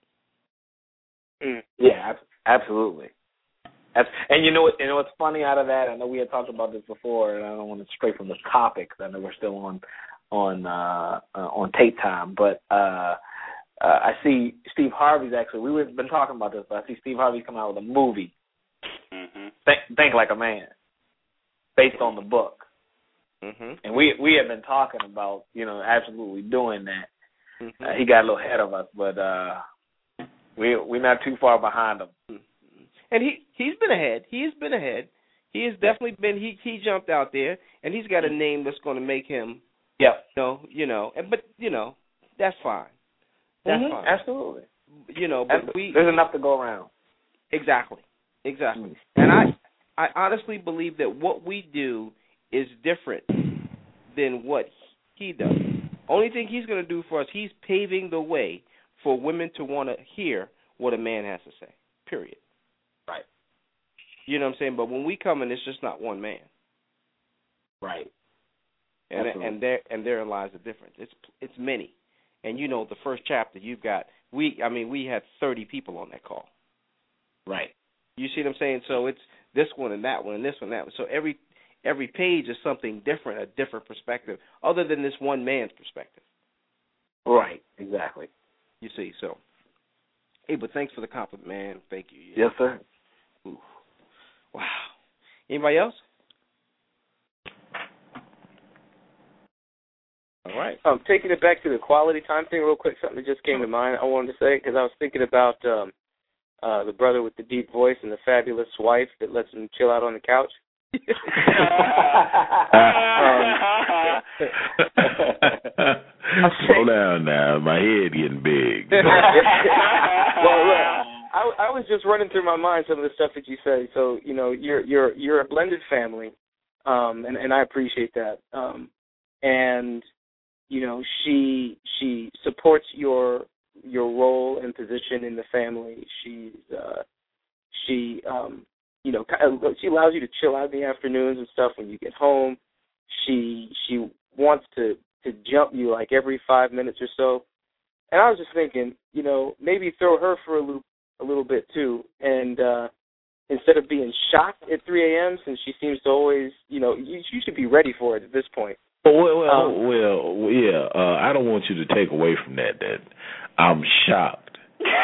it? Mm. Yeah, ab- absolutely. Ab- And you know what? You know what's funny out of that? I know we had talked about this before, and I don't want to stray from the topic. 'Cause I know we're still on on uh, uh, on tape time, but uh, uh, I see Steve Harvey's actually. We have been talking about this, but I see Steve Harvey come out with a movie. Mm-hmm. Think, Think Like a Man, based on the book. Mm-hmm. And we we have been talking about, you know, absolutely doing that. Mm-hmm. Uh, he got a little ahead of us, but uh, we we're not too far behind him. And he he's been ahead. He's been ahead. He has definitely been. He he jumped out there, and he's got a name that's going to make him. Yep. You know, you know, and but you know, that's fine. That's Mhm, fine. absolutely. You know, but That's, we there's enough to go around. exactly, exactly. Mm. And I I honestly believe that what we do is different than what he does. Only thing he's going to do for us, he's paving the way for women to want to hear what a man has to say. Period. Right. You know what I'm saying? But when we come in, it's just not one man. Right. And Absolutely. and there and therein lies the difference. It's it's many. And you know, the first chapter you've got we I mean we had thirty people on that call. Right. You see what I'm saying? So it's this one and that one and this one and that one. So every every page is something different, a different perspective, other than this one man's perspective. Right. Exactly. You see, so hey, but thanks for the compliment, man. Thank you. Yes, sir. Ooh. Wow. Anybody else? All right. Um, taking it back to the quality time thing real quick, something that just came to mind I wanted to say, because I was thinking about um, uh, the brother with the deep voice and the fabulous wife that lets him chill out on the couch. Slow down now. My head getting big. Well, look, I, I was just running through my mind some of the stuff that you said. So, you know, you're you're you're a blended family, um, and and I appreciate that. Um, and you know, she she supports your your role and position in the family. She's uh, she um, you know she allows you to chill out in the afternoons and stuff when you get home. She she wants to to jump you like every five minutes or so. And I was just thinking, you know, maybe throw her for a loop a little bit too, and uh, instead of being shocked at three a.m. since she seems to always, you know, you, you should be ready for it at this point. Well, well, Um, well, yeah. Uh, I don't want you to take away from that. That I'm shocked.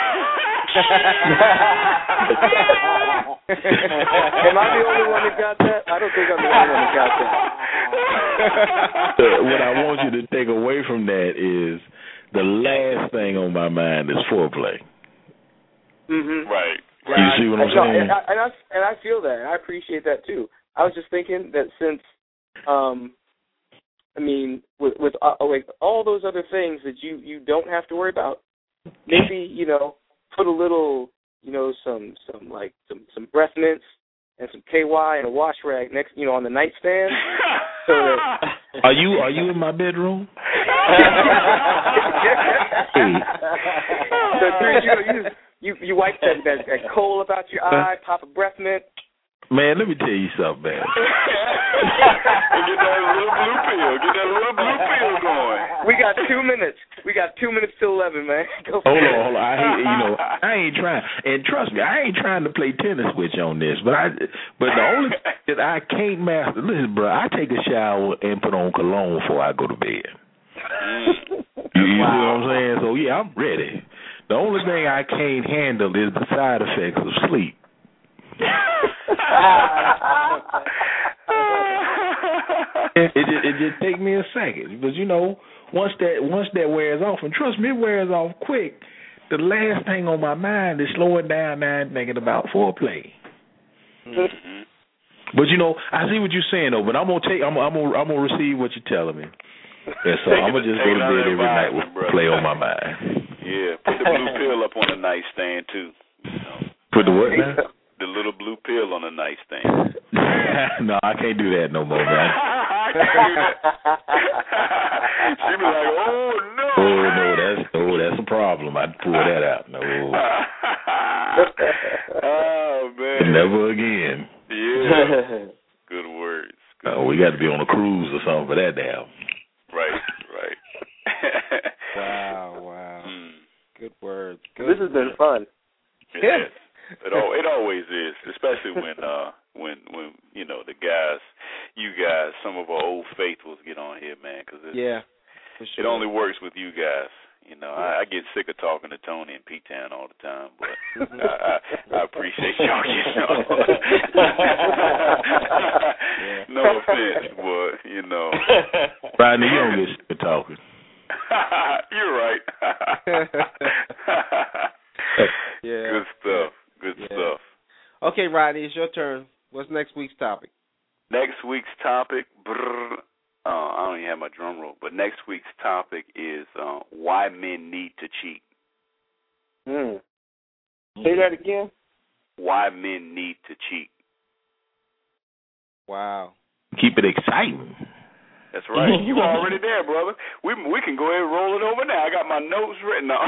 Am I the only one that got that? I don't think I'm the only one that got that. Uh, what I want you to take away from that is the last thing on my mind is foreplay. Mm-hmm. Right. You see what I'm no, saying? And I, and I and I feel that, and I appreciate that too. I was just thinking that since, um, I mean, with with uh, like all those other things that you you don't have to worry about, maybe you know, put a little, you know, some some like some some breath mints and some K Y and a wash rag next, you know, on the nightstand. So that Are you are you in my bedroom? so you, you, you you wipe that, that that coal about your eye, pop a breath mint. Man, let me tell you something, man. Get that little blue pill. Get that little blue pill going. We got two minutes. We got two minutes till eleven, man. Go for Hold it. on, hold on. I hate, you know, I ain't trying, and trust me, I ain't trying to play tennis with you on this. But I, but the only thing that I can't master. Listen, bro, I take a shower and put on cologne before I go to bed. Mm. You, you wow. see what I'm saying? So yeah, I'm ready. The only thing I can't handle is the side effects of sleep. it, it, it just take me a second because you know once that once that wears off, and trust me, it wears off quick. The last thing on my mind is slowing down now and thinking about foreplay. Mm-hmm. But you know, I see what you're saying though. But I'm gonna take, I'm, I'm gonna, I'm gonna receive what you're telling me. And so I'm gonna just go to bed every night with play on my mind. Yeah, put the blue pill up on the nightstand too. You know. Put the what now? The little blue pill on the nightstand. No, I can't do that no more, man. I can't do that. She be like, oh no. Oh no, that's oh that's a problem. I'd pull that out. No. Oh man. Never again. Yeah. Good words. Good oh, we got to be on a cruise or something for that damn. Right, right. Wow, wow. Mm. Good words. Good this has been fun. It yeah. is. It al- it always is, especially when uh when when you know the guys, you guys, some of our old faithfuls get on here, man, because yeah, for sure. It only works with you guys. You know, yeah. I, I get sick of talking to Tony and P-Town all the time, but I, I, I appreciate y'all. You know, yeah. No offense, but you know, Rodney, you don't get sick of talking. You're right. Yeah. Good stuff. Good yeah. stuff. Okay, Rodney, it's your turn. What's next week's topic? Next week's topic, brr, uh, I don't even have my drum roll, but next week's topic is uh, why men need to cheat. Mm. Say that again. Why men need to cheat. Wow. Keep it exciting. That's right. You already there, brother. We we can go ahead and roll it over now. I got my notes written on.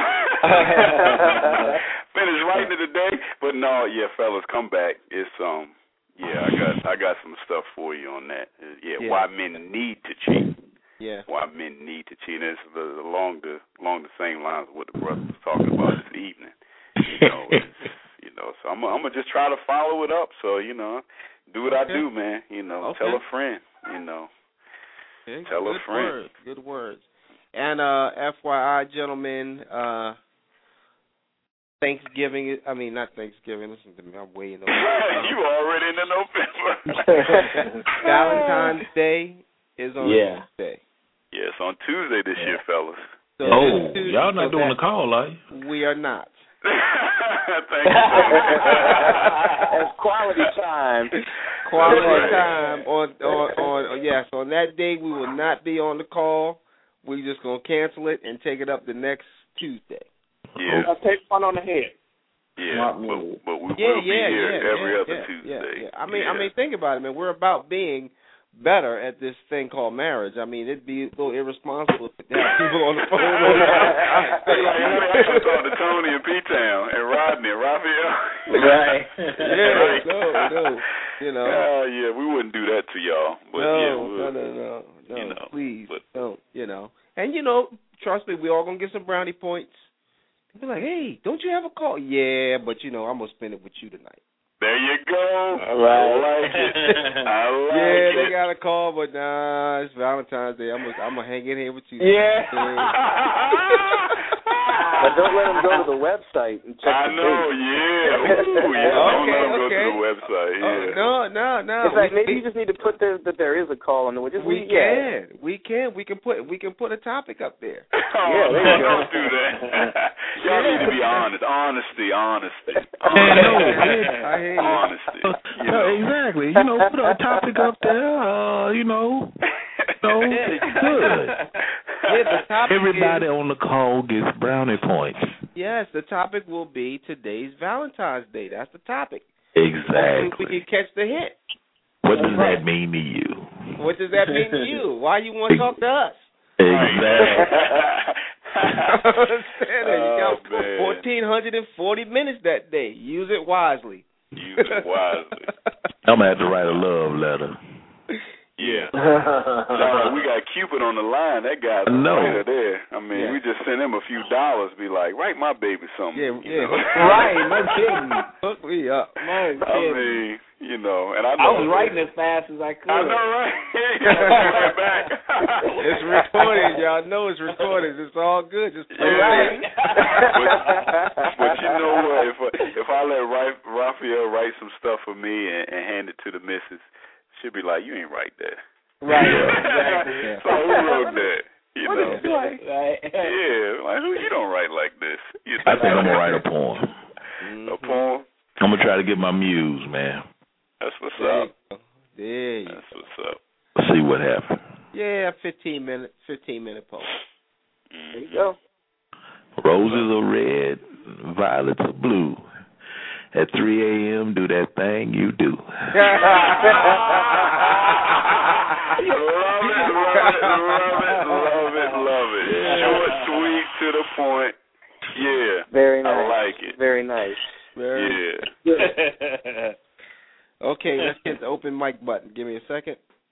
Finished writing it today, but no, yeah, fellas, come back. It's um, yeah, I got I got some stuff for you on that. Yeah, yeah. Why men need to cheat. Yeah. Why men need to cheat. And it's along the along the same lines of what the brother was talking about this evening. You know, you know. So I'm I'm gonna just try to follow it up. So you know, do what okay. I do, man. You know, okay. tell a friend. You know. Okay. Tell good a friend. Words. Good words. And uh, F Y I, gentlemen, uh, Thanksgiving. Is, I mean, not Thanksgiving. Listen to me. I'm way in the. You already in November. Valentine's Day is on yeah. Tuesday. Yeah, it's on Tuesday this yeah. year, fellas. So oh, Tuesday, y'all not so doing the call, are you? We are not. Thank you. It's quality time. Quality time on on on yes. On that day, we will not be on the call. We're just gonna cancel it and take it up the next Tuesday. Yeah. I'll take one on the head. Yeah, but, but we yeah, will yeah, be here yeah, every yeah, other yeah, Tuesday. Yeah, yeah. I mean, yeah. I mean, think about it, man. We're about being better at this thing called marriage. I mean, it'd be a little irresponsible to have people on the phone. I got to talk to Tony and P-Town and Rodney and Raphael. Right. Yeah, right. no, no. You know. Uh, yeah, we wouldn't do that to y'all. But no, yeah, we'll, no, no, no, no. You know, please but, don't. You know. And, you know, trust me, we all going to get some brownie points. Be like, hey, don't you have a call? Yeah, but, you know, I'm going to spend it with you tonight. There you go. All right. I like it. I like yeah, it. they got a call, but nah, it's Valentine's Day. I'm gonna, I'm gonna hang in here with you. Yeah. But don't let them go to the website and check I the know, date. yeah. Ooh, yeah. Okay, don't let them go okay. to the website. Yeah. Oh, no, no, no. In fact, we, maybe you just need to put there that there is a call on the just We leave, can, yeah. we can, we can put, we can put a topic up there. Oh, yeah, there no, you go. don't do that. Y'all need to be honest. Honesty, honesty. Honesty. I hear you. Honesty. You No, know. exactly. You know, put a topic up there. Uh, you know, no, good. Yeah, the topic Everybody is, on the call gets brownie points. Yes, the topic will be today's Valentine's Day. That's the topic. Exactly. We can catch the hint. What does that mean to you? What does that mean to you? Why you want to talk to us? Exactly. You got oh, fourteen hundred forty minutes that day. Use it wisely. Use it wisely. I'm gonna have to write a love letter. Yeah. So we got Cupid on the line. That guy's a No. writer there. I mean, Yeah. we just sent him a few dollars. Be like, write my baby something. Yeah, you yeah. know? Right, no kidding. Hook me up. No I kidding. mean, You know, and I I know was writing as fast as I could. I know, right? right back. It's recorded, y'all know it's recorded. It's all good. Just play yeah. it. but, but you know what? If I, if I let Raphael write some stuff for me and, and hand it to the missus, she'll be like, "You ain't write that." Right. Exactly. Yeah. So who wrote that? You what know, is like, right. Yeah, like who? You don't write like this. You know? I think I'm gonna write a poem. Mm-hmm. A poem. I'm gonna try to get my muse, man. That's what's there up. You there you That's go. what's up. See what happens. Yeah, fifteen minute, fifteen minute poem. There you go. Roses are red, violets are blue. At three a.m., do that thing you do. love it, love it, love it, love it, love it. Short, sweet, to the point. Yeah. Very nice. I like it. Very nice. Very yeah. Okay, let's hit the open mic button. Give me a second.